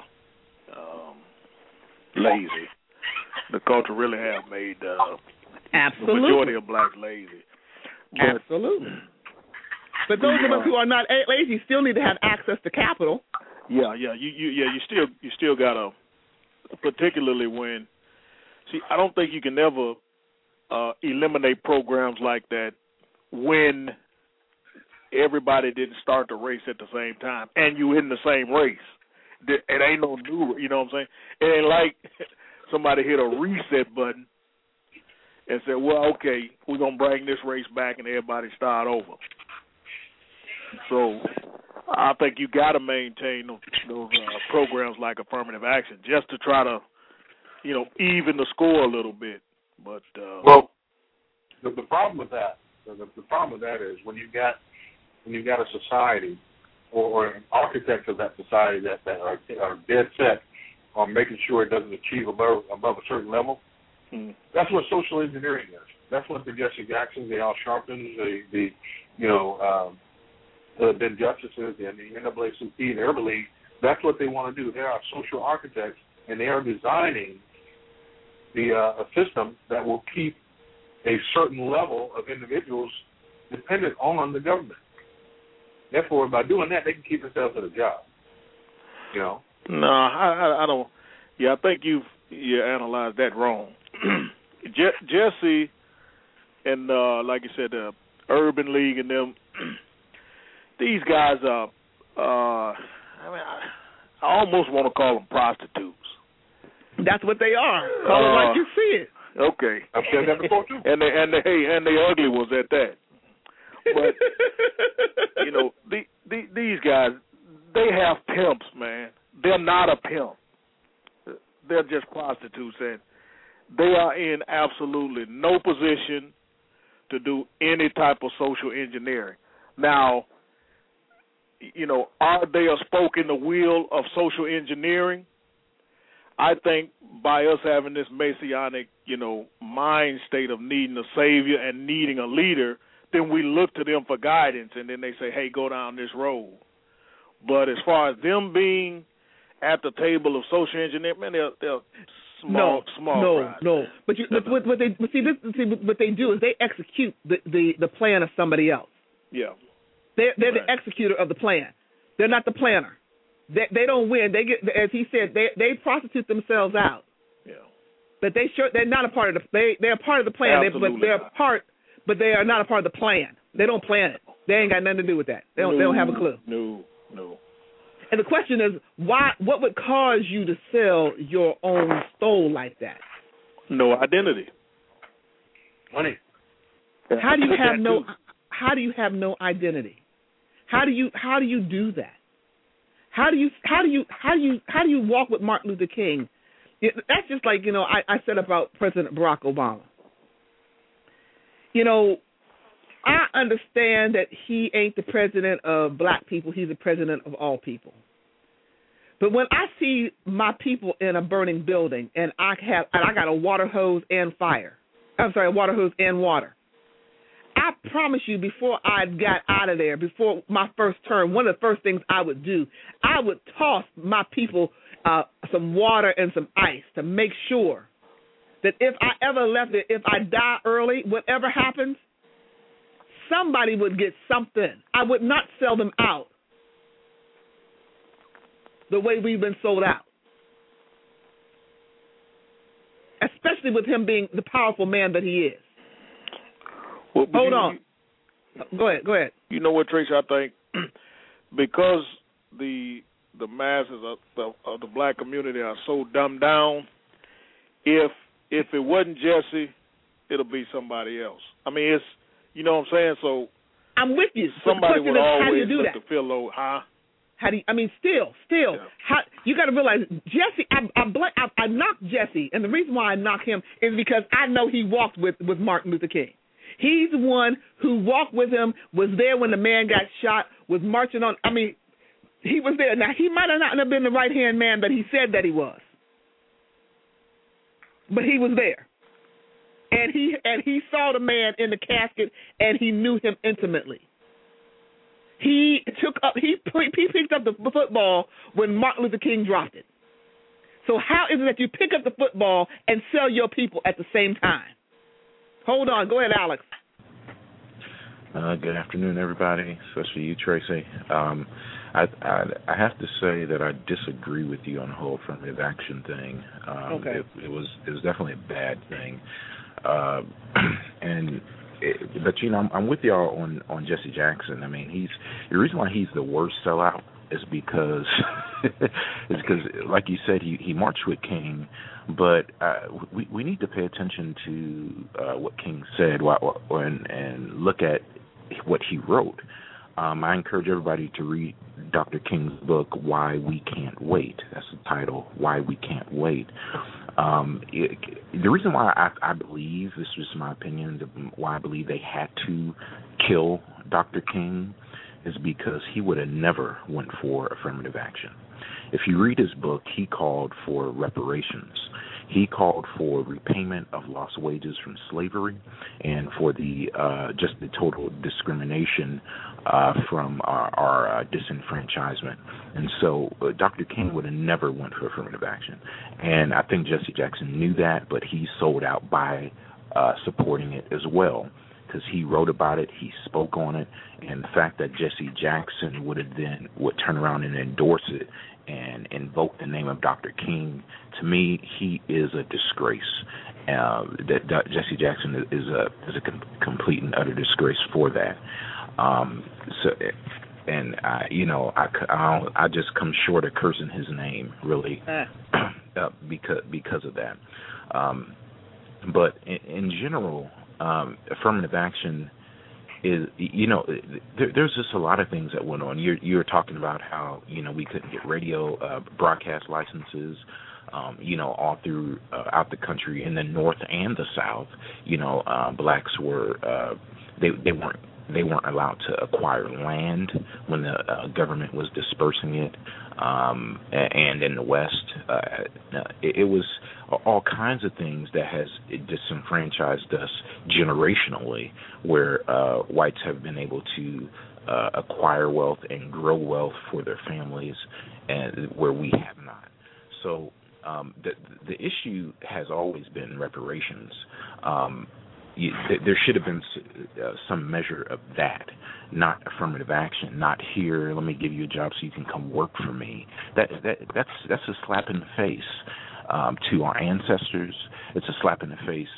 lazy. The culture really have made the majority of blacks lazy. But, absolutely. But those of us who are not lazy still need to have access to capital. Yeah. You still gotta, particularly when. See, I don't think you can ever eliminate programs like that when everybody didn't start the race at the same time and you in the same race. It ain't no new, you know what I'm saying? It ain't like somebody hit a reset button and said, well, okay, we're going to bring this race back and everybody start over. So I think you got to maintain those programs like affirmative action just to try to, even the score a little bit. But well, the problem with that, the problem with that is when you've got a society or an architect of that society that are dead set on making sure it doesn't achieve above a certain level. That's what social engineering is. That's what the Jesse Jacksons, the Al Sharptons, the Ben Justices, and the NAACP and the Urban League. That's what they want to do. They are social architects, and they are designing a system that will keep a certain level of individuals dependent on the government. Therefore, by doing that, they can keep themselves at a job. No, I don't. Yeah, I think you analyzed that wrong. Jesse and like you said, the Urban League and them. These guys are. I almost want to call them prostitutes. That's what they are. Call it like you see it. Okay. I've said that before too. And the ugly ones at that. But these guys, they have pimps, man. they're not a pimp. They're just prostitutes, and they are in absolutely no position to do any type of social engineering. Now, are they a spoke in the wheel of social engineering? I think by us having this messianic, mind state of needing a savior and needing a leader, then we look to them for guidance, and then they say, hey, go down this road. But as far as them being at the table of social engineering, man, they're small. No. But what they do is they execute the plan of somebody else. Yeah. They're the executor of the plan. They're not the planner. They don't win. They get, as he said, they prostitute themselves out. Yeah. But they're not a part of they're a part of the plan. But they are not a part of the plan. They don't plan it. They ain't got nothing to do with that. They don't have a clue. No. And the question is, why? What would cause you to sell your own soul like that? No identity. Money. How do you have no? How do you have no identity? How do you do that? How do you walk with Martin Luther King? That's just like I said about President Barack Obama. I understand that he ain't the president of black people. He's the president of all people. But when I see my people in a burning building and I got a water hose and water hose and water. I promise you, before I got out of there, before my first term, one of the first things I would do, I would toss my people some water and some ice to make sure that if I ever left it, if I die early, whatever happens, somebody would get something. I would not sell them out the way we've been sold out. Especially with him being the powerful man that he is. Well, Hold on. Go ahead. You know what, Tracy? I think because the masses of the black community are so dumbed down, if it wasn't Jesse, it'll be somebody else. I mean, it's, you know what I'm saying? So I'm with you. Somebody would always look to feel low, huh? Still, how, you got to realize, Jesse, I knock Jesse, and the reason why I knock him is because I know he walked with Martin Luther King. He's the one who walked with him, was there when the man got shot, was marching on. I mean, he was there. Now, he might have not have been the right-hand man, but he said that he was. But he was there. And he saw the man in the casket, and he knew him intimately. He picked up the football when Martin Luther King dropped it. So how is it that you pick up the football and sell your people at the same time? Hold on. Go ahead, Alex. Good afternoon, everybody, especially you, Tracy. I have to say that I disagree with you on the whole affirmative action thing. Okay. It was definitely a bad thing. But I'm with y'all on Jesse Jackson. I mean, the reason why he's the worst sellout is because like you said, he marched with King, but we need to pay attention to what King said and look at what he wrote. I encourage everybody to read Dr. King's book, Why We Can't Wait. That's the title, Why We Can't Wait. The reason why I believe, this is my opinion, why I believe they had to kill Dr. King is because he would have never went for affirmative action. If you read his book, he called for reparations. He called for repayment of lost wages from slavery and for just the total discrimination from our disenfranchisement. And so Dr. King would have never went for affirmative action. And I think Jesse Jackson knew that, but he sold out by supporting it as well, because he wrote about it, he spoke on it, and the fact that Jesse Jackson would turn around and endorse it and invoke the name of Dr. King, to me, he is a disgrace. That Jesse Jackson is a complete and utter disgrace for that. I just come short of cursing his name, really, because of that. But in general, affirmative action is, there's just a lot of things that went on. You're talking about how, we couldn't get radio broadcast licenses, all through out the country in the North and the South. Blacks were they weren't allowed to acquire land when the government was dispersing it, and in the West, it was all kinds of things that has disenfranchised us generationally, where whites have been able to acquire wealth and grow wealth for their families, and where we have not. So the issue has always been reparations. There should have been some measure of that, not affirmative action. Not here, let me give you a job so you can come work for me. That's a slap in the face to our ancestors. It's a slap in the face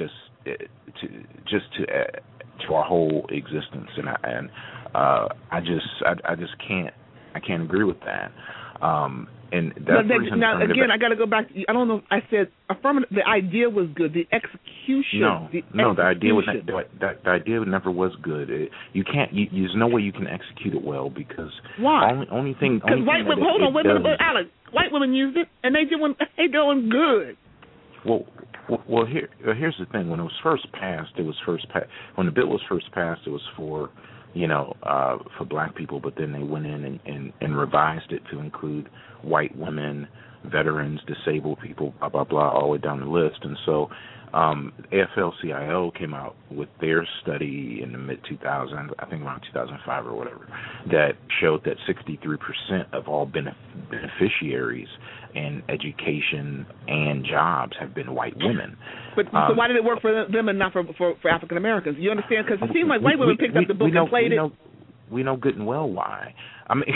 to our whole existence, and I just can't agree with that. And that's now again, I got to go back. I don't know. I said affirmative. The idea was good. The execution. The idea never was good. You can't. There's no way you can execute it well because why? Only thing. Because white women. Hold on, wait a minute, Alex. White women used it, and they doing good. Well, here's the thing. When it was first passed, when the bill was first passed, it was for black people, but then they went in and revised it to include white women, veterans, disabled people, blah, blah, blah, all the way down the list. And so AFL-CIO came out with their study in the mid-2000s, I think around 2005 or whatever, that showed that 63% of all beneficiaries in education and jobs have been white women. But so why did it work for them and not for African Americans? You understand? Because it seemed like white women picked up the book and played it. We know good and well why. I mean,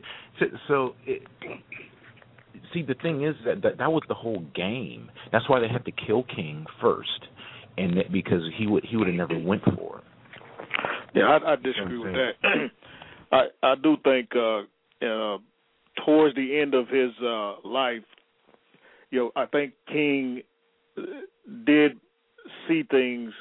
see, the thing is that was the whole game. That's why they had to kill King first, and because he would have never went for it. Yeah, I disagree with that. I do think towards the end of his life, I think King did see things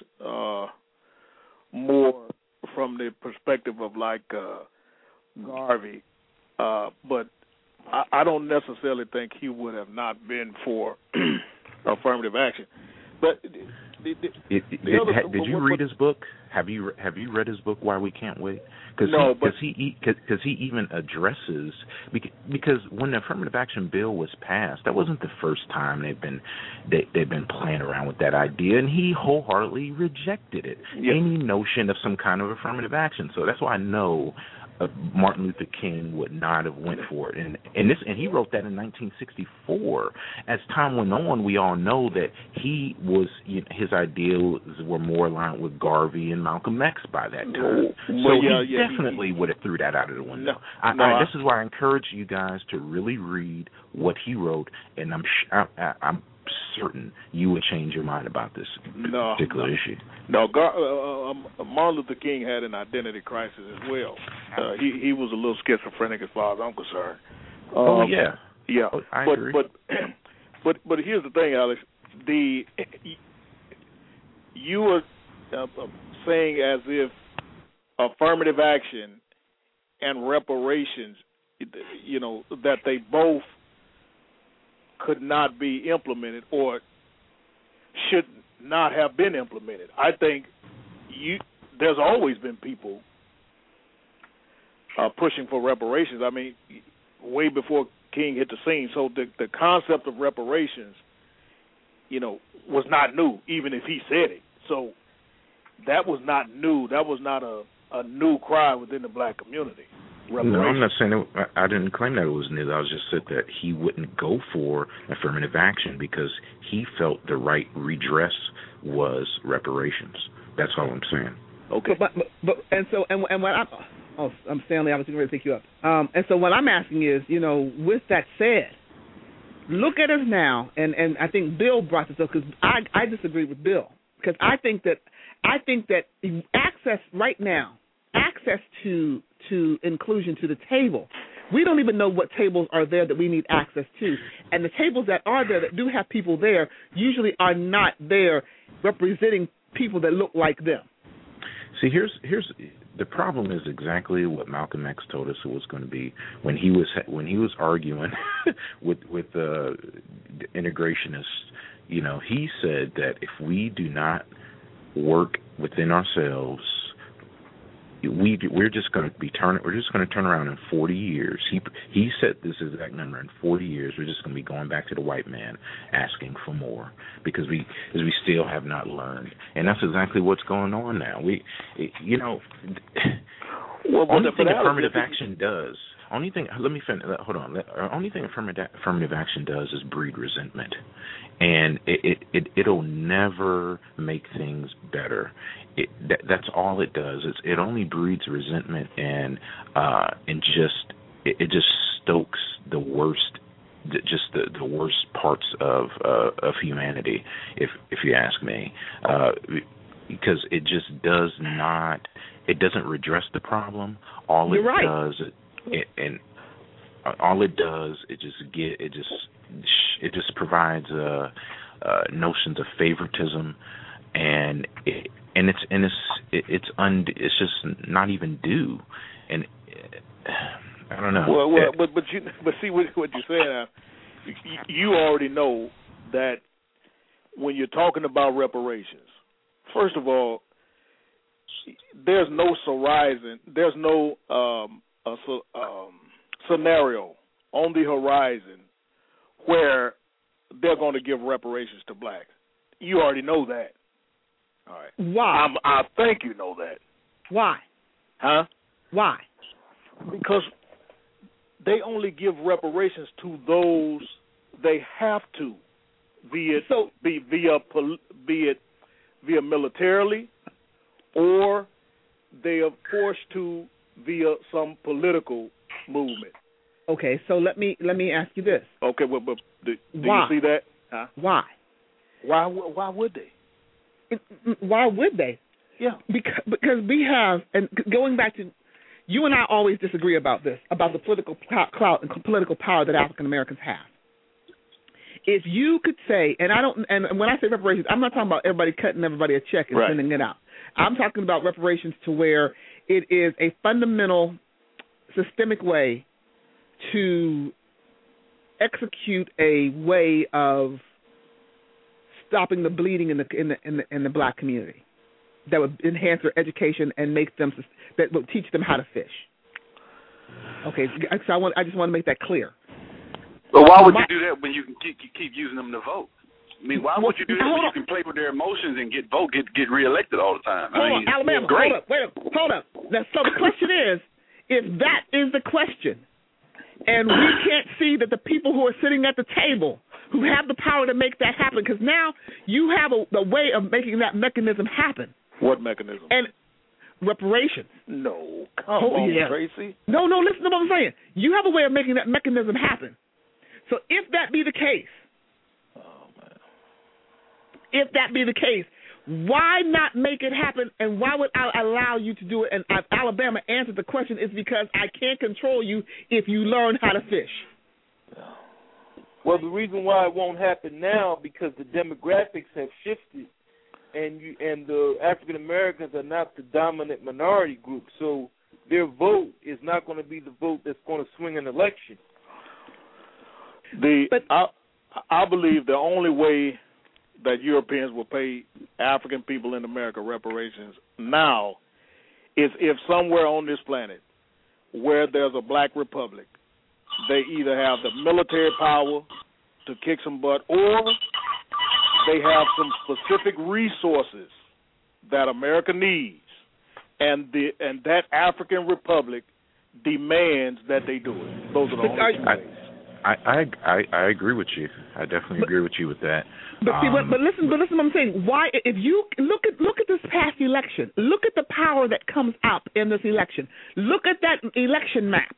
more from the perspective of like Garvey, but I don't necessarily think he would have not been for affirmative action. But did you read his book? Have you read his book, Why We Can't Wait? No, because he even addresses, because when the affirmative action bill was passed, that wasn't the first time they've been playing around with that idea, and he wholeheartedly rejected it. Yeah. Any notion of some kind of affirmative action. So that's why I know Martin Luther King would not have went for it, and he wrote that in 1964. As time went on, we all know that he was his ideals were more aligned with Garvey and Malcolm X by that time. He definitely would have threw that out of the window. This is why I encourage you guys to really read what he wrote, and I'm certain you would change your mind about this particular issue. No, Martin Luther King had an identity crisis as well. He was a little schizophrenic as far as I'm concerned. Yeah. I agree. But here's the thing, Alex. You were saying as if affirmative action and reparations, that they both could not be implemented or should not have been implemented. I think there's always been people pushing for reparations. I mean, way before King hit the scene. So the concept of reparations, was not new, even if he said it. So that was not new. That was not a new cry within the black community. No, I'm not saying I didn't claim that it was new. I was just said that he wouldn't go for affirmative action because he felt the right redress was reparations. That's all I'm saying. Okay. But I'm Stanley. I was going to pick you up. And so what I'm asking is, with that said, look at us now, and I think Bill brought this up because I disagree with Bill because I think that access right now, access to inclusion to the table. We don't even know what tables are there that we need access to. And the tables that are there that do have people there usually are not there representing people that look like them. See, here's the problem is exactly what Malcolm X told us it was going to be when he was arguing with the integrationists. You know, he said that if we do not work within ourselves, we're just going to turn around in 40 years. He said this exact number. In 40 years, we're just going to be going back to the white man asking for more because we still have not learned, and that's exactly what's going on now. Only thing affirmative action does. Only thing affirmative action does is breed resentment, and it'll never make things better. That's all it does. It only breeds resentment and just stokes the worst, just the worst parts of humanity, if you ask me, because it just does not. It doesn't redress the problem. All it does. All it does, it just provides notions of favoritism, and it's just not even due, and I don't know. Well, but see what you're saying. You already know that when you're talking about reparations, first of all, there's no scenario on the horizon where they're going to give reparations to blacks. You already know that. All right. Why? I think you know that. Why? Huh? Why? Because they only give reparations to those they have to, be it militarily, or they are forced to via some political movement. Okay, so let me ask you this. Okay, but do why? You see that? Huh? Why? Why would they? Why would they? Yeah. Because we have, and going back to, you and I always disagree about this, about the political clout and political power that African Americans have. If you could say, and when I say reparations, I'm not talking about everybody cutting everybody a check and sending it out. I'm talking about reparations to where it is a fundamental, systemic way to execute a way of stopping the bleeding in the black community that would enhance their education and that would teach them how to fish. Okay, so I just want to make that clear. But why would you do that when you can keep using them to vote? I mean, why would you do that when you can play with their emotions and get reelected all the time? Hold on, Alabama. Great. Hold up. Now, so the question is, if that is the question, and we can't see that the people who are sitting at the table who have the power to make that happen, because now you have a way of making that mechanism happen. What mechanism? And reparations. No, come on, Tracy. No, listen to what I'm saying. You have a way of making that mechanism happen. So if that be the case, why not make it happen, and why would I allow you to do it? And Alabama answered the question is because I can't control you if you learn how to fish. Well, the reason why it won't happen now because the demographics have shifted, and the African Americans are not the dominant minority group, so their vote is not going to be the vote that's going to swing an election. I believe the only way that Europeans will pay African people in America reparations now is if somewhere on this planet where there's a black republic, they either have the military power to kick some butt or they have some specific resources that America needs, and that African republic demands that they do it. Those are the only two ways. I agree with you. I definitely agree with you with that. But listen to what I'm saying. Why, if you look at this past election, look at the power that comes out in this election. Look at that election map.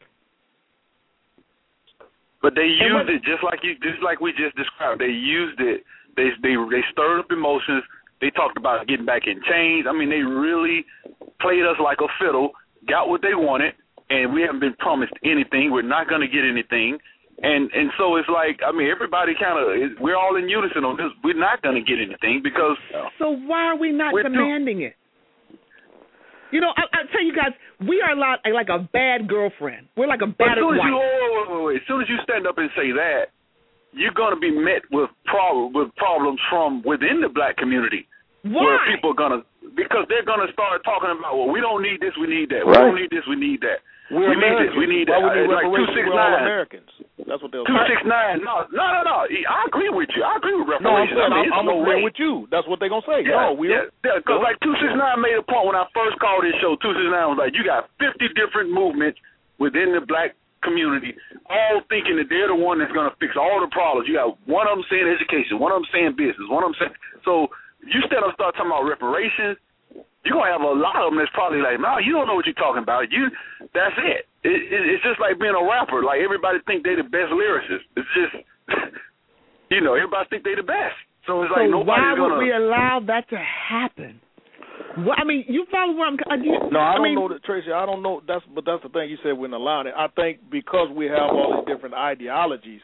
But they used it just like we just described. They used it. They stirred up emotions. They talked about getting back in chains. I mean, they really played us like a fiddle, got what they wanted, and we haven't been promised anything. We're not going to get anything. And so it's like, I mean, everybody we're all in unison on this. We're not going to get anything because... So why are we not demanding it? You know, I tell you guys, we are like a bad girlfriend. We're like a battered wife. As soon as you stand up and say that, you're going to be met with problems from within the black community. Why? Where people are going to, because they're going to start talking about, well, we don't need this, we need that. Right. We don't need this, we need that. We're we need this, we need that. Why would you like reparations? We're all 269. Americans. That's what they'll say. 269. No. I agree with you. I agree with reparations. No, I'm agreeing with you. That's what they're going to say. Yeah, no, because like 269 made a point when I first called this show. 269 was like, you got 50 different movements within the black community, all thinking that they're the one that's going to fix all the problems. You got one of them saying education, one of them saying business, one of them saying. So you stand up and start talking about reparations, you're going to have a lot of them that's probably like, no, you don't know what you're talking about. That's it. It's just like being a rapper. Like, everybody think they the best lyricist. It's just, everybody think they the best. So it's like nobody's going to. Why would we allow that to happen? Well, I mean, you follow where I'm. No, I don't know that, Tracy. I don't know. But that's the thing. You said we're not allowing it. I think because we have all these different ideologies,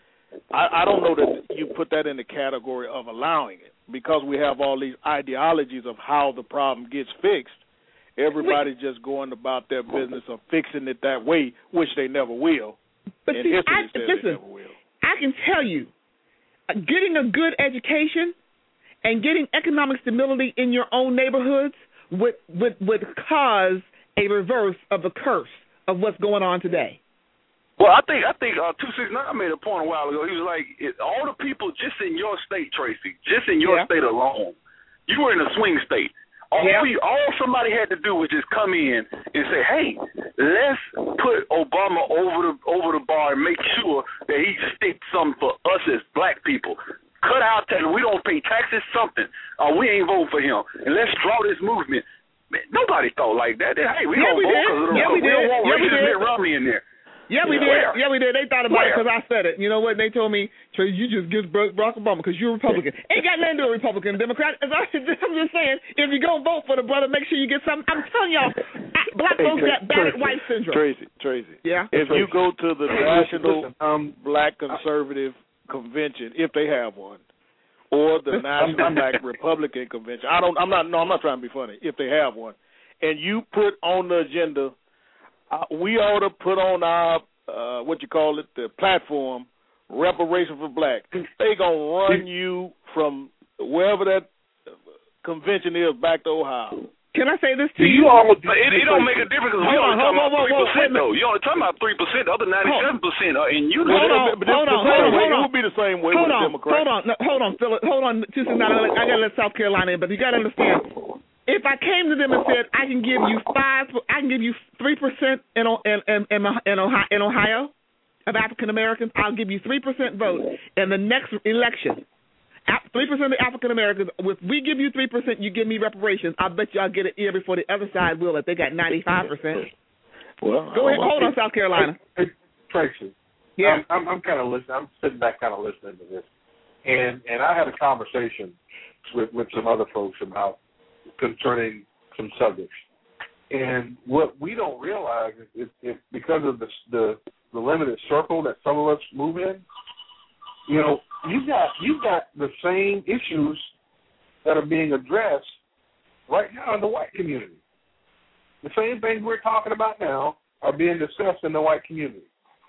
I don't know that you put that in the category of allowing it. Because we have all these ideologies of how the problem gets fixed, everybody's just going about their business of fixing it that way, which they never will. But and see, they never will. I can tell you, getting a good education and getting economic stability in your own neighborhoods would cause a reverse of the curse of what's going on today. Well, I think 269 made a point a while ago. He was like, all the people just in your state, Tracy, just in your state alone, you were in a swing state. All somebody had to do was just come in and say, hey, let's put Obama over the bar and make sure that he sticks something for us as black people. Cut out taxes. We don't pay taxes, something. We ain't voting for him. And let's draw this movement. Man, nobody thought like that. Hey, we don't vote because we don't want racist Mitt Romney in there. Yeah, we did. Yeah, we did. They thought about it because I said it. You know what? They told me, Tracy, you just give Barack Obama because you're a Republican. Ain't got nothing to do with Republican, Democrat. I'm just saying, if you go vote for the brother, make sure you get something. I'm telling y'all, black folks got battered white syndrome. Tracy. Yeah. If you go to the National Black Conservative Convention, if they have one, or the National Black Republican Convention, I'm not trying to be funny. If they have one, and you put on the agenda. We ought to put on our, the platform, reparation for black. They going to run you from wherever that convention is back to Ohio. Can I say this to you? It don't make a difference because we only talking about 3%, though. You only talking about 3%. The other 97% are in unison. Hold on. It would be the same way with Democrats. Hold on, Philip. Hold on. I got to let South Carolina in, but you got to understand. If I came to them and said I can give you 3% in Ohio of African Americans, I'll give you 3% vote in the next election. 3% of the African Americans. If we give you 3%, you give me reparations. I bet you I'll get it in before the other side will if they got 95%. Well, go ahead. Hold on, South Carolina. Hey, Tracy. Yeah. I'm kind of listening. I'm sitting back, kind of listening to this, and I had a conversation with some other folks about concerning some subjects. And what we don't realize is because of the limited circle that some of us move in, you've got the same issues that are being addressed right now in the white community. The same things we're talking about now are being discussed in the white community.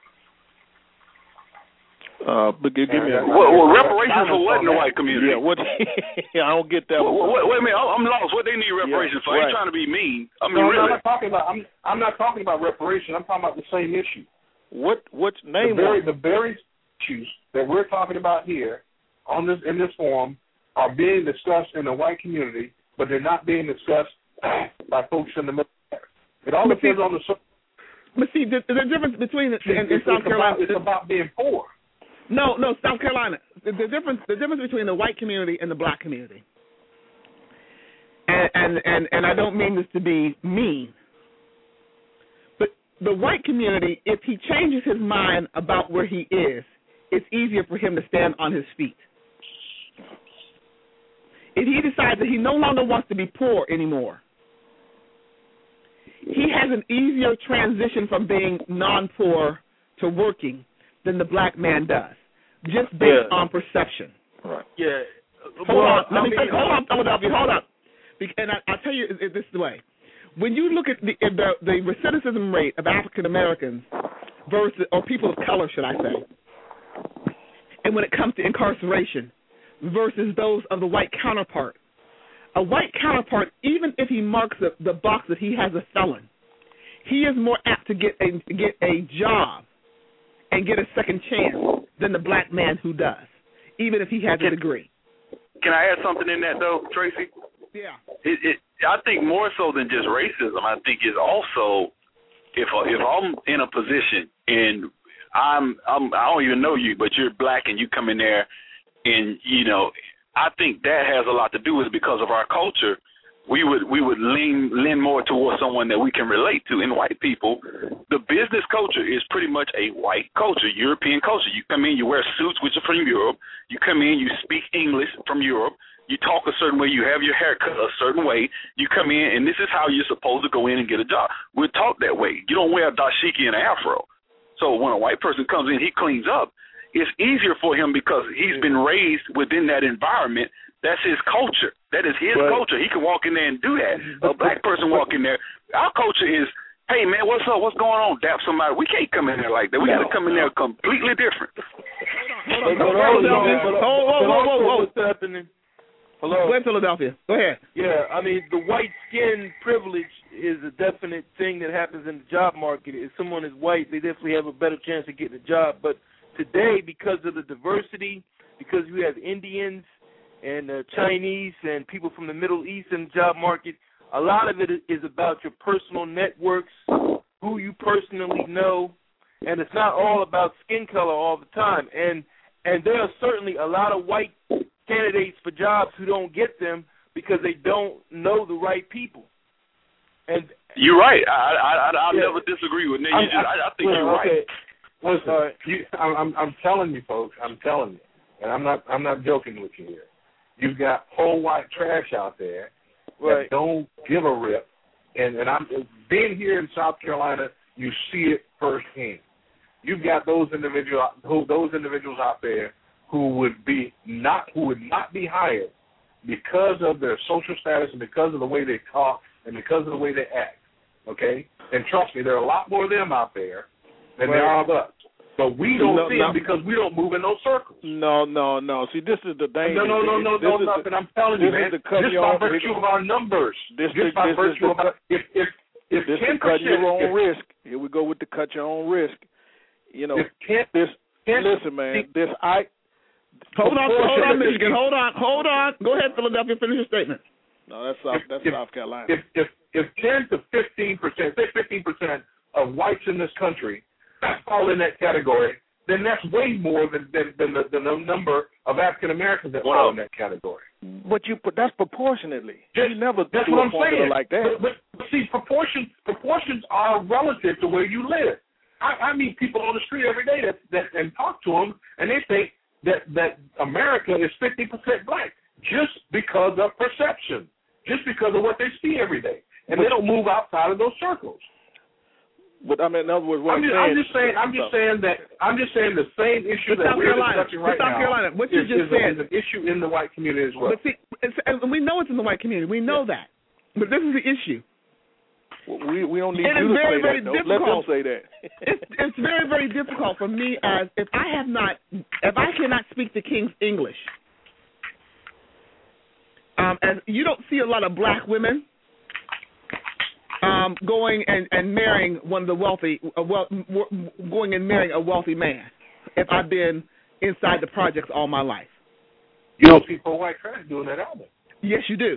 But give me reparations for what in the white community? Yeah, what? I don't get that. Wait a minute, I'm lost. What they need reparations for? I ain't trying to be mean. Really. I'm not talking about reparations. I'm talking about the same issue. What's name? The very issues that we're talking about here in this forum are being discussed in the white community, but they're not being discussed by folks in the military. It all depends on the. But see, the difference between in South Carolina, it's about being poor. No, South Carolina. The difference between the white community and the black community, and I don't mean this to be mean, but the white community, if he changes his mind about where he is, it's easier for him to stand on his feet. If he decides that he no longer wants to be poor anymore, he has an easier transition from being non-poor to working than the black man does, just based on perception. Right. Yeah. Hold on, Philadelphia. Hold on. And I'll tell you this the way. when you look at the recidivism rate of African Americans versus, or people of color, should I say, and when it comes to incarceration versus those of the white counterpart, a white counterpart, even if he marks the box that he has a felon, he is more apt to get a job and get a second chance than the black man who does, even if he has a degree. Can I add something in that though, Tracy? Yeah. I think more so than just racism, I think is also if I'm in a position and I don't even know you, but you're black and you come in there and I think that has a lot to do with it because of our culture. We would lean more towards someone that we can relate to. And white people, the business culture is pretty much a white culture, European culture. You come in, you wear suits, which are from Europe. You come in, you speak English from Europe. You talk a certain way. You have your hair cut a certain way. You come in, and this is how you're supposed to go in and get a job. We're taught that way. You don't wear a dashiki and an afro. So when a white person comes in, he cleans up. It's easier for him because he's been raised within that environment. That's his culture. That is his culture. He can walk in there and do that. A black person walk in there. Our culture is, hey, man, what's up? What's going on? Dap somebody. We can't come in there like that. We got to come in there completely different. What's happening? Hello? Go ahead, Philadelphia. Go ahead. Yeah, I mean, the white skin privilege is a definite thing that happens in the job market. If someone is white, they definitely have a better chance of getting a job. But today, because of the diversity, because we have Indians and Chinese and people from the Middle East in the job market, a lot of it is about your personal networks, who you personally know, and it's not all about skin color all the time. And there are certainly a lot of white candidates for jobs who don't get them because they don't know the right people. And you're right. I'll never disagree with you. I think you're right. Listen, I'm telling you, folks. I'm telling you, and I'm not joking with you here. You've got whole white trash out there that don't give a rip, and I'm being here in South Carolina. You see it firsthand. You've got those individuals out there who would not be hired because of their social status and because of the way they talk and because of the way they act. Okay, and trust me, there are a lot more of them out there than there are of us. But we don't see them because we don't move in those circles. No. See, this is the danger. No, nothing. I'm telling you, man. Just by virtue of our numbers. Just by virtue of our, if 10%. This is cut your own risk. Here we go with the cut your own risk. Listen, man. Hold on, Michigan. Hold on. Go ahead, Philadelphia. Finish your statement. No, that's South Carolina. If 10 to 15%, say 15% of whites in this country fall in that category, then that's way more than the number of African Americans that fall in that category. But that's proportionately. You never that's do what a I'm formula saying. like that. But see, proportions are relative to where you live. I meet people on the street every day that and talk to them, and they think that America is 50% black just because of perception, just because of what they see every day, and they don't move outside of those circles. But I mean, in other words, I'm just saying the same issue that we're discussing right now. South Carolina, what you just said is an issue in the white community as well. But see, and we know it's in the white community. We know that, but this is the issue. Well, we don't need you to say that. Let them say that. It's very, very difficult for me as if I cannot speak the King's English. As you don't see a lot of black women going and marrying one of the wealthy, going and marrying a wealthy man. If I've been inside the projects all my life, you don't see poor white trash doing that either. Yes, you do.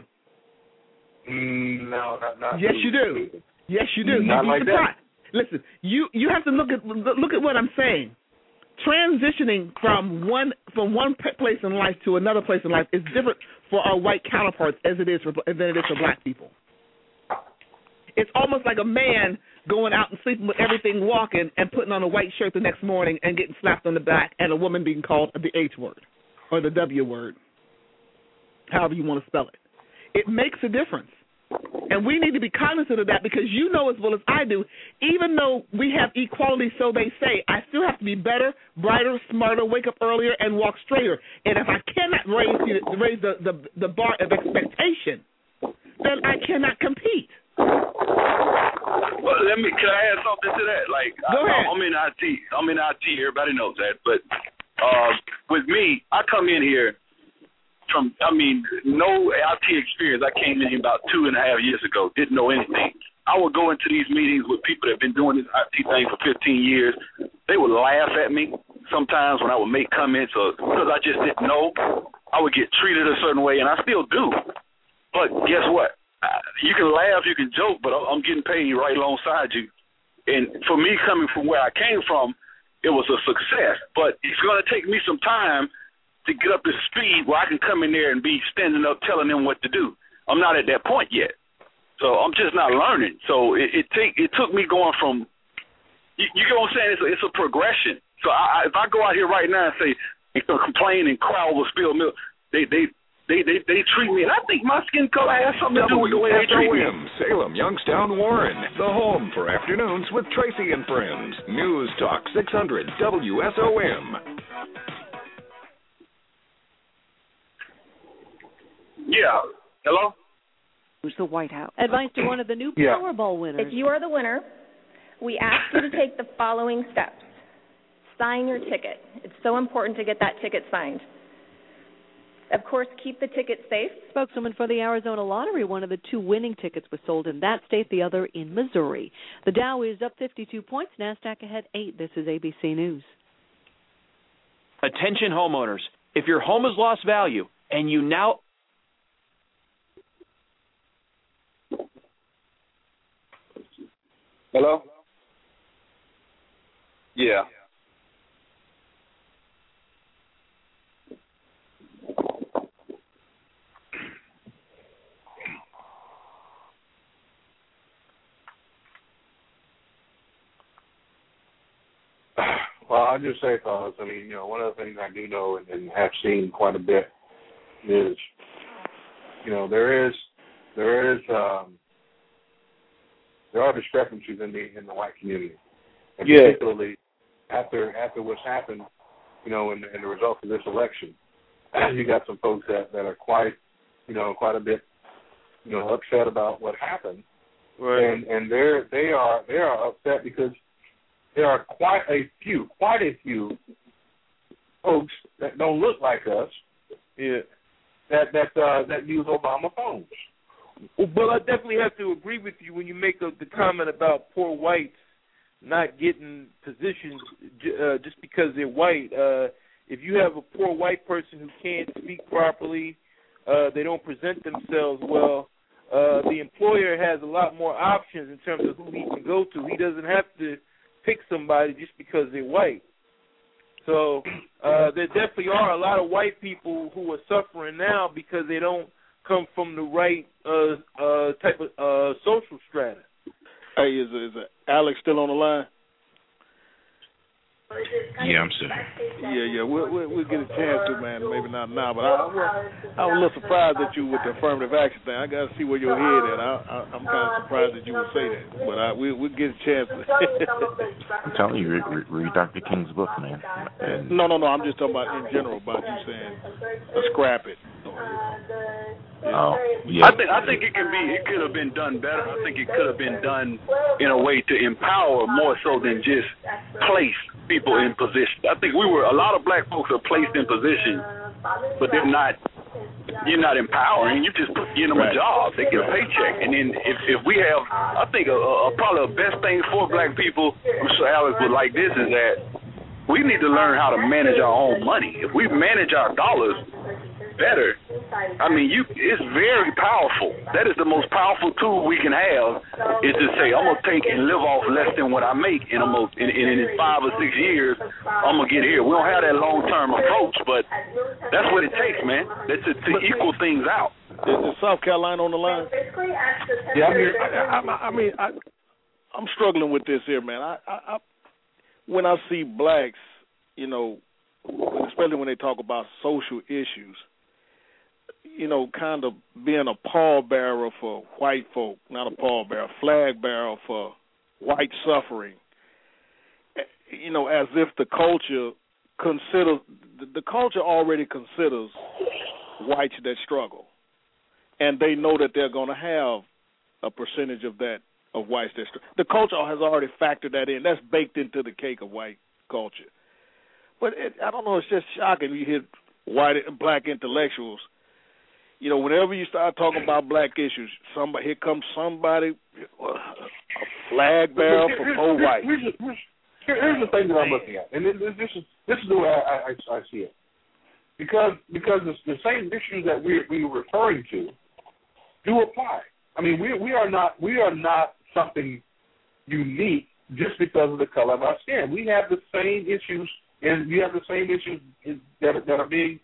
No, not. Yes, you do. Yes, you do. Not like that. Listen, you have to look at what I'm saying. Transitioning from one place in life to another place in life is different for our white counterparts than it is for black people. It's almost like a man going out and sleeping with everything walking and putting on a white shirt the next morning and getting slapped on the back, and a woman being called the H word or the W word, however you want to spell it. It makes a difference. And we need to be cognizant of that because you know as well as I do, even though we have equality, so they say, I still have to be better, brighter, smarter, wake up earlier, and walk straighter. And if I cannot raise the bar of expectation, then I cannot compete. Well, can I add something to that? Like, Go ahead. I'm in IT. Everybody knows that. But with me, I come in here from, no IT experience. I came in here about 2.5 years ago. Didn't know anything. I would go into these meetings with people that have been doing this IT thing for 15 years. They would laugh at me sometimes when I would make comments, or because I just didn't know. I would get treated a certain way, and I still do. But guess what? You can laugh, you can joke, but I'm getting paid right alongside you. And for me, coming from where I came from, it was a success. But it's going to take me some time to get up to speed where I can come in there and be standing up telling them what to do. I'm not at that point yet. So I'm just not learning. So it took me going from, you know what I'm saying? It's a progression. So if I go out here right now and say, complain and cry over spilled milk, they treat me, and I think my skin color has something to do with the way they treat me. Salem, Youngstown, Warren, the home for afternoons with Tracy and Friends. News Talk 600 WSOM. Yeah. Hello? Who's the White House? Advice to one of the new Yeah. Powerball winners. If you are the winner, we ask you to take the following steps. Sign your ticket. It's so important to get that ticket signed. Of course, keep the ticket safe. Spokeswoman for the Arizona Lottery, one of the 2 winning tickets was sold in that state, the other in Missouri. The Dow is up 52 points, NASDAQ ahead 8. This is ABC News. Attention homeowners. If your home has lost value and you now... Hello? Yeah. Well, I'll just say, fellas, one of the things I do know and have seen quite a bit is, there are discrepancies in the white community, and particularly after what's happened, in the results of this election. You got some folks that are quite a bit, upset about what happened, right? And they are upset because there are quite a few folks that don't look like us, that use Obama phones. Well, I definitely have to agree with you when you make the comment about poor whites not getting positions just because they're white. If you have a poor white person who can't speak properly, they don't present themselves well, the employer has a lot more options in terms of who he can go to. He doesn't have to pick somebody just because they're white. So there definitely are a lot of white people who are suffering now because they don't come from the right type of social strata. Hey, is Alex still on the line? Yeah, I'm still here. Yeah, we'll get a chance to, man. Maybe not now, but I was a little surprised at you with the affirmative action thing. I got to see where your head at. I'm kind of surprised that you would say that, but we'll get a chance. I'm telling you, read Dr. King's book, man. And No. I'm just talking about in general about you saying scrap it. Oh, yeah. I think it could have been done better. I think it could have been done in a way to empower more so than just place people in position. I think a lot of black folks are placed in position, but you're not empowering. You just give them a job. They get a paycheck. And then if we have, I think probably the best thing for black people, I'm sure Alex would like this, is that we need to learn how to manage our own money. If we manage our dollars better, it's very powerful. That is the most powerful tool we can have, is to say, I'm going to take and live off less than what I make, and in 5 or 6 years, I'm going to get here. We don't have that long-term approach, but that's what it takes, man. That's to equal things out. Is South Carolina on the line? Yeah, I'm here. I'm struggling with this here, man. I when I see blacks, especially when they talk about social issues, kind of being a pallbearer for white folk, not a pallbearer, flag bearer for white suffering, as if the culture already considers whites that struggle, and they know that they're going to have a percentage of that of whites. The culture has already factored that in. That's baked into the cake of white culture. But I don't know. It's just shocking. You hear white and black intellectuals. You know, whenever you start talking about black issues, here comes somebody, a flag bearer for poor white. Here's the thing that I'm looking at, and this is the way I see it. Because the same issues that we're referring to do apply. I mean, we are not something unique just because of the color of our skin. We have the same issues, and we have the same issues that are being,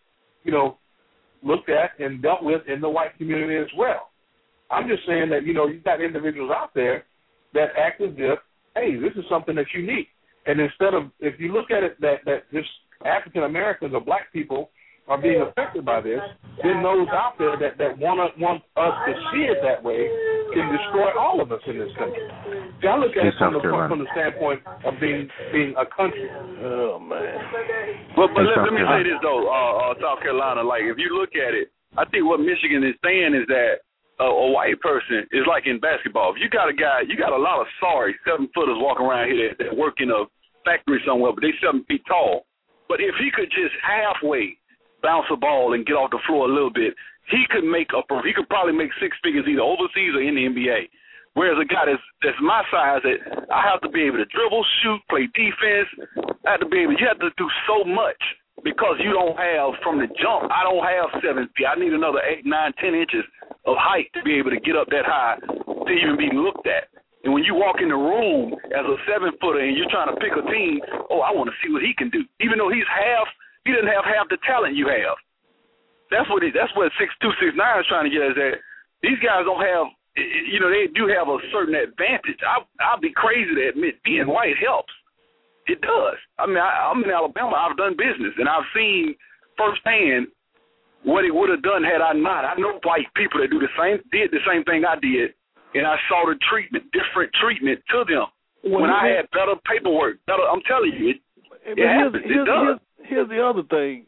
looked at and dealt with in the white community as well. I'm just saying that, you've got individuals out there that act as if, hey, this is something that's unique. And instead of, if you look at it that just African Americans or black people are being affected by this, then those out there that want us to see it that way can destroy all of us in this country. See, I look at it from the standpoint of being a country. Oh, man. But let me say this, though, South Carolina, like, if you look at it, I think what Michigan is saying is that a white person is like in basketball. If you got a guy, you got a lot of 7-footers walking around here that work in a factory somewhere, but they 7 feet tall. But if he could just halfway bounce a ball and get off the floor a little bit, he could probably make 6 figures either overseas or in the NBA. Whereas a guy that's my size, that I have to be able to dribble, shoot, play defense. You have to do so much because you don't have from the jump. I don't have 7 feet. I need another 8, 9, 10 inches of height to be able to get up that high to even be looked at. And when you walk in the room as a 7-footer and you're trying to pick a team, I want to see what he can do, even though he doesn't have half the talent you have. That's what 6'2", 6'9" is trying to get us at. These guys don't have, they do have a certain advantage. I'll be crazy to admit being white helps. It does. I mean, I'm in Alabama. I've done business, and I've seen firsthand what it would have done had I not. I know white people that did the same thing I did, and I saw the different treatment to them. When I had better paperwork, I'm telling you, it happens. It does. Here's the other thing.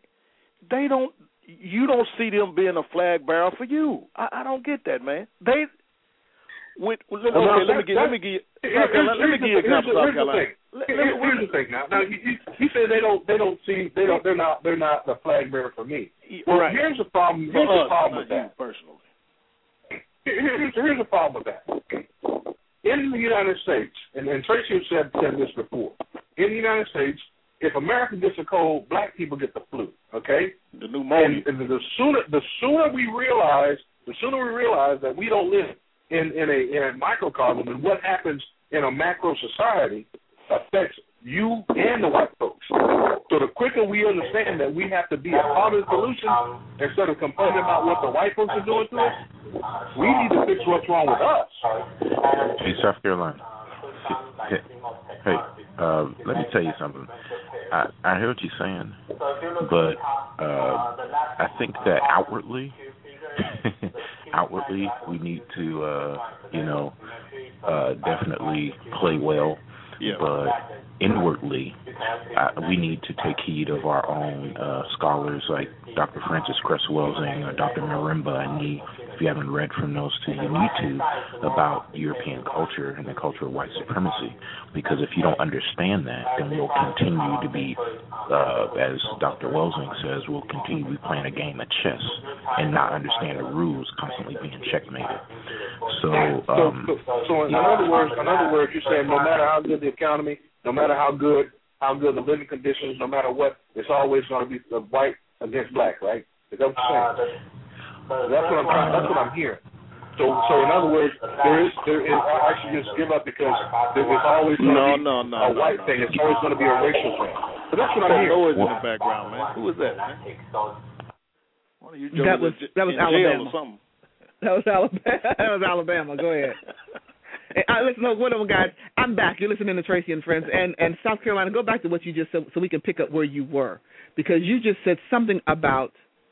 You don't see them being a flag bearer for you. I don't get that, man. Let me give you an example, South Carolina. Here's the thing. Now you say they're not the flag bearer for me. Well, right. Here's the problem. Here's the problem with that. Personally, here's the problem with that. In the United States, and Tracy said this before. In the United States, if America gets a cold, black people get the flu. Okay. The pneumonia. And the sooner we realize that we don't live in a microcosm, and what happens in a macro society affects you and the white folks. So the quicker we understand that we have to be a part of the solution instead of complaining about what the white folks are doing to us, we need to fix what's wrong with us. Hey, South Carolina. Hey, let me tell you something. I hear what you're saying, but I think that outwardly we need to, definitely play well. Yeah. But inwardly, we need to take heed of our own scholars like Dr. Frances Cress Welsing or Dr. Marimba Ani. If you haven't read from those two, you need to, about European culture and the culture of white supremacy. Because if you don't understand that, then we'll continue to be, as Dr. Welsing says, we'll continue to be playing a game of chess and not understand the rules, constantly being checkmated. So in other words, you're saying no matter how good the economy, no matter how good the living conditions, no matter what, it's always going to be white against black, right? Is that what you're saying? That's what I'm hearing. So in other words, there is. I should just give up because there's always going to be a white thing. It's always going to be a racial thing. But that's what I'm hearing. Noise in the background, man. Who was that, man? That was Alabama. Or something. That was Alabama. Go ahead. Listen, whatever, guys. I'm back. You're listening to Tracy and Friends. And South Carolina, go back to what you just said so we can pick up where you were. Because you just said something about,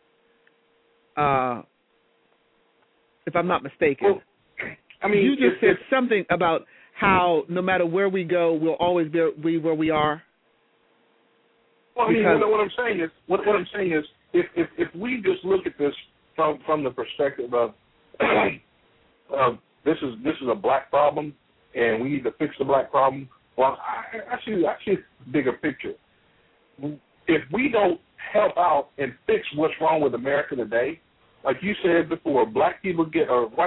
if I'm not mistaken, you just said something about how no matter where we go, we'll always be where we are. Well, what I'm saying is, if we just look at this from the perspective of this is a black problem, and we need to fix the black problem. Well, I see a bigger picture. If we don't help out and fix what's wrong with America today, like you said before, white people get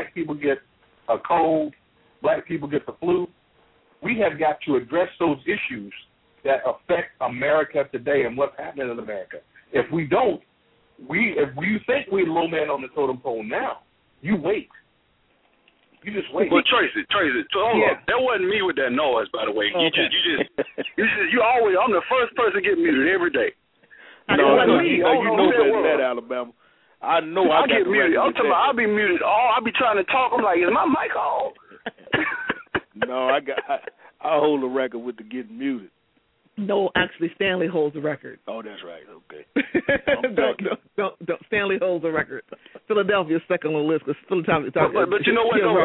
a cold, black people get the flu. We have got to address those issues that affect America today and what's happening in America. If we don't, if you think we're low man on the totem pole now, you wait. You just wait. Well, Tracy, hold on. That wasn't me with that noise, by the way. Okay. You always. I'm the first person to get muted every day. No, you know better than that, Alabama. I know I get muted. I'm talking about I'll be muted. I'll be trying to talk. I'm like, is my mic on? No, I hold the record with the getting muted. No, actually, Stanley holds the record. Oh, that's right. Okay. don't. Stanley holds the record. Philadelphia's second on the list because Philadelphia. But you know what, though?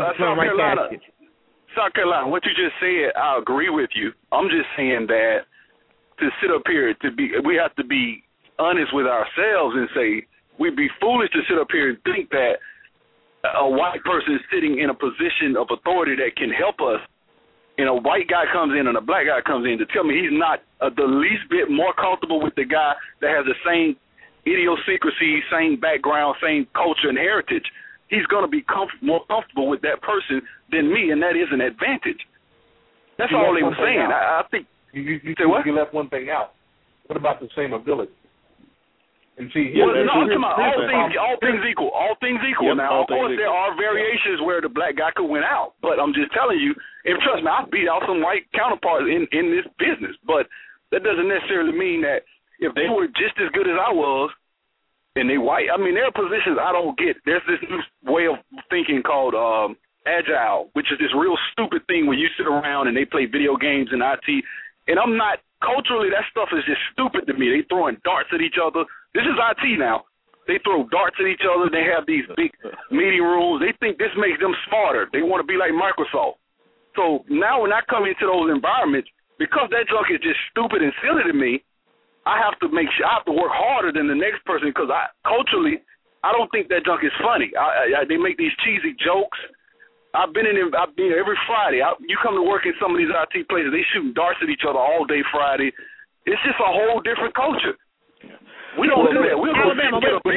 South Carolina, what you just said, I agree with you. I'm just saying that to sit up here, we have to be honest with ourselves and say we'd be foolish to sit up here and think that a white person is sitting in a position of authority that can help us, and a white guy comes in and a black guy comes in to tell me he's not the least bit more comfortable with the guy that has the same idiosyncrasy, same background, same culture and heritage. He's going to be more comfortable with that person than me, and that is an advantage. That's all they were saying. I think you what? You left one thing out. What about the same ability? And see, all things equal. All things equal. Now, of course, there are variations where the black guy could win out, but I'm just telling you, and trust me, I beat out some white counterparts in this business, but that doesn't necessarily mean that if they were just as good as I was and they white, I mean, there are positions I don't get. There's this new way of thinking called agile, which is this real stupid thing where you sit around and they play video games and IT, and I'm not, culturally, that stuff is just stupid to me. They throwing darts at each other. This is IT now. They throw darts at each other. They have these big meeting rooms. They think this makes them smarter. They want to be like Microsoft. So now when I come into those environments, because that junk is just stupid and silly to me, I have to make sure I have to work harder than the next person because culturally, I don't think that junk is funny. They make these cheesy jokes. I've been every Friday. You come to work in some of these IT places, they shooting darts at each other all day Friday. It's just a whole different culture. We don't do that. We'll Alabama, go wait,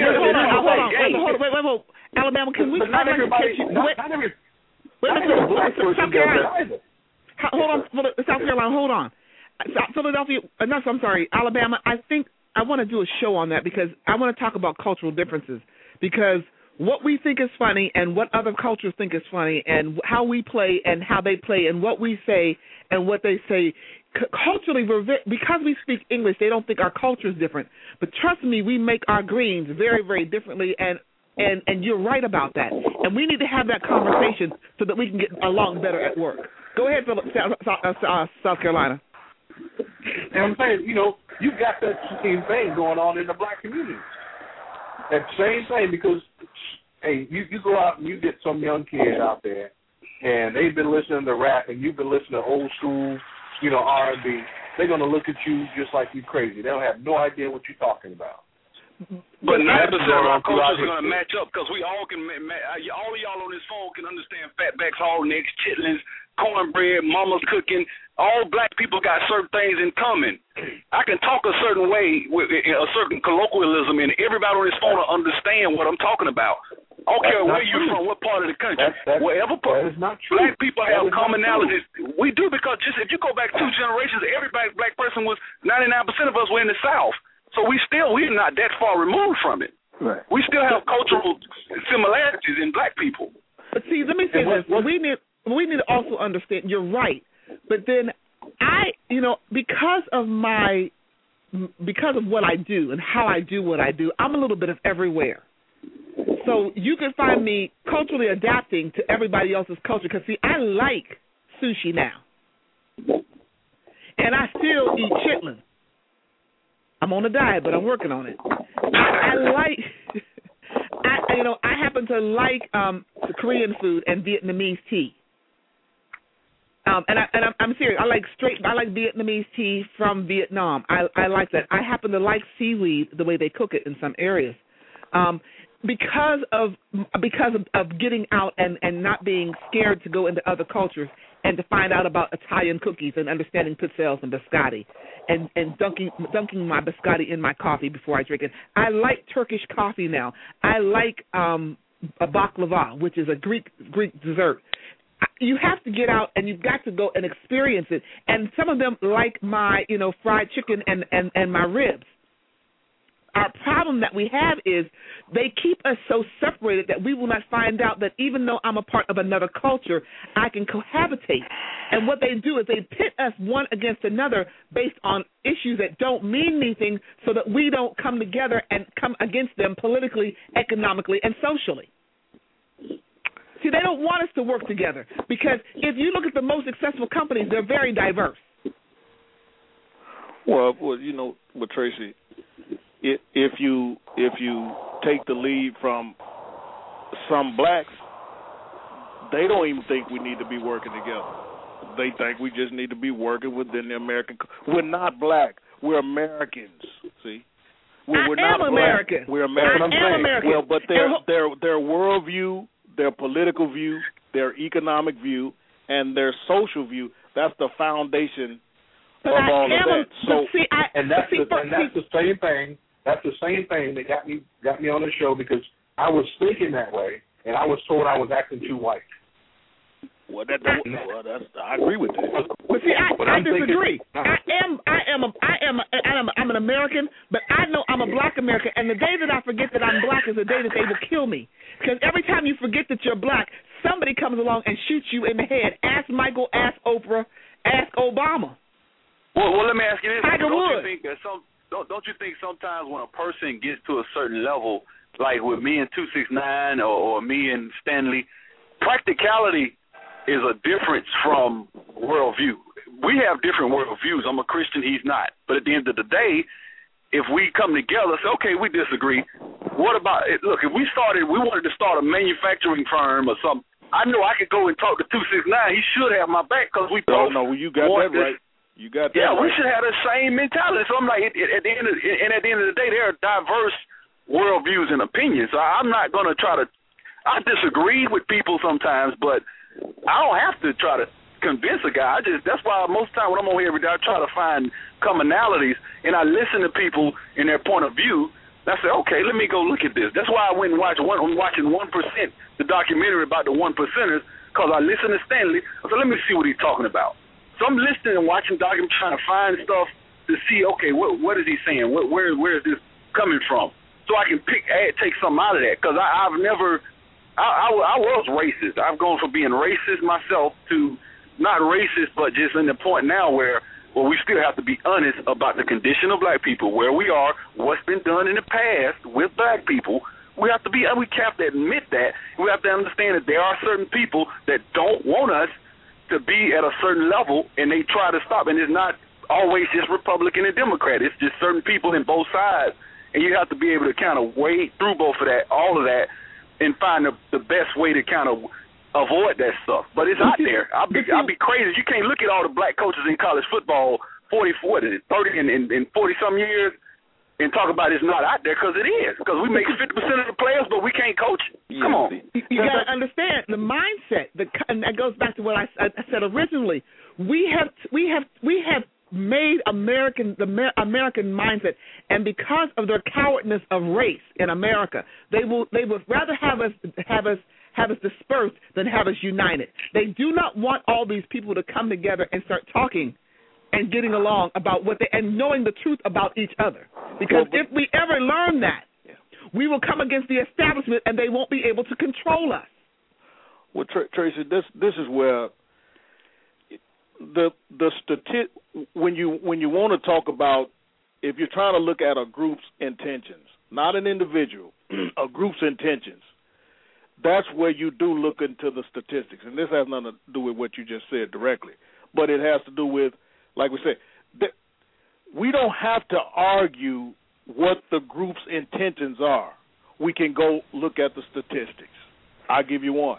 Alabama, can we? Not everybody. Not every black person does that either. Hold on, South Carolina. Hold on, Philadelphia. No, I'm sorry, Alabama. I think I want to do a show on that because I want to talk about cultural differences because what we think is funny and what other cultures think is funny and how we play and how they play and what we say and what they say. Culturally, because we speak English, they don't think our culture is different. But trust me, we make our greens very, very differently, and you're right about that. And we need to have that conversation so that we can get along better at work. Go ahead, South Carolina. And I'm saying, you've got that same thing going on in the black community. That same thing because, hey, you go out and you get some young kid out there, and they've been listening to rap, and you've been listening to old school, R&B. They're going to look at you just like you crazy. They don't have no idea what you're talking about. But 90% of our culture is going to match up because we all can. All of y'all on this phone can understand fatbacks, hog necks, chitlins, cornbread, mama's cooking. All black people got certain things in common. I can talk a certain way with a certain colloquialism, and everybody on this phone will understand what I'm talking about. I don't care where you're from, what part of the country. Wherever part, black people have commonalities. We do because just if you go back 2 generations, every black person was 99% of us were in the South. So we're not that far removed from it. Right. We still have cultural similarities in black people. But see, let me say this: we need to also understand. You're right, but then because of what I do and how I do what I do, I'm a little bit of everywhere. So you can find me culturally adapting to everybody else's culture. Because see, I like sushi now, and I still eat chitlin. I'm on a diet, but I'm working on it. I happen to like the Korean food and Vietnamese tea. I'm serious. I like Vietnamese tea from Vietnam. I like that. I happen to like seaweed the way they cook it in some areas. because of getting out and not being scared to go into other cultures and to find out about Italian cookies and understanding pizzelles and biscotti and dunking my biscotti in my coffee before I drink it. I like Turkish coffee now. I like a baklava, which is a Greek dessert. You have to get out and you've got to go and experience it. And some of them like my, fried chicken and my ribs. Our problem that we have is they keep us so separated that we will not find out that even though I'm a part of another culture, I can cohabitate. And what they do is they pit us one against another based on issues that don't mean anything so that we don't come together and come against them politically, economically, and socially. See, they don't want us to work together because if you look at the most successful companies, they're very diverse. Well, Tracy, if you take the lead from some blacks, they don't even think we need to be working together. They think we just need to be working within the American. We're not black. We're Americans. See, we're not black. American. We're American. I am American. Well, but their worldview, their political view, their economic view, and their social view, that's the foundation of all of that. So, that's the same thing. That's the same thing that got me on the show because I was thinking that way, and I was told I was acting too white. Well, I agree with that. But see, I disagree. I'm an American, but I know I'm a black American, and the day that I forget that I'm black is the day that they will kill me. Because every time you forget that you're black, somebody comes along and shoots you in the head. Ask Michael, ask Oprah, ask Obama. Well, let me ask you this. Tiger Woods. Don't you think sometimes when a person gets to a certain level, like with me and 269 or me and Stanley, practicality is a difference from worldview. We have different worldviews. I'm a Christian, he's not. But at the end of the day, if we come together, say, okay, we disagree. What about it? Look, if we wanted to start a manufacturing firm or something, I know I could go and talk to 269. He should have my back because we both. No, you got that right. You got that. Yeah, right. We should have the same mentality. So I'm like, at the end of the day, there are diverse worldviews and opinions. So I'm not going to try to. I disagree with people sometimes, but I don't have to try to convince a guy. That's why most of the time when I'm on here every day, I try to find commonalities and I listen to people and their point of view. And I say, okay, let me go look at this. That's why I went and watching 1%, the documentary about the 1%ers, because I listened to Stanley. I said, let me see what he's talking about. So I'm listening and watching documentaries, trying to find stuff to see, okay, what is he saying? Where is this coming from? So I can take something out of that, because I was racist. I've gone from being racist myself to not racist, but just in the point now where we still have to be honest about the condition of black people, where we are, what's been done in the past with black people. We have to admit that. We have to understand that there are certain people that don't want us to be at a certain level, and they try to stop. And it's not always just Republican and Democrat. It's just certain people in both sides, and you have to be able to kind of wade through all of that, and find the best way to kind of avoid that stuff. But it's out there. I'll be crazy. You can't look at all the black coaches in college football, 30 and 40-some years, and talk about it's not out there, because it is. Because we make 50% of the players, but we can't coach. Come on. You got to understand the mindset. And that goes back to what I said originally. We have made the American mindset, and because of their cowardness of race in America, they would rather have us dispersed than have us united. They do not want all these people to come together and start talking and getting along about and knowing the truth about each other. Because if we ever learn that, we will come against the establishment and they won't be able to control us. Well, Tracy, this is where when you want to talk about, if you're trying to look at a group's intentions, not an individual, a group's intentions, that's where you do look into the statistics. And this has nothing to do with what you just said directly, but it has to do with, like we said, we don't have to argue what the group's intentions are. We can go look at the statistics. I'll give you one.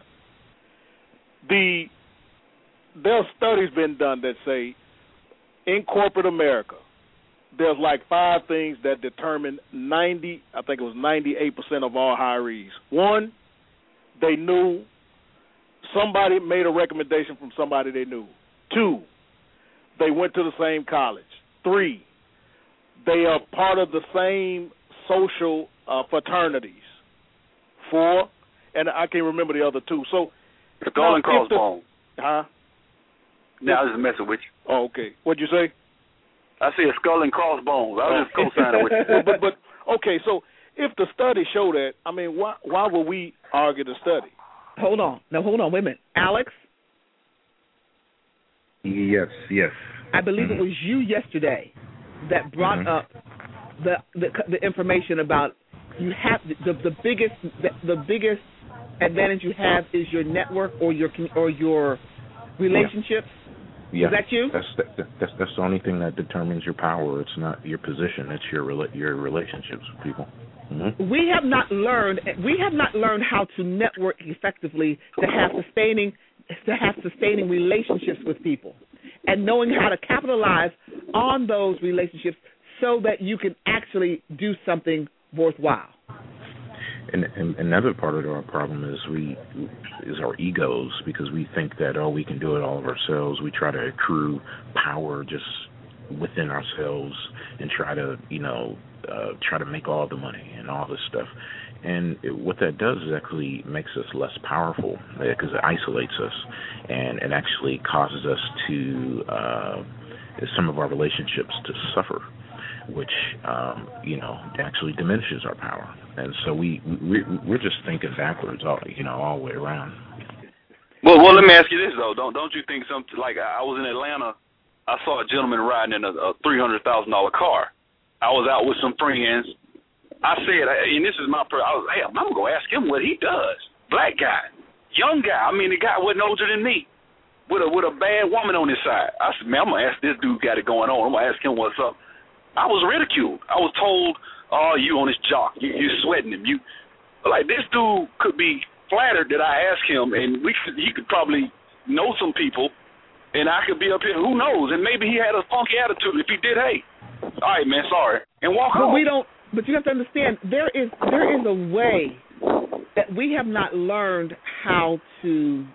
There are studies been done that say in corporate America, there's like 5 things that determine 98% of all hirees. 1, they knew somebody made a recommendation from somebody they knew. 2, they went to the same college. 3, they are part of the same social fraternities. 4, and I can't remember the other 2. So, skull and crossbones. Huh? No, I was just messing with you. Oh, okay. What'd you say? I said skull and crossbones. I was just co-signing with you. but okay, so if the study show that, I mean, why would we argue the study? Hold on. No, hold on. Wait a minute. Alex? Yes. I believe it was you yesterday that brought up the information about you have the biggest advantage you have is your network or your relationships. Yeah. Is that you? That's the only thing that determines your power. It's not your position. It's your relationships with people. Mm-hmm. We have not learned how to network effectively to have sustaining relationships with people, and knowing how to capitalize on those relationships so that you can actually do something worthwhile. And another part of our problem is our egos, because we think that we can do it all of ourselves. We try to accrue power just within ourselves and try to make all the money and all this stuff. And what that does is actually makes us less powerful, because it isolates us, and it actually causes us to some of our relationships to suffer, which actually diminishes our power. And so we're just thinking backwards, all the way around. Well, let me ask you this though. Don't you think something like I was in Atlanta, I saw a gentleman riding in a $300,000 car. I was out with some friends. I said, and this is I'm gonna ask him what he does. Black guy, young guy. I mean, the guy wasn't older than me, with a bad woman on his side. I said, man, I'm gonna ask this dude got it going on. I'm gonna ask him what's up. I was ridiculed. I was told, "Oh, you on his jock? You sweating him? You like this dude could be flattered that I asked him, and he could probably know some people, and I could be up here. Who knows? And maybe he had a funky attitude. If he did, hey, all right, man, sorry, and walk home. But you have to understand, there is a way that we have not learned how to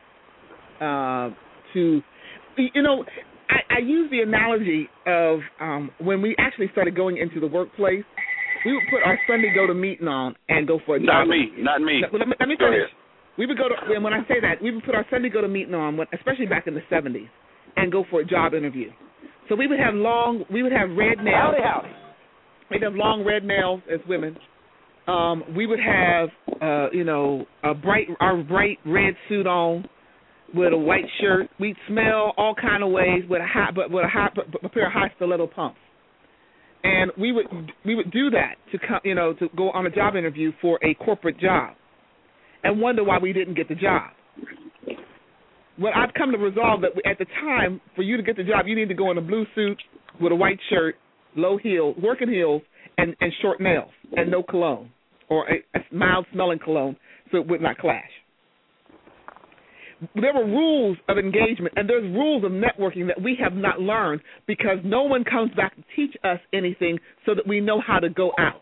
I use the analogy of when we actually started going into the workplace, we would put our Sunday go-to-meeting on and go for a job. Not me. Let me finish. We would go to, and when I say that, we would put our Sunday go-to-meeting on, especially back in the 70s, and go for a job interview. So we would have red nails. Howdy. We'd have long red nails as women. We would have, our bright red suit on with a white shirt. We'd smell all kind of ways with a pair of high stiletto pumps. And we would do that to go on a job interview for a corporate job, and wonder why we didn't get the job. Well, I've come to resolve that at the time, for you to get the job, you need to go in a blue suit with a white shirt, low heels, working heels, and short nails, and no cologne, or a mild-smelling cologne, so it would not clash. There were rules of engagement, and there's rules of networking that we have not learned because no one comes back to teach us anything so that we know how to go out.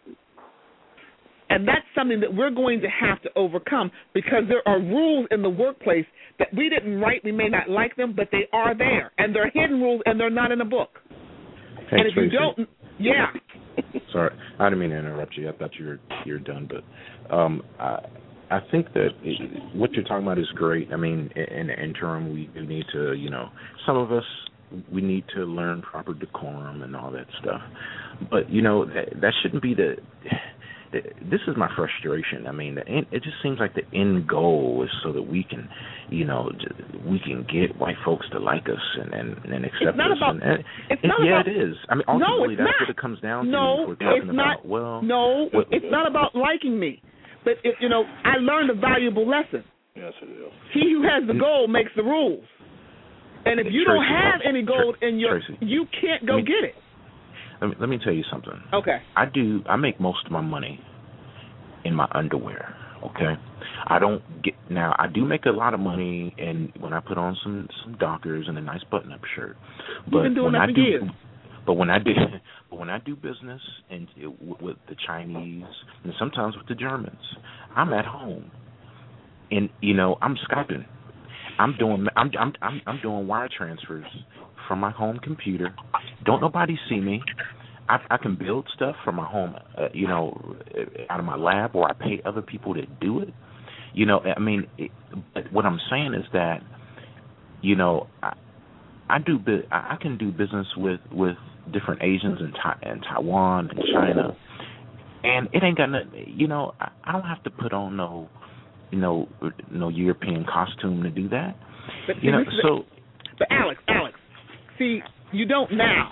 And that's something that we're going to have to overcome, because there are rules in the workplace that we didn't write. We may not like them, but they are there. And they're hidden rules, and they're not in a book. Hey, and if Tracy. you don't, yeah. Sorry, I didn't mean to interrupt you. I thought you were done, but I think that what you're talking about is great. I mean, in the interim, we do need to, some of us, we need to learn proper decorum and all that stuff. But, that shouldn't be this is my frustration. I mean, it just seems like the end goal is so that we can, we can get white folks to like us and accept it's not us. About, it's not yeah, about, it is. I mean, ultimately, that's what it comes down to. No, We're talking it's not. About, well, no, it's not about liking me. But, I learned a valuable lesson. Yes, it is. He who has the gold makes the rules. And if you Tracy, don't have any gold in your, Tracy, you can't go get it. Let me tell you something. Okay. I make most of my money in my underwear. Okay. I don't get now. I do make a lot of money, and when I put on some Dockers and a nice button-up shirt. But You've been doing that for years. But when I do business and with the Chinese and sometimes with the Germans, I'm at home, and I'm Skyping. I'm doing wire transfers from my home computer. Don't nobody see me. I can build stuff from my home, out of my lab, or I pay other people to do it. What I'm saying is that, I can do business with different Asians in Taiwan and China, and it ain't got nothing. I don't have to put on no European costume to do that. But But Alex, see, you don't now.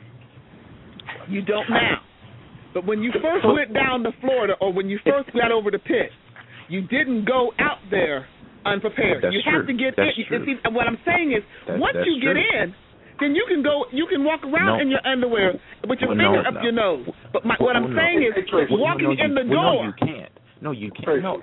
But when you first went down to Florida, or when you first got over the pit, you didn't go out there unprepared. That's you true. have to get That's in. true. See, what I'm saying is, once you get in, then you can go. You can walk around in your underwear with your finger up your nose. But what I'm saying is, walking in the door. No, you can't. No, you can't. No,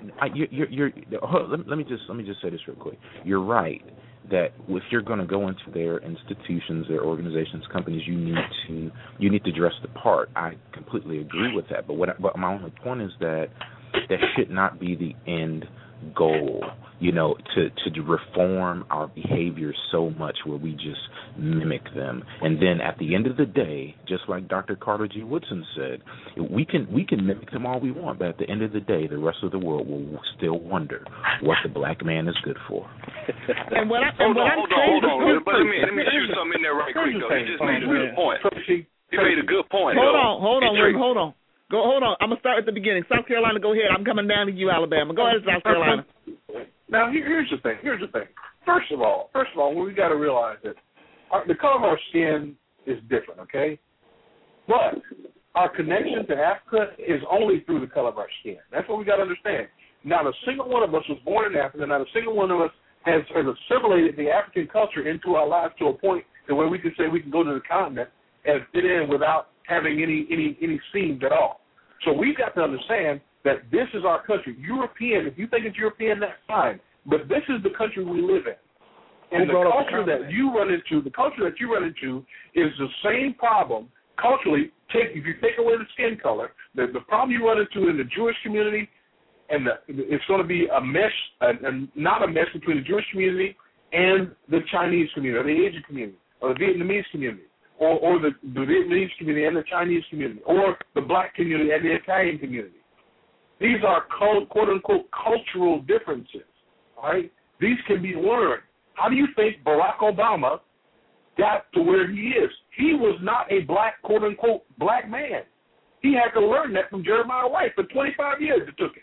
let me just say this real quick. You're right that if you're going to go into their institutions, their organizations, companies, you need to dress the part. I completely agree with that. But my only point is that should not be the end goal, to reform our behavior so much where we just mimic them. And then at the end of the day, just like Dr. Carter G. Woodson said, we can mimic them all we want, but at the end of the day, the rest of the world will still wonder what the black man is good for. Hold on. But let me shoot something in there right quick, though. He just made a good point. He made a good point. Hold on. Hold on. I'm going to start at the beginning. South Carolina, go ahead. I'm coming down to you, Alabama. Go ahead, South Carolina. Now, here's the thing. First of all, we got to realize that the color of our skin is different, okay? But our connection to Africa is only through the color of our skin. That's what we got to understand. Not a single one of us was born in Africa. Not a single one of us has assimilated the African culture into our lives to a point to where we can say we can go to the continent and fit in without having any seams at all. So we've got to understand that this is our country. European, if you think it's European, that's fine. But this is the country we live in. And the culture that you run into is the same problem culturally. If you take away the skin color, the problem you run into in the Jewish community, and it's going to be a mesh, not a mesh between the Jewish community and the Chinese community, or the Asian community, or the Vietnamese community, or the Vietnamese community and the Chinese community, or the black community and the Italian community. These are quote-unquote cultural differences, all right? These can be learned. How do you think Barack Obama got to where he is? He was not a black, quote-unquote, black man. He had to learn that from Jeremiah White. For 25 years it took him.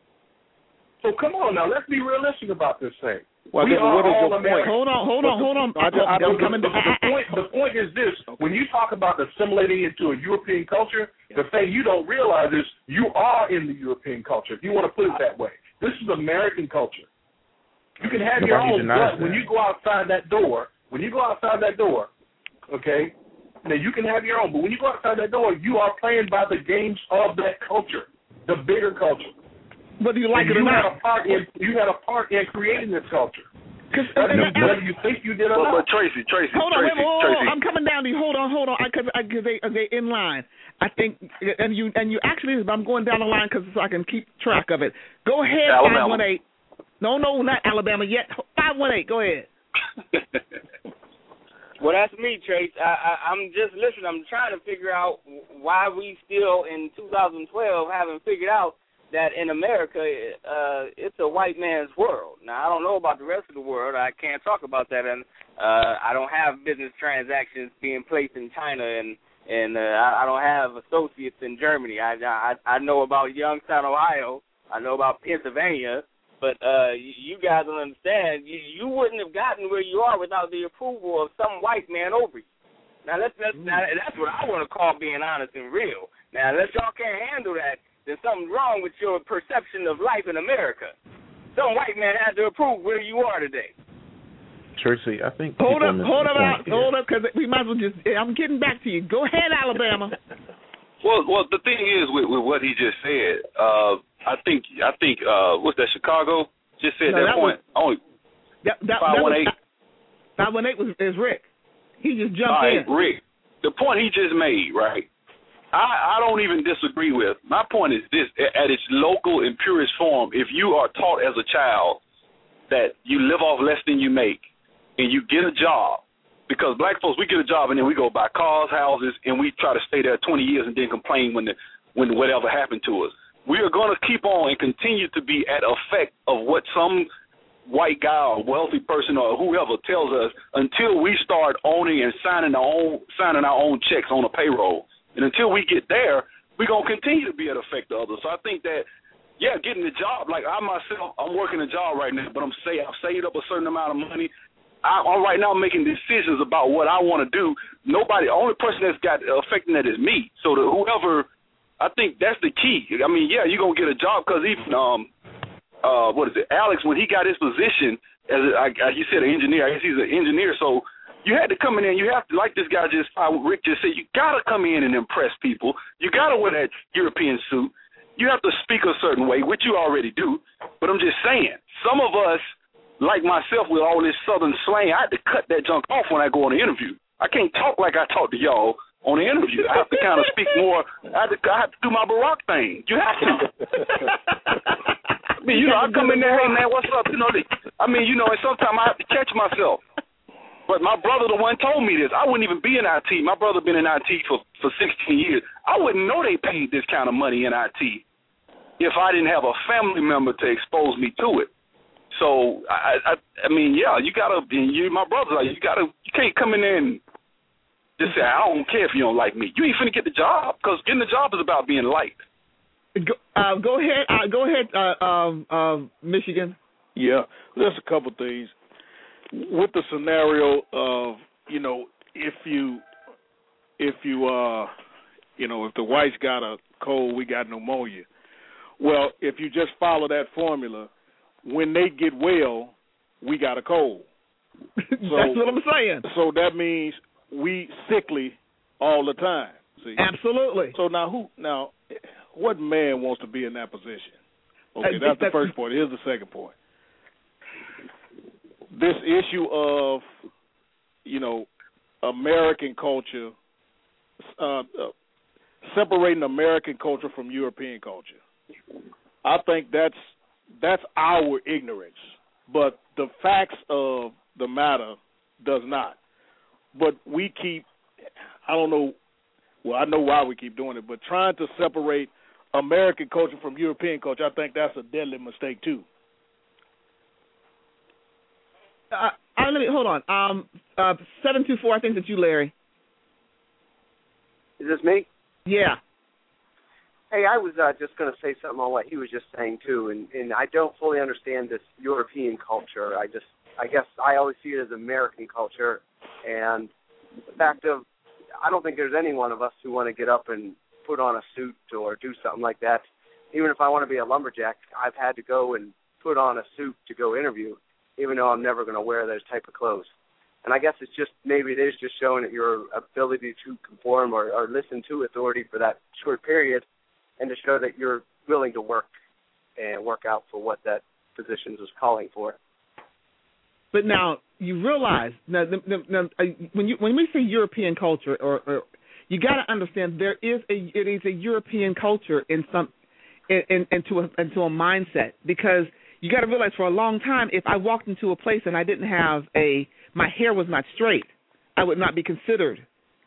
So come on now, let's be realistic about this thing. Well, we are what is all your Americans. point? Hold on. The point is this. When you talk about assimilating into a European culture, the thing you don't realize is you are in the European culture, if you want to put it that way. This is American culture. You can have your own, but when you go outside that door, okay, now you can have your own, but when you go outside that door, you are playing by the games of that culture, the bigger culture. Whether you like it or not. You had a part in creating this culture. Whether you think you did or not. But Tracy. Hold on, I'm coming down to you. Hold on. Because they in line. I think, and you actually, I'm going down the line so I can keep track of it. Go ahead, Alabama. 518. No, not Alabama yet. 518. Go ahead. Well, that's me, Trace. I'm just listening. I'm trying to figure out why we still in 2012 haven't figured out that in America, it's a white man's world. Now, I don't know about the rest of the world. I can't talk about that, and I don't have business transactions being placed in China, and I don't have associates in Germany. I know about Youngstown, Ohio. I know about Pennsylvania, but you guys don't understand. You wouldn't have gotten where you are without the approval of some white man over you. Now, that's what I want to call being honest and real. Now, unless y'all can't handle that, there's something wrong with your perception of life in America. Some white man had to approve where you are today. Tracy, I think. Hold up, because we might as well just. I'm getting back to you. Go ahead, Alabama. Well, the thing is with what he just said. I think. What's that? Chicago just said that point. Only 518. 518 is Rick. He just jumped all right, in. Rick. the point he just made, right, I don't even disagree with. My point is this, at its local and purest form, if you are taught as a child that you live off less than you make and you get a job, because black folks, we get a job and then we go buy cars, houses, and we try to stay there 20 years and then complain when whatever happened to us. We are going to keep on and continue to be at effect of what some white guy or wealthy person or whoever tells us until we start owning and signing our own checks on a payroll. And until we get there, we're going to continue to be at effect of others. So I think that, yeah, getting the job, like I myself, I'm working a job right now, but I've saved up a certain amount of money. I'm right now making decisions about what I want to do. The only person that's got affecting that is me. So whoever, I think that's the key. I mean, yeah, you're going to get a job because even, Alex, when he got his position, he said an engineer, I guess he's an engineer, so you had to come in there and you have to, like this guy Rick just said, you got to come in and impress people. You got to wear that European suit. You have to speak a certain way, which you already do. But I'm just saying, some of us, like myself with all this southern slang, I had to cut that junk off when I go on an interview. I can't talk like I talk to y'all on the interview. I have to kind of speak more. I have to do my Barack thing. You have to. I mean, I come in there, hey, man, what's up? And sometimes I have to catch myself. But my brother, the one told me this. I wouldn't even be in IT. My brother been in IT for 16 years. I wouldn't know they paid this kind of money in IT if I didn't have a family member to expose me to it. So, I mean, yeah, you got to, my brother, you can't come in there and just say, I don't care if you don't like me. You ain't finna get the job, because getting the job is about being liked. Go ahead, Michigan. Yeah, there's a couple things. With the scenario of, if the whites got a cold, we got pneumonia. Well, if you just follow that formula, when they get well, we got a cold. So, that's what I'm saying. So that means we sickly all the time. See? Absolutely. So now, what man wants to be in that position? Okay, that's the first point. Here's the second point. This issue of, American culture, separating American culture from European culture. I think that's our ignorance, but the facts of the matter does not. But we keep, I don't know, well, I know why we keep doing it, but trying to separate American culture from European culture, I think that's a deadly mistake too. Hold on. 724, I think that's you, Larry. Is this me? Yeah. Hey, I was just going to say something on what he was just saying too, and I don't fully understand this European culture. I guess I always see it as American culture, and the fact of, I don't think there's any one of us who want to get up and put on a suit or do something like that. Even if I want to be a lumberjack, I've had to go and put on a suit to go interview, even though I'm never going to wear those type of clothes. And I guess maybe it is just showing that your ability to conform or listen to authority for that short period, and to show that you're willing to work out for what that position is calling for. But now you realize when we say European culture, or you got to understand it is a European culture into a mindset, because you got to realize for a long time, if I walked into a place and I didn't have my hair was not straight, I would not be considered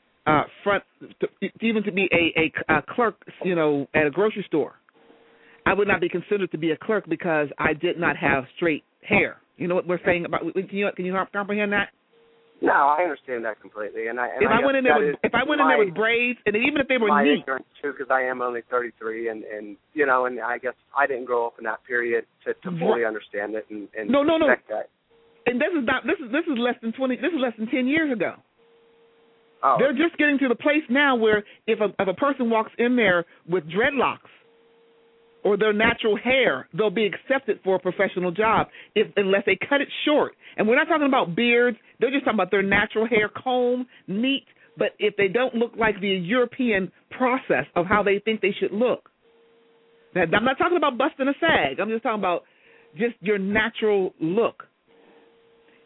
even to be a clerk, at a grocery store. I would not be considered to be a clerk because I did not have straight hair. You know what we're saying about? Can you comprehend that? No, I understand that completely. And if I went in there with braids, and even if they were neat, too, because I am only 33, and I guess I didn't grow up in that period to fully understand it and respect that. And this is less than 20. This is less than 10 years ago. Oh. They're just getting to the place now where if a person walks in there with dreadlocks or their natural hair, they'll be accepted for a professional job unless they cut it short. And we're not talking about beards. They're just talking about their natural hair, comb, neat. But if they don't look like the European process of how they think they should look. Now, I'm not talking about busting a sag. I'm just talking about just your natural look.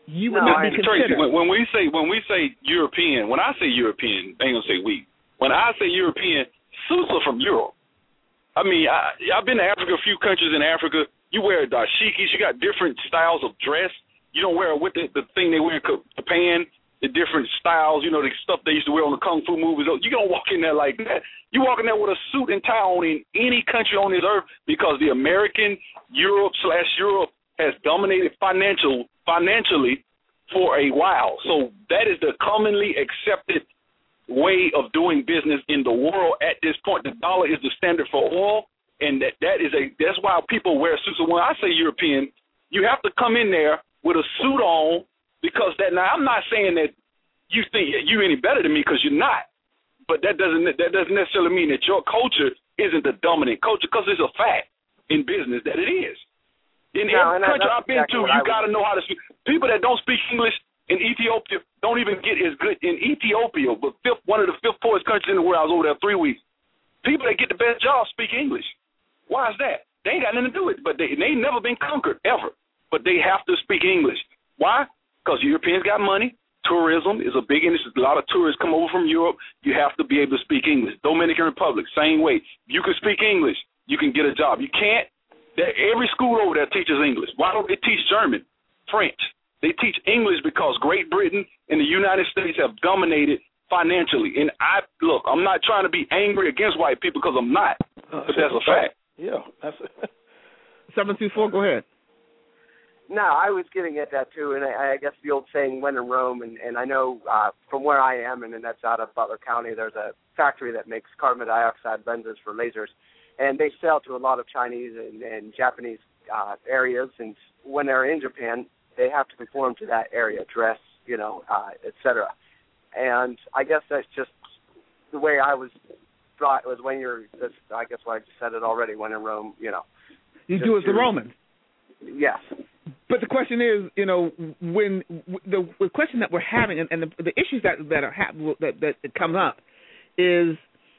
you would not be considered. Tracy, when we say European, when I say European, they ain't gonna say we. When I say European, suits are from Europe. I mean, I've been to Africa, a few countries in Africa. You wear dashikis. You got different styles of dress. You don't wear with the thing they wear in Japan, the different styles, the stuff they used to wear on the Kung Fu movies. You don't walk in there like that. You walk in there with a suit and tie on in any country on this earth because the American Europe has dominated financially for a while. So that is the commonly accepted way of doing business in the world at this point. The dollar is the standard for oil, and that's why people wear suits. So when I say European, you have to come in there with a suit on because now I'm not saying that you think you're any better than me because you're not, but that doesn't necessarily mean that your culture isn't the dominant culture because it's a fact in business that it is. In every country I've been to, you got to know how to speak. People that don't speak English in Ethiopia don't even get as good in Ethiopia, but one of the fifth poorest countries in the world. I was over there 3 weeks. People that get the best jobs speak English. Why is that? They ain't got nothing to do with it, but they ain't never been conquered, ever. But they have to speak English. Why? Because Europeans got money. Tourism is a big industry. A lot of tourists come over from Europe. You have to be able to speak English. Dominican Republic, same way. You can speak English, you can get a job. You can't. Every school over there teaches English. Why don't they teach German, French? They teach English because Great Britain and the United States have dominated financially. And I'm not trying to be angry against white people because I'm not, but that's a fact. Yeah, that's it. 724, go ahead. No, I was getting at that too, and I guess the old saying, when in Rome, and I know from where I am, and that's out of Butler County, there's a factory that makes carbon dioxide lenses for lasers, and they sell to a lot of Chinese and Japanese areas, and when they're in Japan, they have to conform to that area, dress, et cetera. And I guess that's just the way I was brought, was when I guess what I just said it already, when in Rome, You do as the Romans. Yes. But the question is, when the question that we're having, and the issues that come up is,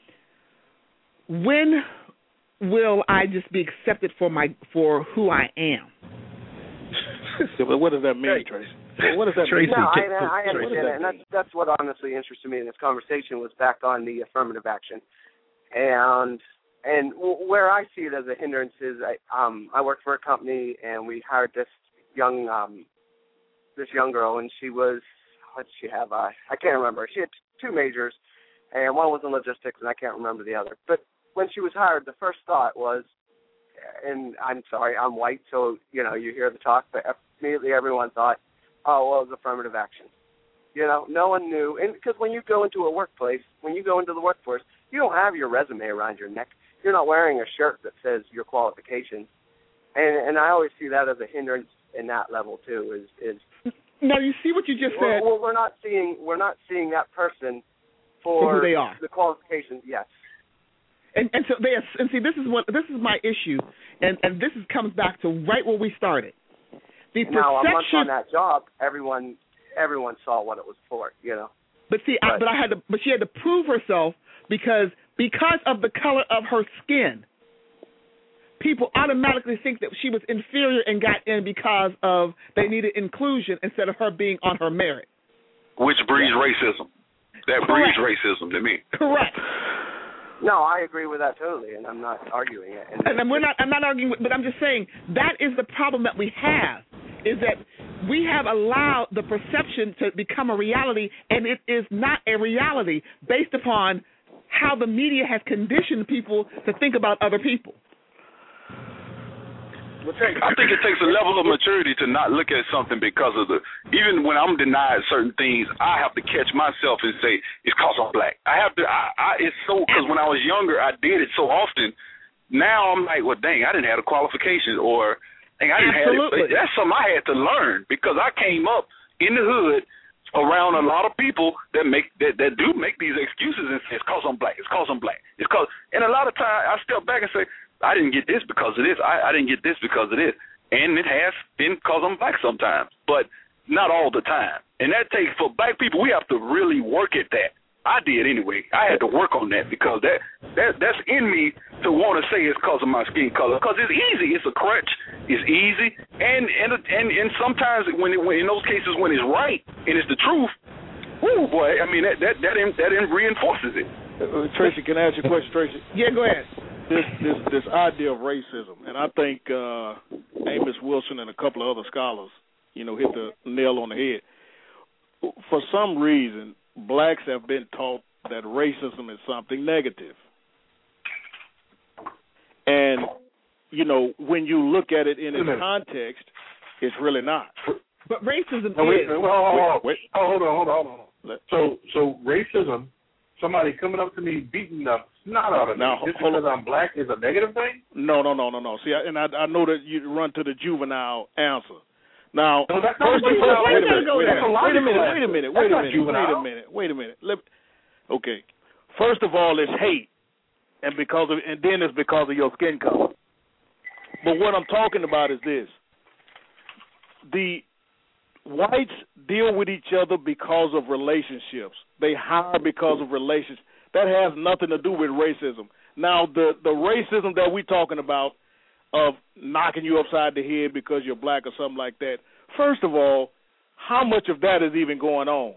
when will I just be accepted for who I am? But what does that mean, Tracy? What does that mean? No, I understand that, and that's what honestly interested me in this conversation was back on the affirmative action, and where I see it as a hindrance is I worked for a company and we hired this young girl, and she was, what did she have? I can't remember. She had two majors, and one was in logistics, and I can't remember the other. But when she was hired, the first thought was, and I'm sorry, I'm white, so you hear the talk, but immediately everyone thought, oh, well, it was affirmative action. No one knew, and because when you go into a workplace, when you go into the workforce, you don't have your resume around your neck. You're not wearing a shirt that says your qualifications, and I always see that as a hindrance in that level too. Is now you see what you just said? Well, we're not seeing that person for who they are. The qualifications. Yes. And so see, this is my issue, and this comes back to right where we started. The perception. Now, a month on that job, everyone saw what it was for, But see, but she had to prove herself because of the color of her skin. People automatically think that she was inferior and got in because of they needed inclusion instead of her being on her merit. Which breeds racism. That breeds racism to me. Correct. No, I agree with that totally, and I'm not arguing it. And I'm not arguing, but I'm just saying that is the problem that we have, is that we have allowed the perception to become a reality, and it is not a reality based upon how the media has conditioned people to think about other people. I think it takes a level of maturity to not look at something because of even when I'm denied certain things, I have to catch myself and say, it's because I'm black. I have to, it's so, because when I was younger, I did it so often. Now I'm like, well, dang, I didn't have the qualifications, or dang, I didn't have it. That's something I had to learn because I came up in the hood around a lot of people that do make these excuses and say, it's because I'm black, it's because I'm black. And a lot of times I step back and say, I didn't get this because of this. I didn't get this because of this. And it has been because I'm black sometimes, but not all the time. And that takes, for black people, we have to really work at that. I did anyway. I had to work on that because that's in me to want to say it's because of my skin color. Because it's easy. It's a crutch. It's easy. And sometimes when in those cases when it's right and it's the truth, whoo boy, I mean that reinforces it. Tracy, can I ask you a question, Tracy? Yeah, go ahead. This idea of racism, and I think Amos Wilson and a couple of other scholars, hit the nail on the head. For some reason, blacks have been taught that racism is something negative. And, when you look at it in its context, it's really not. But racism is... Hold on. So racism, somebody coming up to me beating the snot out of me, just because I'm black, is a negative thing? No. See, I know that you run to the juvenile answer. Now, wait a minute. Okay. First of all, it's hate, and then it's because of your skin color. But what I'm talking about is this: the whites deal with each other because of relationships. They hire because of relationships. That has nothing to do with racism. Now, the racism that we're talking about, of knocking you upside the head because you're black or something like that. First of all, how much of that is even going on?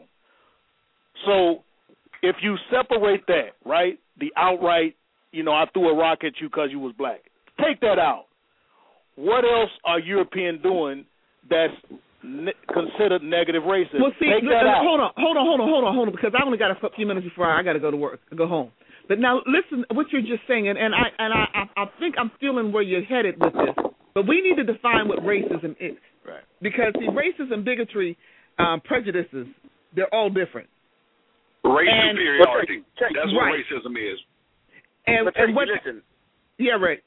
So if you separate that, right, the outright, I threw a rock at you because you was black. Take that out. What else are Europeans doing that's considered negative racism? Well, see, Take that out. Hold on, because I only got a few minutes before I got to go to work, go home. But now listen, what you're just saying, and I think I'm feeling where you're headed with this. But we need to define what racism is, right? Because see, racism, bigotry, prejudices, they're all different. Race superiority. That's what right. racism is. And what? Listen. Yeah, Rick.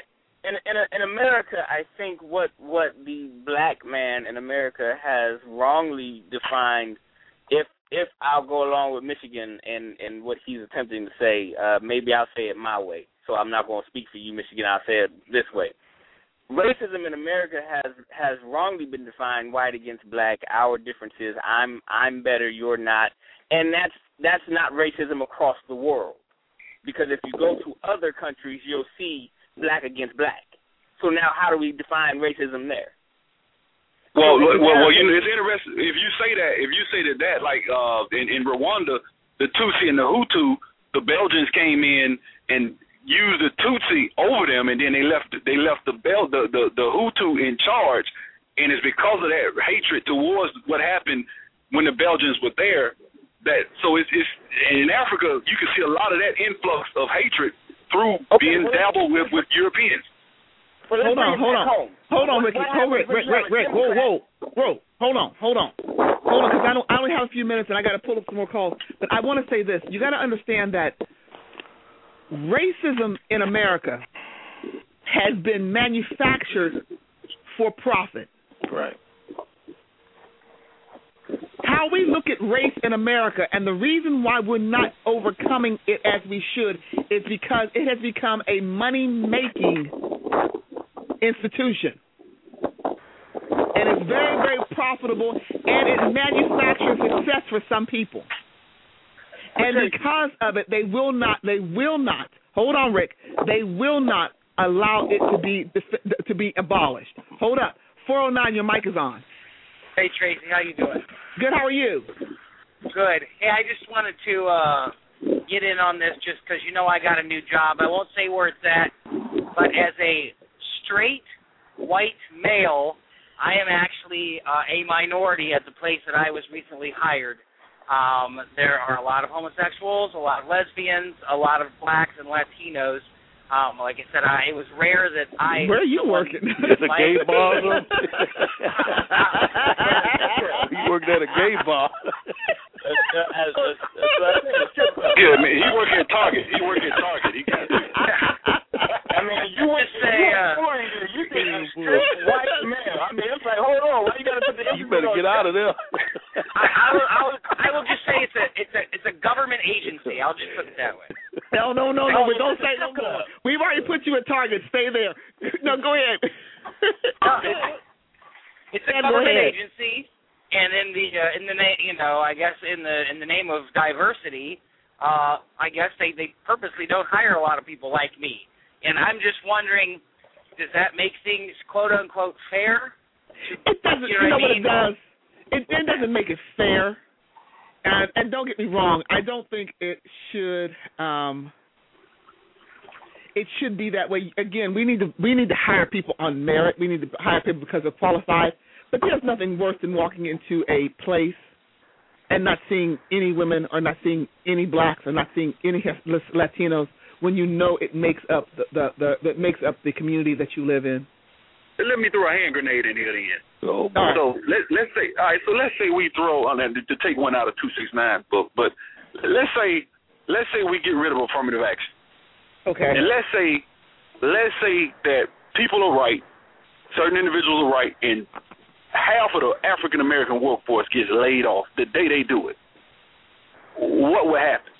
In America, I think what the black man in America has wrongly defined. If I'll go along with Michigan and what he's attempting to say, maybe I'll say it my way. So I'm not going to speak for you, Michigan. I'll say it this way. Racism in America has wrongly been defined white against black. Our difference is I'm better, you're not, and that's not racism across the world. Because if you go to other countries, you'll see black against black. So now, how do we define racism there? Well, it's interesting if you say that, like in Rwanda, the Tutsi and the Hutu, the Belgians came in and used the Tutsi over them, and then they left the Hutu in charge, and it's because of that hatred towards what happened when the Belgians were there. So it's in Africa, you can see a lot of that influx of hatred through being dabbled with Europeans. Well, hold on, Ricky. Rick. Whoa. Hold on, because I only have a few minutes and I got to pull up some more calls. But I want to say this: you got to understand that racism in America has been manufactured for profit. Right. How we look at race in America, and the reason why we're not overcoming it as we should, is because it has become a money-making institution. And it's very, very profitable, and it manufactures success for some people. And because of it, they will not, hold on, Rick, they will not allow it to be abolished. Hold up. 409, your mic is on. Hey, Tracy, how you doing? Good, how are you? Good. Hey, I just wanted to get in on this just because I got a new job. I won't say where it's at, but as a straight white male, I am actually a minority at the place that I was recently hired. There are a lot of homosexuals, a lot of lesbians, a lot of blacks and Latinos. Like I said, it was rare that I... Where are you working? It's a gay bar. He worked at a gay bar. Yeah, man, he worked at Target. I mean, you would say you think a straight white male. I mean, it's like, hold on, why you got to put the emphasis on? You better get out of there. I will just say it's a government agency. I'll just put it that way. No, but don't say no more. We've already put you at Target. Stay there. No, go ahead. It's a government agency, and in the name, I guess in the name of diversity, I guess they purposely don't hire a lot of people like me. And I'm just wondering, does that make things quote unquote fair? It doesn't. You know what it does? It doesn't make it fair. And don't get me wrong, I don't think it should. It should be that way. Again, we need to hire people on merit. We need to hire people because they're qualified. But there's nothing worse than walking into a place and not seeing any women, or not seeing any blacks, or not seeing any Latinos, when you know it makes up the community that you live in. Let me throw a hand grenade in here then. So let's say, all right. So let's say we throw on to take one out of 269 book, but let's say we get rid of affirmative action. Okay. And let's say that people are right, certain individuals are right, and half of the African American workforce gets laid off the day they do it. What would happen?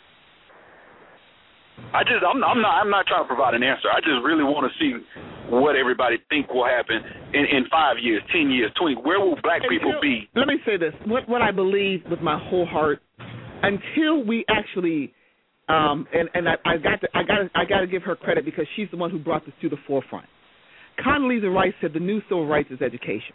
I'm not trying to provide an answer. I just really want to see what everybody think will happen in 5 years, 10 years, 20. Where will black people be? Let me say this: what I believe with my whole heart, until we actually, and I got to give her credit because she's the one who brought this to the forefront. Condoleezza Rice said the new civil rights is education.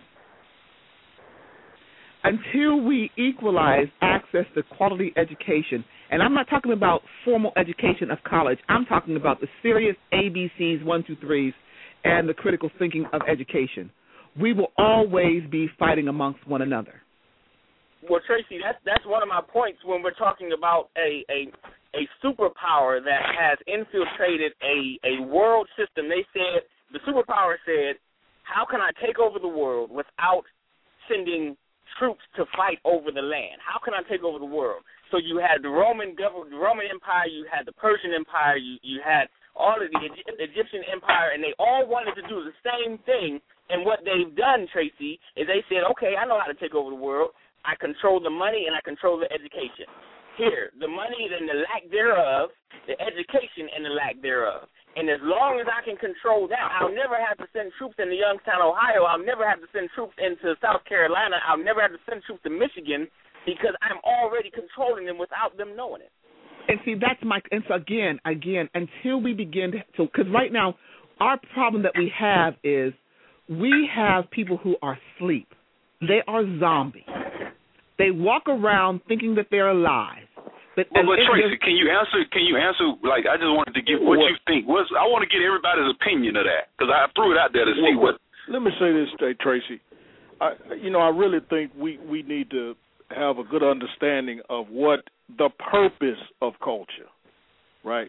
Until we equalize access to quality education, and I'm not talking about formal education of college, I'm talking about the serious ABCs, 1, 2, 3s, and the critical thinking of education, we will always be fighting amongst one another. Well, Tracy, that's one of my points when we're talking about a superpower that has infiltrated a world system. They said, the superpower said, how can I take over the world without sending troops to fight over the land? How can I take over the world? So you had the Roman Empire, you had the Persian Empire, you had all of the Egyptian Empire, and they all wanted to do the same thing. And what they've done, Tracy, is they said, okay, I know how to take over the world. I control the money and I control the education. Here, the money and the lack thereof, the education and the lack thereof. And as long as I can control that, I'll never have to send troops into Youngstown, Ohio. I'll never have to send troops into South Carolina. I'll never have to send troops to Michigan because I'm already controlling them without them knowing it. And see, that's my, and so again, until we begin to, because right now, our problem that we have is we have people who are asleep. They are zombies. They walk around thinking that they're alive. But Tracy, can you answer? Like, I just wanted to get what you think. I want to get everybody's opinion of that because I threw it out there to see what. Let me say this, Tracy. I really think we need to have a good understanding of what the purpose of culture, right?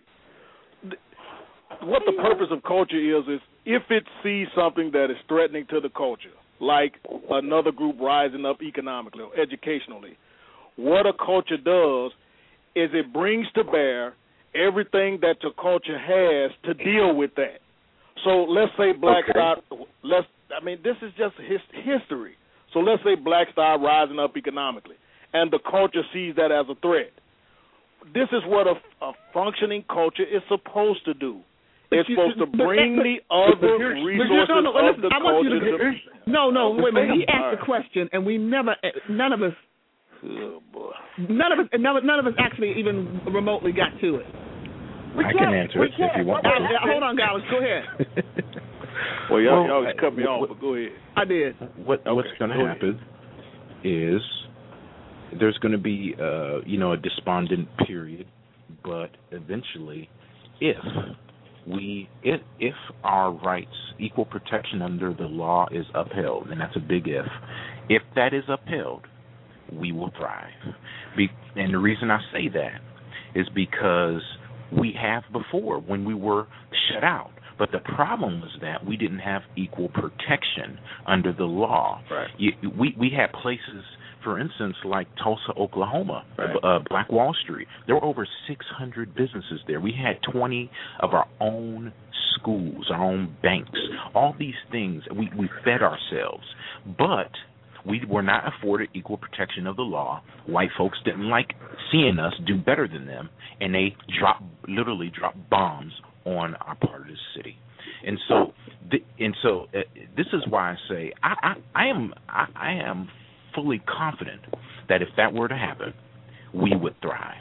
What the purpose of culture is if it sees something that is threatening to the culture, like another group rising up economically or educationally, what a culture does is it brings to bear everything that the culture has to deal with that. So let's say blacks start. This is just history. So let's say blacks start rising up economically, and the culture sees that as a threat. This is what a functioning culture is supposed to do. It's supposed to bring the other resources of the culture. Wait a minute. He asked a question, and none of us actually even remotely got to it. I can answer it if you want. Hold on, guys. Go ahead. Well, y'all just cut me off, but go ahead. I did. What's going to happen is there's going to be a despondent period, but eventually, if our rights, equal protection under the law is upheld, and that's a big if that is upheld, we will thrive. And the reason I say that is because we have before when we were shut out. But the problem was that we didn't have equal protection under the law. Right. We had places, for instance, like Tulsa, Oklahoma, Black Wall Street. There were over 600 businesses there. We had 20 of our own schools, our own banks, all these things. We fed ourselves. But we were not afforded equal protection of the law. White folks didn't like seeing us do better than them, and they literally dropped bombs on our part of the city. And so this is why I say I am fully confident that if that were to happen, we would thrive,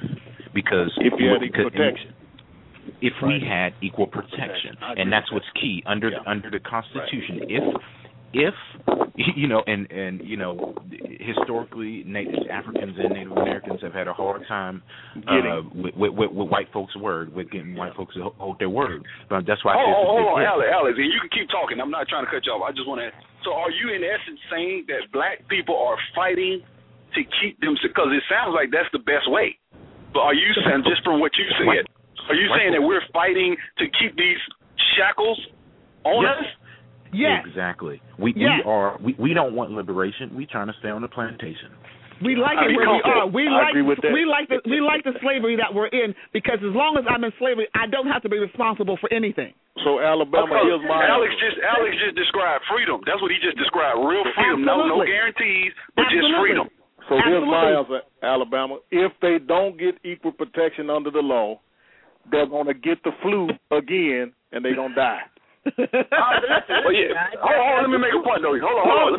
because if you had equal protection. If we had equal protection, and that's what's key under the Constitution. If you know, and you know, historically, Africans and Native Americans have had a hard time with white folks' word, with getting white folks to hold their word. But that's why. Hold on, Alex, and you can keep talking. I'm not trying to cut you off. I just want to. So, are you in essence saying that black people are fighting to keep them? Because it sounds like that's the best way. But are you saying, just from what you said? Are you saying that we're fighting to keep these shackles on us? Yes. Exactly. We don't want liberation. We're trying to stay on the plantation. We like it where we are. We like the slavery that we're in, because as long as I'm in slavery, I don't have to be responsible for anything. So Alabama, here's my Alex just described freedom. That's what he just described. Real freedom. No guarantees, but just freedom. So here's my answer, Alabama. If they don't get equal protection under the law, they're going to get the flu again, and they're going to die. Hold on, let me make a point, though. Hold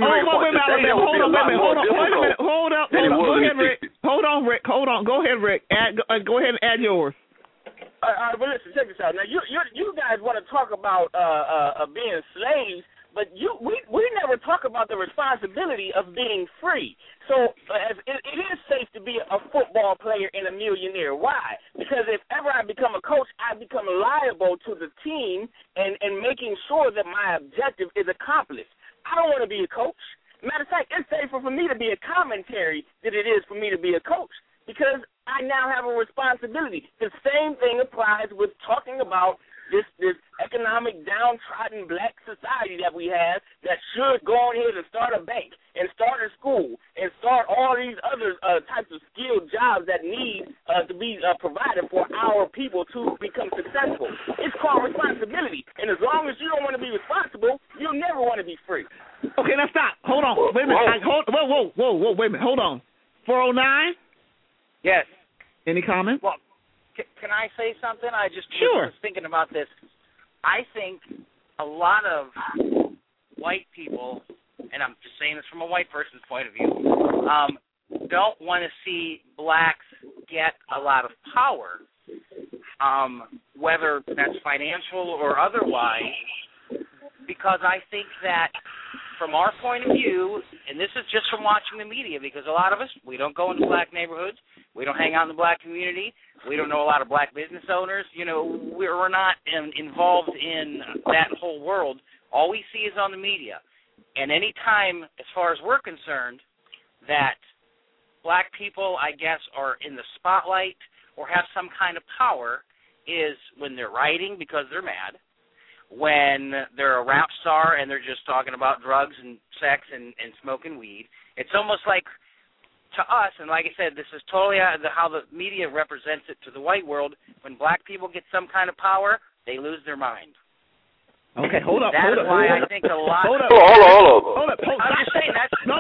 on, Rick. Go ahead, Rick. Go ahead and add yours. All right, but listen, check this out. Now, you guys want to talk about being slaves, but we never talk about the responsibility of being free. So it is safe to be a football player and a millionaire. Why? Because if ever I become a coach, I become liable to the team and making sure that my objective is accomplished. I don't want to be a coach. Matter of fact, it's safer for me to be a commentary than it is for me to be a coach, because I now have a responsibility. The same thing applies with talking about this economic downtrodden black society that we have that should go on here and start a bank and start a school and start all these other types of skilled jobs that need to be provided for our people to become successful. It's called responsibility. And as long as you don't want to be responsible, you'll never want to be free. Okay, now stop. Hold on. Wait a minute. Whoa. Wait a minute. Hold on. 409? Yes. Any comment? Well, can I say something? I just was thinking about this. I think a lot of white people, and I'm just saying this from a white person's point of view, don't want to see blacks get a lot of power, whether that's financial or otherwise, because I think that from our point of view, and this is just from watching the media, because a lot of us, we don't go into black neighborhoods, we don't hang out in the black community, we don't know a lot of black business owners, we're not involved in that whole world. All we see is on the media. And any time, as far as we're concerned, that black people, I guess, are in the spotlight or have some kind of power is when they're writing because they're mad, when they're a rap star and they're just talking about drugs and sex and smoking weed. It's almost like, to us, and like I said, this is totally how the media represents it to the white world, when black people get some kind of power, they lose their mind. Okay, hold up. That's why I think a lot. Hold up. I'm just saying that's. No.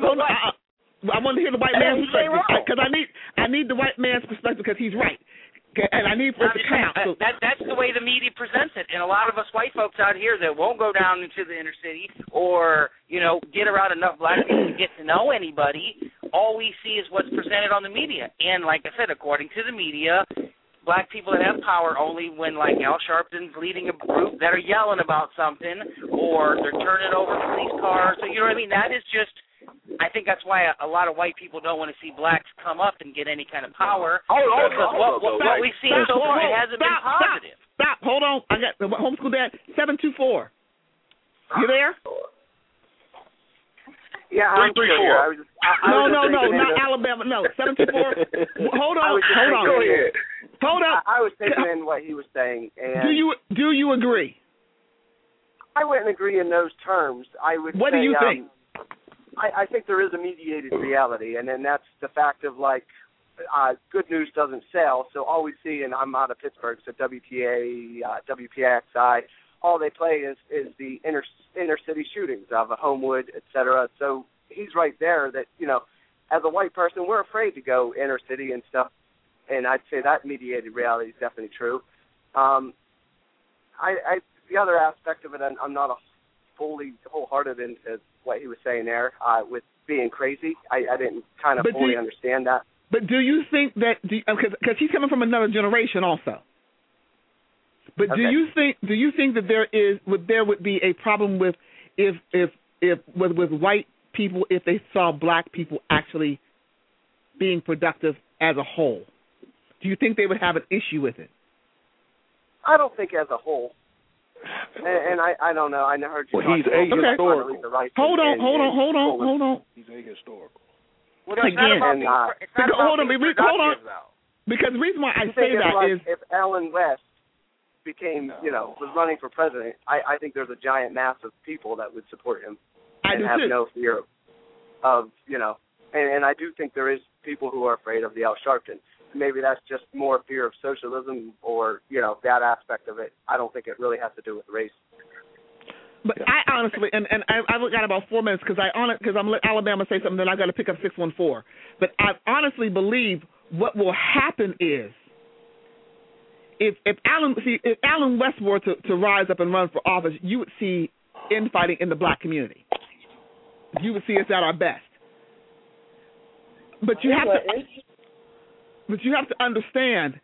I want to hear the white man's perspective, because I need the white man's perspective, because he's right. And I need for it to come out. That's the way the media presents it. And a lot of us white folks out here that won't go down into the inner city or, get around enough black people to get to know anybody, all we see is what's presented on the media. And like I said, according to the media, black people that have power only when, like, Al Sharpton's leading a group that are yelling about something or they're turning over police cars. So, you know what I mean? That is just, I think that's why a lot of white people don't want to see blacks come up and get any kind of power. Because what we've seen so far, it hasn't been positive. Stop. Hold on. I got the homeschool dad, 724. You there? Yeah, I'm 334. No, not Alabama. No, 724. Hold on. Hold up. I was taking in what he was saying. And do you agree? I wouldn't agree in those terms. I would. What do you think? I think there is a mediated reality, and then that's the fact of, like, good news doesn't sell. So all we see, and I'm out of Pittsburgh, so WPA, WPXI, all they play is the inner city shootings of Homewood, et cetera. So he's right there that, as a white person, we're afraid to go inner city and stuff, and I'd say that mediated reality is definitely true. The other aspect of it, I'm not fully wholehearted into what he was saying there with being crazy. I didn't kind of fully understand that. But do you think that because he's coming from another generation also? But Okay. do you think that there would be a problem with with white people if they saw black people actually being productive as a whole? Do you think they would have an issue with it? I don't think as a whole. And I don't know. I heard you. Well, he's ahistorical. Hold on. He's ahistorical. Well, hold on. Because the reason why I say that is if Alan West became, was running for president, I think there's a giant mass of people that would support him and have no fear of, and I do think there is people who are afraid of the Al Sharpton. Maybe that's just more fear of socialism or, that aspect of it. I don't think it really has to do with race. But I honestly, and I've got about 4 minutes because I'm going to let Alabama say something, then I've got to pick up 614. But I honestly believe what will happen is if Alan West were to rise up and run for office, you would see infighting in the black community. You would see us at our best. But you have to understand,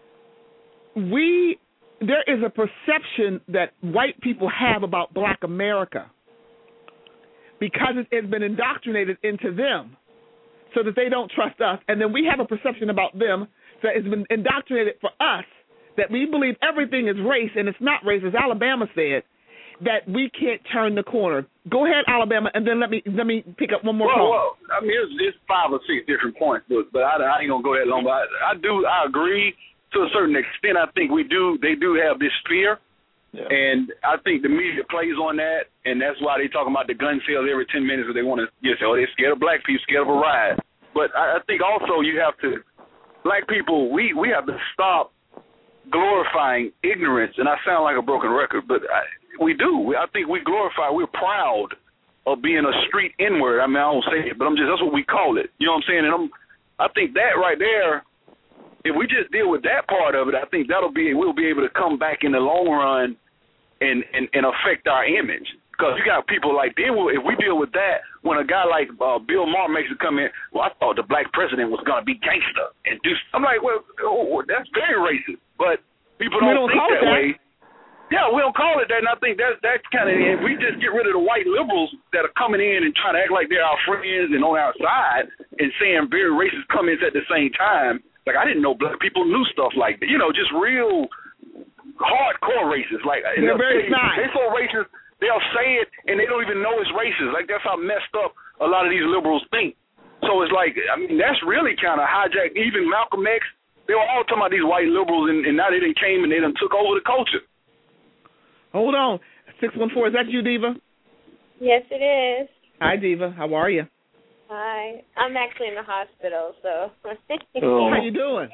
there is a perception that white people have about black America because it has been indoctrinated into them so that they don't trust us. And then we have a perception about them that has been indoctrinated for us that we believe everything is race and it's not race, as Alabama said, that we can't turn the corner. Go ahead, Alabama, and then let me pick up one more call. Well, I mean, it's 5 or 6 different points, but I ain't gonna go that long. But I agree to a certain extent. I think they do have this fear, and I think the media plays on that, and that's why they talking about the gun sales every 10 minutes. They want to they're scared of black people, scared of a riot. But I think also you have to, black people, we have to stop glorifying ignorance. And I sound like a broken record, but we do. I think we glorify. We're proud of being a street N-word. I mean, I don't say it, but that's what we call it. You know what I'm saying? And I think that right there, if we just deal with that part of it, I think we'll be able to come back in the long run and affect our image. Because you got people like, if we deal with that, when a guy like Bill Maher makes it come in, well, I thought the black president was going to be gangster and do. I'm like, well, that's very racist. But people don't think that way. Yeah, we don't call it that, and I think that's kind of, if we just get rid of the white liberals that are coming in and trying to act like they're our friends and on our side and saying very racist comments at the same time, like I didn't know black people knew stuff like that, just real hardcore racist. Like they're very nice. They're so racist, they'll say it and they don't even know it's racist. Like that's how messed up a lot of these liberals think. So it's like, I mean, that's really kind of hijacked. Even Malcolm X, they were all talking about these white liberals, and now they done came and they done took over the culture. Hold on. 614, is that you, Diva? Yes, it is. Hi, Diva. How are you? Hi. I'm actually in the hospital, so. How you doing?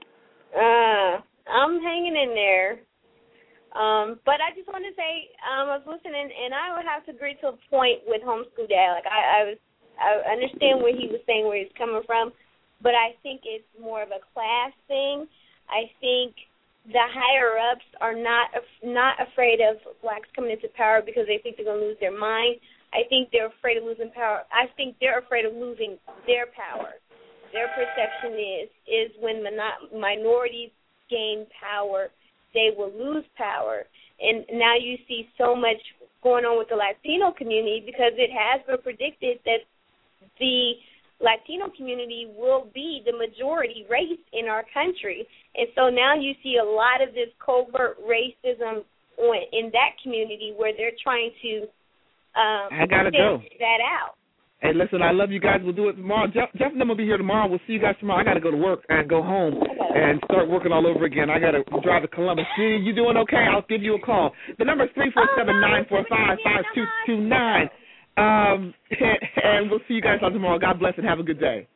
I'm hanging in there. But I just want to say, I was listening, and I would have to agree to a point with Homeschool Dad. Like, I understand where he was saying, where he's coming from, but I think it's more of a class thing. I think the higher-ups are not afraid of blacks coming into power because they think they're going to lose their mind. I think they're afraid of losing power. I think they're afraid of losing their power. Their perception is when minorities gain power, they will lose power. And now you see so much going on with the Latino community because it has been predicted that the Latino community will be the majority race in our country. And so now you see a lot of this covert racism in that community where they're trying to I gotta go. That out. Hey, listen, I love you guys. We'll do it tomorrow. Jeff and them will be here tomorrow. We'll see you guys tomorrow. I got to go to work and go home and start working all over again. I got to drive to Columbus. See, you doing okay? I'll give you a call. The number is 347-945-5229. And we'll see you guys on tomorrow. God bless and have a good day.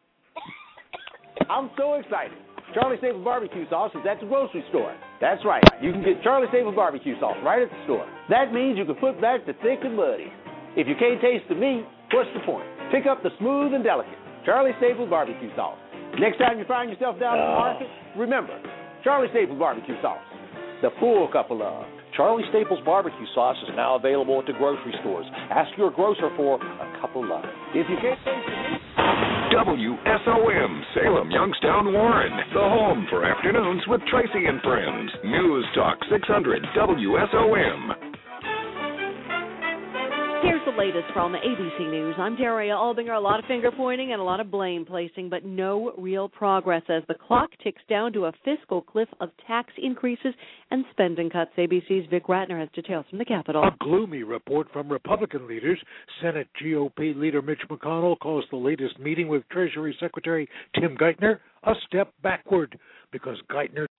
I'm so excited. Charlie Staples barbecue sauce is at the grocery store. That's right. You can get Charlie Staples barbecue sauce right at the store. That means you can put back the thick and muddy. If you can't taste the meat, what's the point? Pick up the smooth and delicate Charlie Staples barbecue sauce. Next time you find yourself down in the market, remember, Charlie Staples barbecue sauce. The full cup of love. Charlie Staples barbecue sauce is now available at the grocery stores. Ask your grocer for a cup of love. If you can't taste the meat... WSOM, Salem, Youngstown, Warren. The home for afternoons with Tracy and Friends. News Talk 600 WSOM. Here's the latest from ABC News. I'm Daria Albinger. A lot of finger pointing and a lot of blame placing, but no real progress as the clock ticks down to a fiscal cliff of tax increases and spending cuts. ABC's Vic Ratner has details from the Capitol. A gloomy report from Republican leaders. Senate GOP leader Mitch McConnell calls the latest meeting with Treasury Secretary Tim Geithner a step backward because Geithner